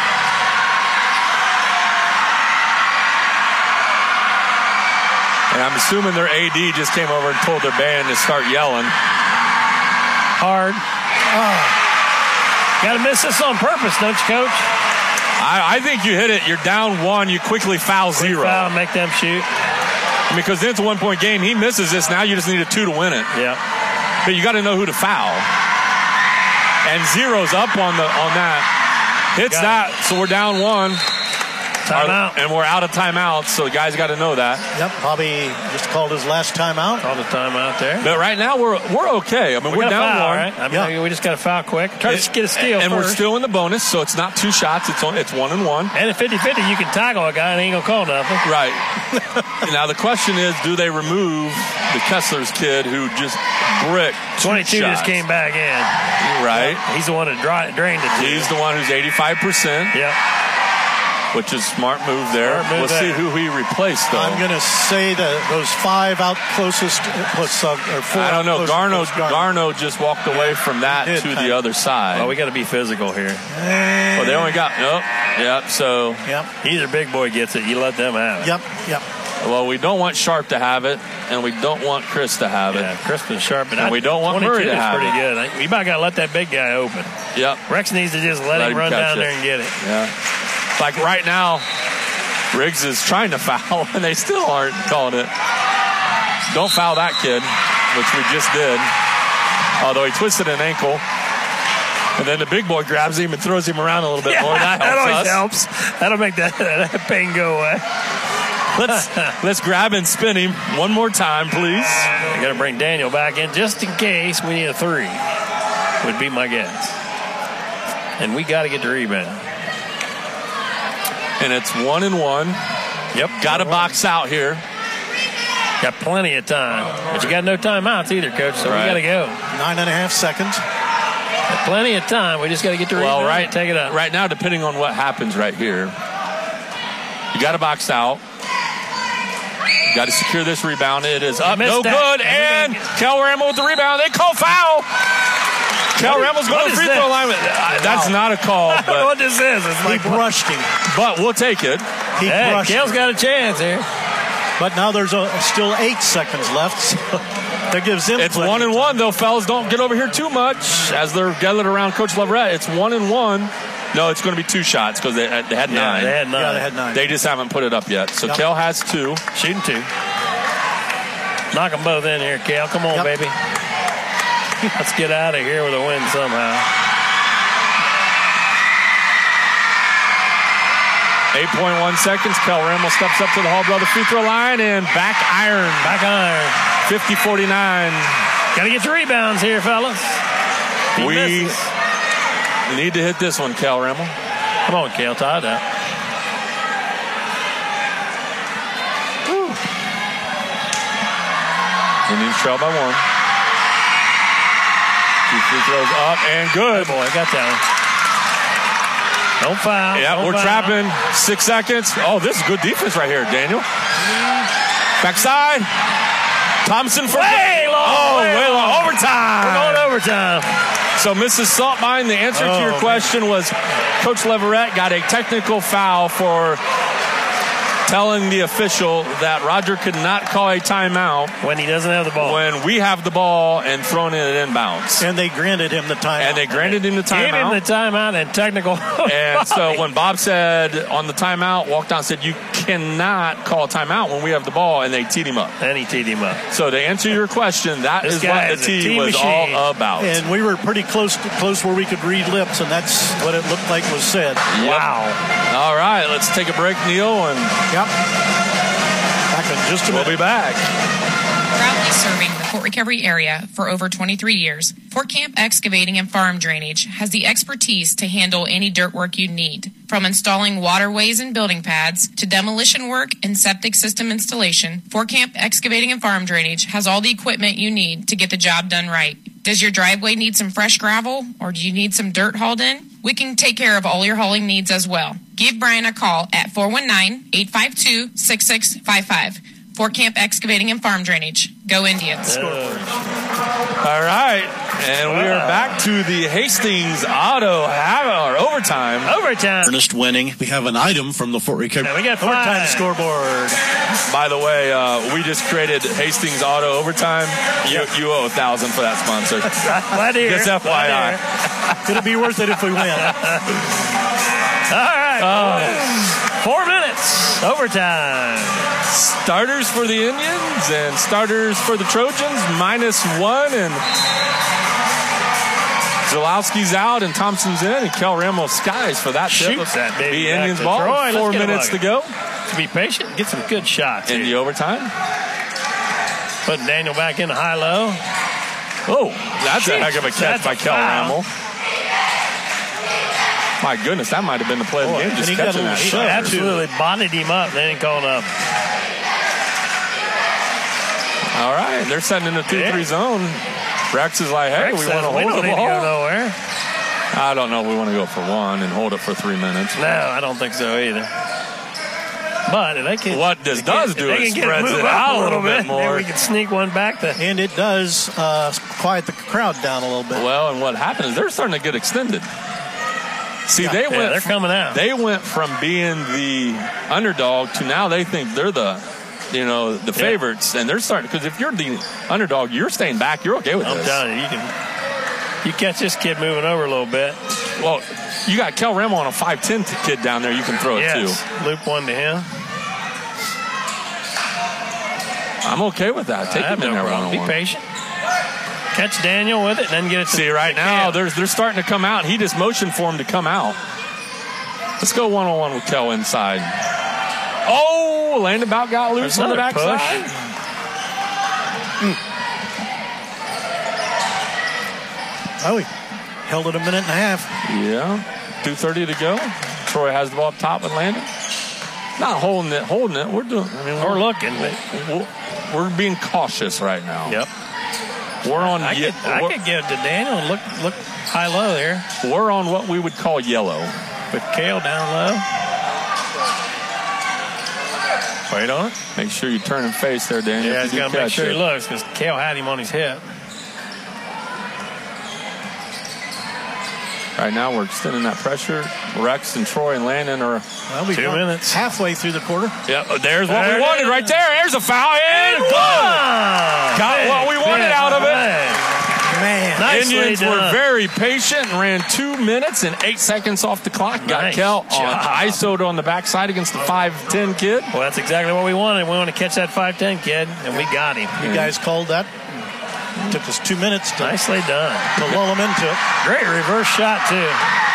And I'm assuming their A D just came over and told their band to start yelling. Hard. Oh. Got to miss this on purpose, don't you, Coach? I, I think you hit it. You're down one. You quickly foul Quick zero. Foul, make them shoot. Because then it's a one-point game. He misses this. Now you just need a two to win it. Yeah. But you got to know who to foul. And zero's up on the on that. Hits Got that. So we're down one. Timeout. And we're out of timeouts. So the guys got to know that. Yep, Bobby just called his last timeout. Called a timeout there. But right now we're we're okay. I mean, We we're got a down foul, one. right? I mean, Yeah. we just got to foul quick. Try It- to get a steal and first. we're still in the bonus, so it's not two shots. It's on, it's one and one. And at fifty-fifty, you can tackle a guy and he ain't going to call nothing. Right. Now the question is, do they remove the Kessler's kid who just bricked two twenty-two shots? just came back in. Right. He's the one that dry, drained it. to He's you. the one who's eighty-five percent. Yep. Which is smart move there. Smart move we'll see there. who he replaced, though. I'm going to say that those five out closest, plus, uh, or four I don't know. out Garno, closest was Garno just walked away from that He did, to kind the of. other side. Well, we got to be physical here. Well, they only got nope. Yep. So Yep, Either big boy gets it, you let them have it. yep, yep. well, we don't want Sharp to have it, and we don't want Chris to have Yeah, it. Crispin Sharp. And we don't want Murray to is have pretty it. good. I- We might got to let that big guy open. Yep. Rex needs to just let, Let him him run catch down it. there and get it. Yeah. Like right now, Riggs is trying to foul, and they still aren't calling it. Don't foul that kid, which we just did. Although he twisted an ankle. And then the big boy grabs him and throws him around a little bit Yeah, more. That helps always us. helps. That'll make that, that pain go away. Let's let's grab and spin him one more time, please. I got to bring Daniel back in just in case we need a three. Would be my guess. And we got to get the rebound. And it's one and one. Yep. Got to box out here. Got plenty of time. But you got no timeouts either, Coach, so Right. we got to go. Nine and a half seconds. Got plenty of time. We just got to get the rebound. Well, right, Take it up. right now, depending on what happens right here, you got to box out. You got to secure this rebound. It is up, missed no that. good, and Kel Ramel with the rebound. They call foul. Kel What- Ramel's what going to is free throw this? line. Uh, That's not a call, I don't know what but, this is. It's He like, brushed him. but we'll take it. He hey, brushed Kel's him. got a chance here. But now there's a, still eight seconds left. So that gives him. It's plenty one of and time. one, though, fellas. Don't get over here too much as they're gathered around Coach Leverett. It's one and one. No, it's going to be two shots because they, they had Yeah, nine. they had nine. Yeah, they had nine. They just haven't put it up yet. So Yep. Kel has two. Shooting two. Knock them both in here, Kel. Come on, Yep. baby. Let's get out of here with a win somehow. eight point one seconds. Kel Ramel steps up to the Hall Brother free throw line and back iron. Back iron. fifty forty-nine. Got to get your rebounds here, fellas. He We misses. need to hit this one, Kel Ramel. Come on, Kel. Tie it up. Indians trail by one. Two free throws up and good. Good boy. Got that one. Don't foul. Yeah, Don't we're foul. trapping. Six seconds. Oh, this is good defense right here, Daniel. Backside. Thompson for Way long. Oh, way way long. long. Overtime. We're going overtime. So, Missus Saltmine, the answer to your Oh, question was Coach Leverett got a technical foul for telling the official that Roger could not call a timeout when he doesn't have the ball. When we have the ball and thrown it inbounds. And they granted him the timeout. And they granted him the timeout. Gave him the timeout and technical. And so when Bob said on the timeout, walked down and said, you cannot call a timeout when we have the ball, and they teed him up. And he teed him up. So to answer your question, that This is guy what the is a tee tee was machine. all about. And we were pretty close to, close where we could read lips, and that's what it looked like was said. Yep. Wow. All right, let's take a break, Neil, and yep. Back in just a we'll minute. be back. Proudly serving the Fort Recovery area for over twenty-three years, Fort Camp Excavating and Farm Drainage has the expertise to handle any dirt work you need. From installing waterways and building pads to demolition work and septic system installation, Fort Camp Excavating and Farm Drainage has all the equipment you need to get the job done right. Does your driveway need some fresh gravel, or do you need some dirt hauled in? We can take care of all your hauling needs as well. Give Brian a call at four one nine, eight five two, six six five five. Fort Camp Excavating and Farm Drainage. Go Indians. All right, and we are back to the Hastings Auto have or overtime. Overtime. Ernest winning. We have an item from the Fort Recovery. We got overtime scoreboard. By the way, uh, we just created Hastings Auto Overtime. You, you owe a thousand for that sponsor. Glad to hear. Just F Y I. It'll be worth it if we win. All right. Uh, Four minutes. Overtime. Starters for the Indians and starters for the Trojans, minus one. And Zalowski's out and Thompson's in. And Kel Ramos skies for that tip. Shoots that baby the back Indians to ball. Troy. Four Let's get a minutes to bucket. go. To be patient, get some good shots in here. the overtime. Putting Daniel back in high-low. Oh, that's Jeez, a heck of a catch by Kel foul. Ramos. My goodness, that might have been the play of the Boy, game. Just and he catching got, that he shot. absolutely bodied him up. They didn't call it up. All right, they're setting in the two three zone. Rex is like, hey, Rex we says, want to we hold don't the need to ball. go nowhere. I don't know. We want to go for one and hold it for three minutes. No, I don't think so either. But if they can, what this they does can, do if they is can get spreads move it up out a little bit more. Maybe we can sneak one back to. And it does uh, quiet the crowd down a little bit. Well, and what happened is they're starting to get extended. See, Yeah, they yeah, went. they're coming out. They went from being the underdog to now they think they're the, you know, the favorites, and they're starting because if you're the underdog, you're staying back. You're okay with I'm this. telling you, you can. You catch this kid moving over a little bit. Well, you got Kel Ramo on a five ten kid down there. You can throw it Yes. too. Loop one to him. I'm okay with that. Take I have him in no there problem. one on Be one. patient. Catch Daniel with it, and then get it to See, right to now, Cam. they're, they're starting to come out. He just motioned for him to come out. Let's go one-on-one with Kel inside. Oh, Landon about got loose There's on the another backside. push. Oh, he held it a minute and a half. Yeah, two thirty to go. Troy has the ball up top with Landon. Not holding it, holding it. We're doing. I mean, We're looking, but we're, we're being cautious right now. Yep. We're on. I ye- could, I we're- could give it to Daniel and look look high low there. We're on what we would call yellow. With Kale down low. Wait on it. Make sure you turn and face there, Daniel. Yeah, if he's you got do to make catch sure it. he looks because Kale had him on his hip. Right now, we're extending that pressure. Rex and Troy and Landon are Well, we've Two gone minutes. halfway through the quarter. Yeah, there's what There we it wanted is. right there. There's a foul and One. good. Got Big, what we wanted big out of it. play. Man, Nicely Indians were done. very patient and ran two minutes and eight seconds off the clock. Got Nice Kel on job. I S O'd on the backside against the five ten kid. Well, that's exactly what we wanted. We wanted to catch that five ten kid, and we got him. you guys called that. Took us two minutes to, Nicely done. to lull him into it. Great reverse shot, too.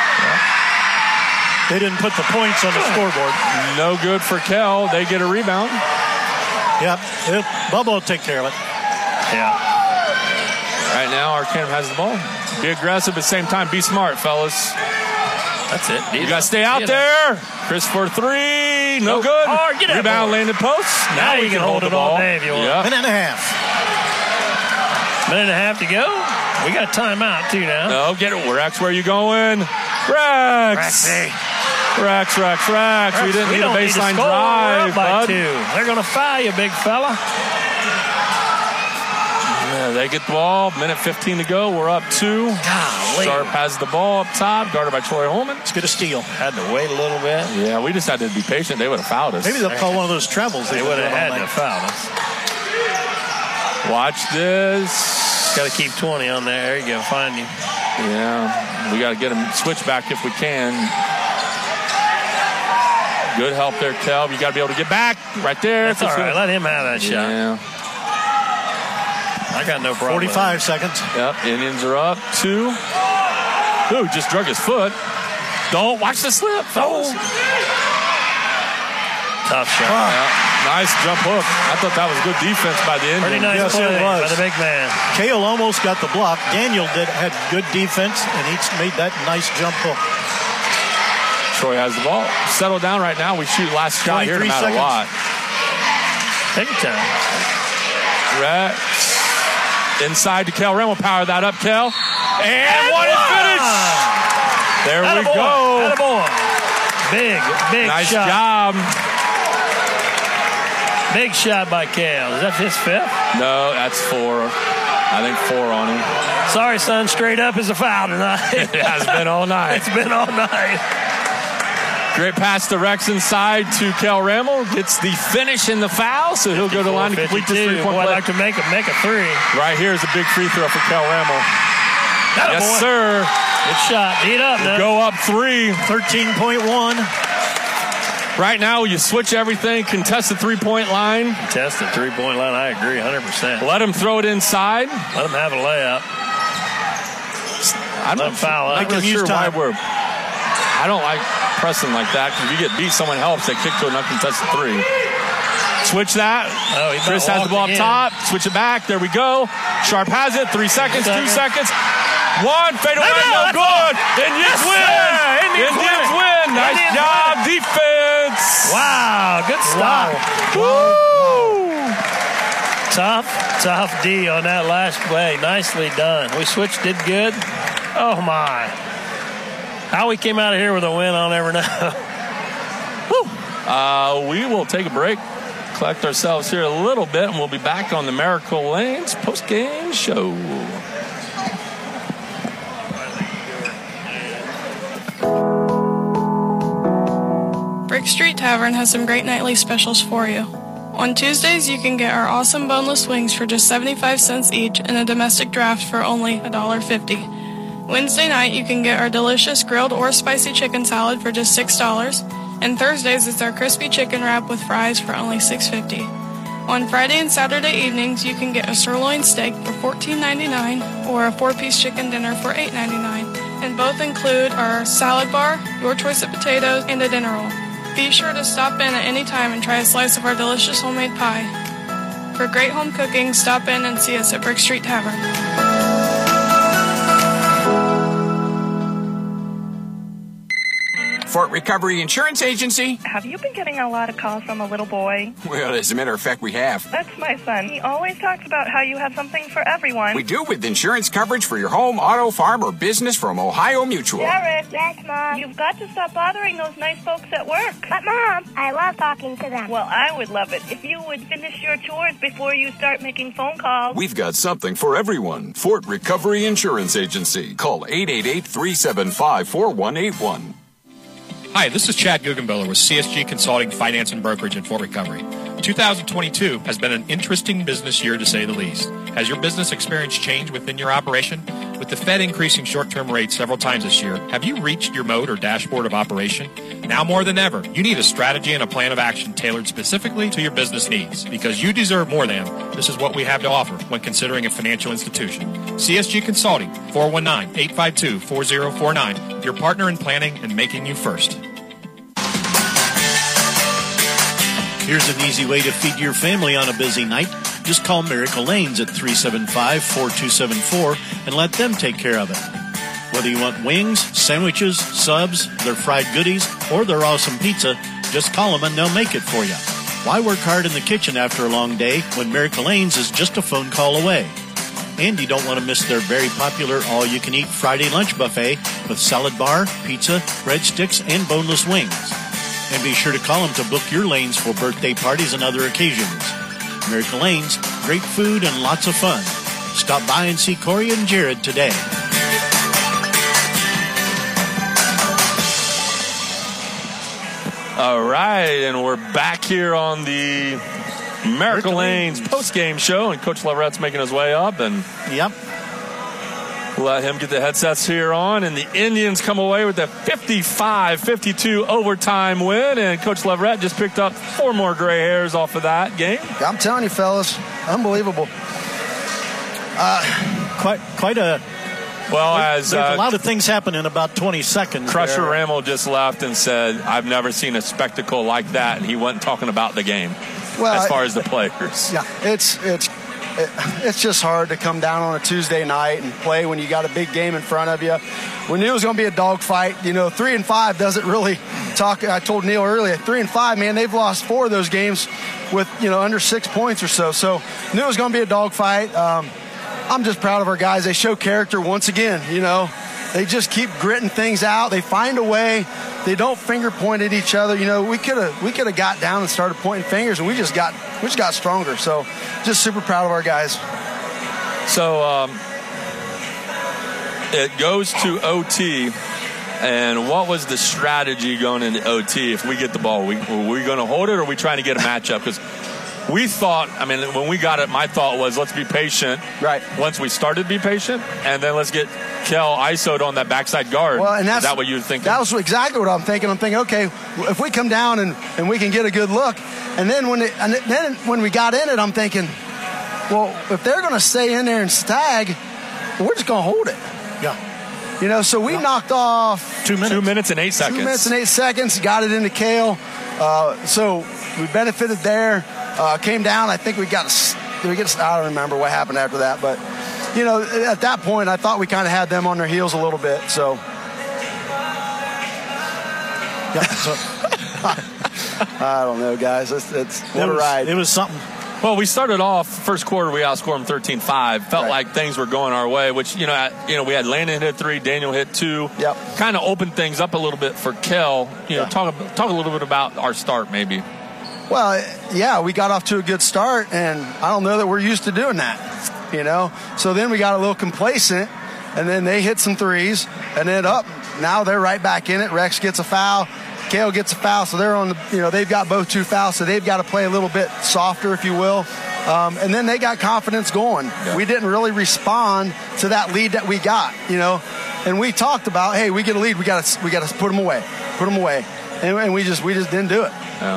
They didn't put the points on the scoreboard. No good for Kel. They get a rebound. Yep. It, Bubba will take care of it. Yeah. Right now, Arcanum has the ball. Be aggressive at the same time. Be smart, fellas. That's it. You got to stay out there. Chris for three. No Go good. hard. Get that Rebound ball. landed post. Now we you can hold the it all ball. day if you want. Yeah. Minute and a half. Minute and a half to go. We got a timeout, too, now. No, get it. Rex, where you going? Rex. Rexy. Rex, Rex, Rex. We didn't we need a don't need to baseline score. We're drive, up by bud. two. They're going to foul you, big fella. Yeah, they get the ball. Minute fifteen to go. We're up two. Golly. Lee. Sharp has the ball up top, guarded by Troy Holman. Let's get a steal. Had to wait a little bit. Yeah, we just had to be patient. They would have fouled us. Maybe they'll call one of those travels. They would have had to foul us. Watch this. Got to keep twenty on there. There you go. Find him. Yeah, we got to get him switch back if we can. Good help there, Kel. You got to be able to get back right there. That's all right. Let him have that shot. Yeah. I got no problem. forty-five seconds. Yep, Indians are up two. Ooh, just drug his foot. Don't watch the slip. Oh. Tough shot. Oh. Yeah. Nice jump hook. I thought that was good defense by the Indians. Pretty nice yes, play it was. by the big man. Kale almost got the block. Daniel did had good defense, and he made that nice jump hook. Troy has the ball. Settle down right now. We shoot last shot here no matter seconds. what. Take your time. Rex. Inside to Kel. Ren will power that up, Kel. And, and one and finish. There Atta we boy. go. Atta boy. Big, big nice shot. job. Big shot by Kel. Is that his fifth? No, that's four. I think four on him. Sorry, son. Straight up is a foul tonight. It has been all night. It's been all night. Great pass to Rex inside to Kel Ramel. Gets the finish in the foul, so he'll go to the line to complete this three-point play. play. I'd like to make a, make a three. Right here is a big free throw for Kel Ramel. Atta yes, boy. sir. Good shot. Beat up, we'll go up three. thirteen point one. Right now, you switch everything. Contest the three-point line. Contest the three-point line. I agree one hundred percent. Let him throw it inside. Let him have a layup. I'm Let not, him foul I'm up. not sure why we're... I don't like pressing like that, because if you get beat, someone helps. They kick to an uncontested three. Switch that. Oh, Chris has the ball up top. Switch it back. There we go. Sharp has it. Three seconds. Two seconds. One. Fade away. No good. Indians win. Yeah, Indians, Indians win. win. Nice Indians job. win. Defense. Wow. Good stop. Wow. Woo. Tough, tough D on that last play. Nicely done. We switched, did good. Oh, my. How we came out of here with a win, I'll never know. uh, we will take a break, collect ourselves here a little bit, and we'll be back on the Miracle Lanes post-game show. Brick Street Tavern has some great nightly specials for you. On Tuesdays, you can get our awesome boneless wings for just seventy-five cents each and a domestic draft for only one dollar fifty. Wednesday night, you can get our delicious grilled or spicy chicken salad for just six dollars. And Thursdays, it's our crispy chicken wrap with fries for only six fifty. On Friday and Saturday evenings, you can get a sirloin steak for fourteen ninety-nine or a four-piece chicken dinner for eight ninety-nine. And both include our salad bar, your choice of potatoes, and a dinner roll. Be sure to stop in at any time and try a slice of our delicious homemade pie. For great home cooking, stop in and see us at Brick Street Tavern. Fort Recovery Insurance Agency. Have you been getting a lot of calls from a little boy? Well, as a matter of fact, we have. That's my son. He always talks about how you have something for everyone. We do, with insurance coverage for your home, auto, farm, or business from Ohio Mutual. Derek. Yes, Mom. You've got to stop bothering those nice folks at work. But, Mom, I love talking to them. Well, I would love it if you would finish your chores before you start making phone calls. We've got something for everyone. Fort Recovery Insurance Agency. Call eight eight eight, three seven five, four one eight one. Hi, this is Chad Guggenbiller with C S G Consulting Finance and Brokerage in Fort Recovery. two thousand twenty-two has been an interesting business year to say the least. Has your business experienced change within your operation? With the Fed increasing short-term rates several times this year, have you reached your mode or dashboard of operation? Now more than ever, you need a strategy and a plan of action tailored specifically to your business needs. Because you deserve more than, this is what we have to offer when considering a financial institution. C S G Consulting, four one nine, eight five two, four zero four nine, your partner in planning and making you first. Here's an easy way to feed your family on a busy night. Just call Miracle Lanes at three seven five, four two seven four and let them take care of it. Whether you want wings, sandwiches, subs, their fried goodies, or their awesome pizza, just call them and they'll make it for you. Why work hard in the kitchen after a long day when Miracle Lanes is just a phone call away? And you don't want to miss their very popular all-you-can-eat Friday lunch buffet with salad bar, pizza, breadsticks, and boneless wings. And be sure to call them to book your lanes for birthday parties and other occasions. Miracle Lanes, great food and lots of fun. Stop by and see Corey and Jared today. All right, and we're back here on the America Lanes post-game show, and Coach Leverette's making his way up, and yep, let him get the headsets here on, and the Indians come away with a fifty-five fifty-two overtime win, and Coach Leverette just picked up four more gray hairs off of that game. I'm telling you, fellas, unbelievable. Uh, quite, quite a. Well, as there's uh, a lot of things happen in about twenty seconds. Crusher there. Rammel just left and said, "I've never seen a spectacle like that," and he wasn't talking about the game. Well, as far as the players, yeah, it's it's it's just hard to come down on a Tuesday night and play when you got a big game in front of you. We knew it was going to be a dogfight. You know, three and five doesn't really talk. I told Neil earlier, three and five, man, they've lost four of those games with you know under six points or so. So knew it was going to be a dogfight. Um, I'm just proud of our guys. They show character once again. You know, they just keep gritting things out. They find a way. They don't finger point at each other. You know, we could have we could have got down and started pointing fingers, and we just got we just got stronger. So, just super proud of our guys. So um, it goes to O T. And what was the strategy going into O T? If we get the ball, we, were we going to hold it, or are we trying to get a matchup? Because we thought, I mean, when we got it, my thought was, let's be patient. Right. Once we started, be patient, and then let's get Kel I S O'd on that backside guard. Well, and that's, Is that what you were thinking? That was exactly what I'm thinking. I'm thinking, okay, if we come down and, and we can get a good look, and then when it, and then when we got in it, I'm thinking, well, if they're going to stay in there and stag, we're just going to hold it. Yeah. You know, so we yeah. knocked off two minutes. Two minutes and eight seconds. Two minutes and eight seconds. Got it into Kale. Uh, so we benefited there. Uh, came down. I think we got. A, we get. I don't remember what happened after that, but you know, at that point, I thought we kind of had them on their heels a little bit. So. Yeah. So I don't know, guys. It's, it's what it a was, ride. It was something. Well, we started off first quarter. We outscored them thirteen five. Felt right. like things were going our way. Which you know, at, you know, we had Landon hit three, Daniel hit two. Yep. Kind of opened things up a little bit for Kel. You know, yeah. talk talk a little bit about our start, maybe. Well, yeah, we got off to a good start, and I don't know that we're used to doing that. You know, so then we got a little complacent, and then they hit some threes, and then up. Now they're right back in it. Rex gets a foul. Kale gets a foul, so they're on the, you know, they've got both two fouls, so they've got to play a little bit softer, if you will. Um, and then they got confidence going. Yeah. We didn't really respond to that lead that we got, you know. And we talked about, hey, we get a lead, we got to we got to put them away, put them away, and, and we just we just didn't do it.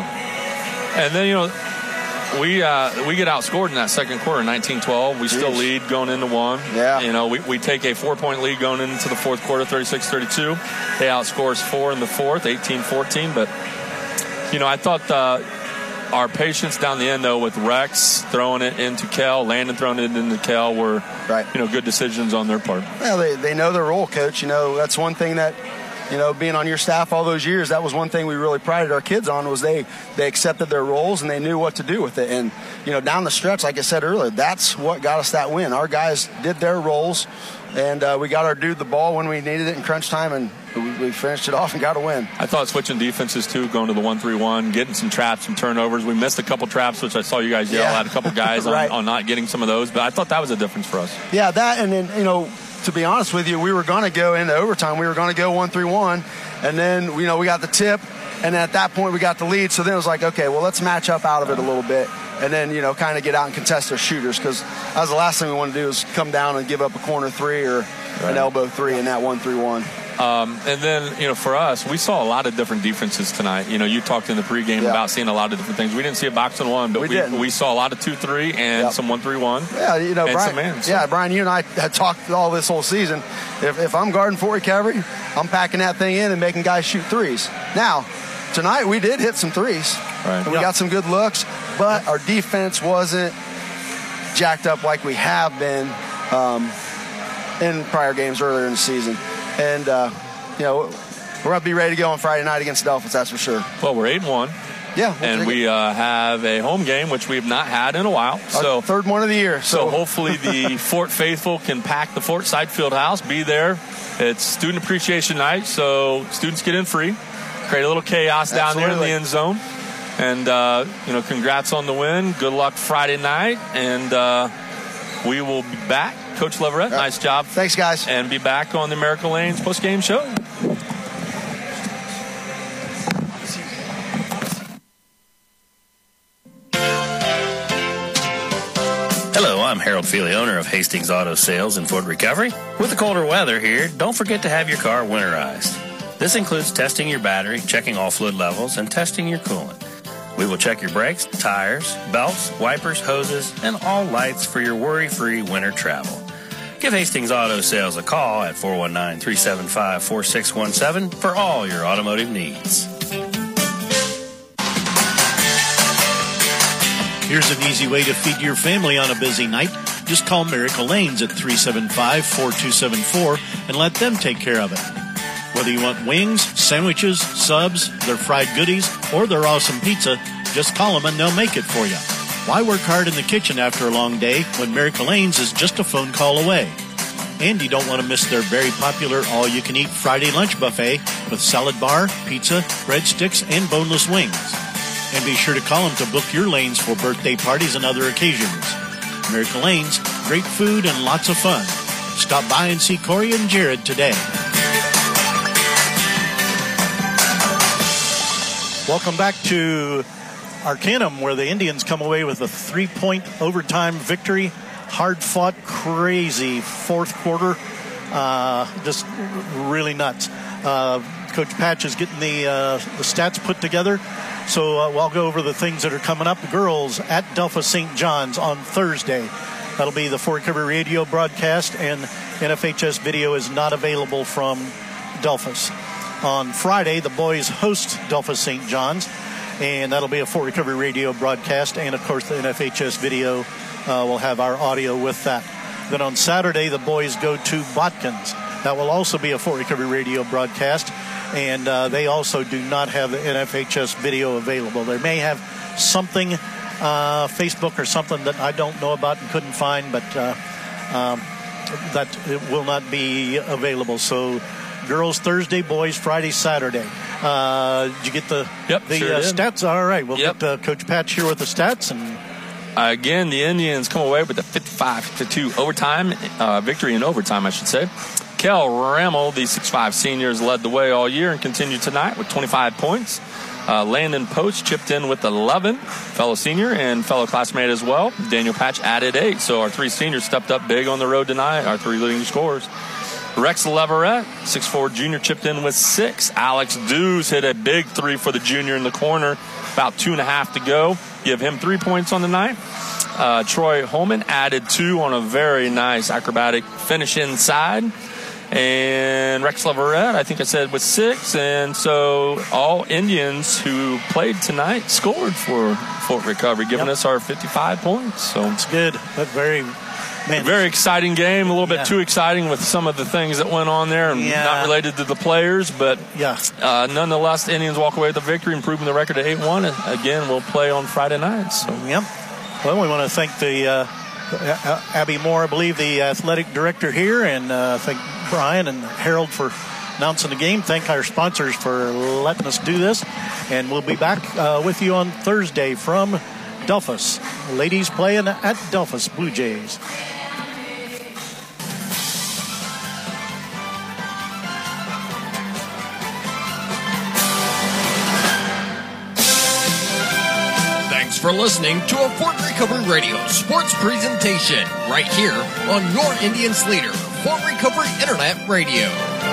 Yeah. And then you know, we uh, we get outscored in that second quarter, nineteen twelve. We Jeez. still lead going into one. Yeah. You know, we, we take a four-point lead going into the fourth quarter, thirty-six thirty-two. They outscores four in the fourth, eighteen fourteen. But, you know, I thought uh, our patience down the end, though, with Rex throwing it into Kel, Landon throwing it into Kel, were, right. you know, good decisions on their part. Well, they, they know their role, Coach. You know, that's one thing that, you know, being on your staff all those years, that was one thing we really prided our kids on, was they, they accepted their roles and they knew what to do with it. And, you know, down the stretch, like I said earlier, that's what got us that win. Our guys did their roles, and uh, we got our dude the ball when we needed it in crunch time, and we, we finished it off and got a win. I thought switching defenses, too, going to the one three one, getting some traps, some turnovers. We missed a couple traps, which I saw you guys yell yeah. at a couple guys right. on, on not getting some of those. But I thought that was a difference for us. Yeah, that, and then, you know, to be honest with you, we were going to go into overtime. We were going to go one three one, and then, you know, we got the tip, and at that point we got the lead. So then it was like, okay, well, let's match up out of it a little bit, and then, you know, kind of get out and contest their shooters, because that was the last thing we want to do, is come down and give up a corner three or right. an elbow three in that one three one. Um, and then, you know, for us, we saw a lot of different defenses tonight. You know, you talked in the pregame yeah. about seeing a lot of different things. We didn't see a box and one, but we we, we saw a lot of two three and yep. some one three one. Yeah, you know, and Brian, some man, so. yeah, Brian, you and I had talked all this whole season. If, if I'm guarding Fort Recovery, I'm packing that thing in and making guys shoot threes. Now, tonight we did hit some threes. Right. We yep. got some good looks, but our defense wasn't jacked up like we have been um, in prior games earlier in the season. And, uh, you know, we're going to be ready to go on Friday night against the Dolphins, that's for sure. Well, we're eight and one. Yeah. We'll and we uh, have a home game, which we've not had in a while. Our so third one of the year. So, so hopefully the Fort Faithful can pack the Fort Side Fieldhouse, be there. It's Student Appreciation Night, so students get in free. Create a little chaos down Absolutely. there in the end zone. And, uh, you know, congrats on the win. Good luck Friday night. And uh, we will be back. Coach Leverette, yeah. nice job. Thanks, guys. And be back on the America Lanes post-game show. I'm Harold Feely, owner of Hastings Auto Sales in Fort Recovery. With the colder weather here, don't forget to have your car winterized. This includes testing your battery, checking all fluid levels, and testing your coolant. We will check your brakes, tires, belts, wipers, hoses, and all lights for your worry-free winter travel. Give Hastings Auto Sales a call at four one nine, three seven five, four six one seven for all your automotive needs. Here's an easy way to feed your family on a busy night. Just call Miracle Lanes at three seven five, four two seven four and let them take care of it. Whether you want wings, sandwiches, subs, their fried goodies, or their awesome pizza, just call them and they'll make it for you. Why work hard in the kitchen after a long day when Miracle Lanes is just a phone call away? And you don't want to miss their very popular all-you-can-eat Friday lunch buffet with salad bar, pizza, breadsticks, and boneless wings. And be sure to call them to book your lanes for birthday parties and other occasions. Miracle Lanes, great food and lots of fun. Stop by and see Corey and Jared today. Welcome back to Arcanum, where the Indians come away with a three-point overtime victory. Hard-fought, crazy fourth quarter. Uh, just really nuts. Uh, Coach Patch is getting the uh, the stats put together. So uh, we'll go over the things that are coming up. The girls at Delphos Saint John's on Thursday. That'll be the Fort Recovery radio broadcast, and N F H S video is not available from Delphos. On Friday, the boys host Delphos Saint John's, and that'll be a Fort Recovery radio broadcast, and of course the N F H S video uh, will have our audio with that. Then on Saturday, the boys go to Botkins. That will also be a Fort Recovery radio broadcast, and uh, they also do not have the N F H S video available. They may have something, uh, Facebook or something that I don't know about and couldn't find, but uh, um, that it will not be available. So girls Thursday, boys Friday, Saturday. Uh, did you get the, yep, the sure uh, did. stats? All right, we'll Yep. get uh, Coach Patch here with the stats. And Again, the Indians come away with a fifty-five to two overtime, uh, victory in overtime, I should say. Kel Rammel, the six five seniors, led the way all year and continued tonight with twenty-five points. Uh, Landon Post chipped in with eleven, fellow senior and fellow classmate as well. Daniel Patch added eight, so our three seniors stepped up big on the road tonight, our three leading scorers. Rex Leverett, six four junior, chipped in with six. Alex Dews hit a big three for the junior in the corner. About two and a half to go. Give him three points on the night. Uh, Troy Holman added two on a very nice acrobatic finish inside. And Rex Leverett, I think I said, with six. And so all Indians who played tonight scored for Fort Recovery, giving Yep. us our fifty-five points. So it's good. That's very... Man, very exciting game, a little bit Yeah. too exciting with some of the things that went on there, and Yeah. not related to the players, but yeah. uh, nonetheless, the Indians walk away with the victory, improving the record to eight one. Again, we'll play on Friday night. So. Yep. Well, we want to thank the uh, Abby Moore, I believe, the athletic director here, and uh, thank Brian and Harold for announcing the game. Thank our sponsors for letting us do this, and we'll be back uh, with you on Thursday from Delphos. Ladies playing at Delphos Blue Jays. Thanks for listening to a Fort Recovery Radio sports presentation right here on your Indians leader, Fort Recovery Internet Radio.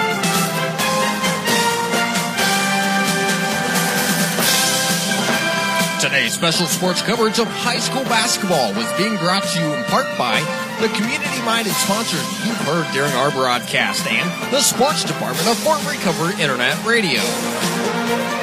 Today's special sports coverage of high school basketball was being brought to you in part by the community-minded sponsors you've heard during our broadcast and the sports department of Fort Recovery Internet Radio.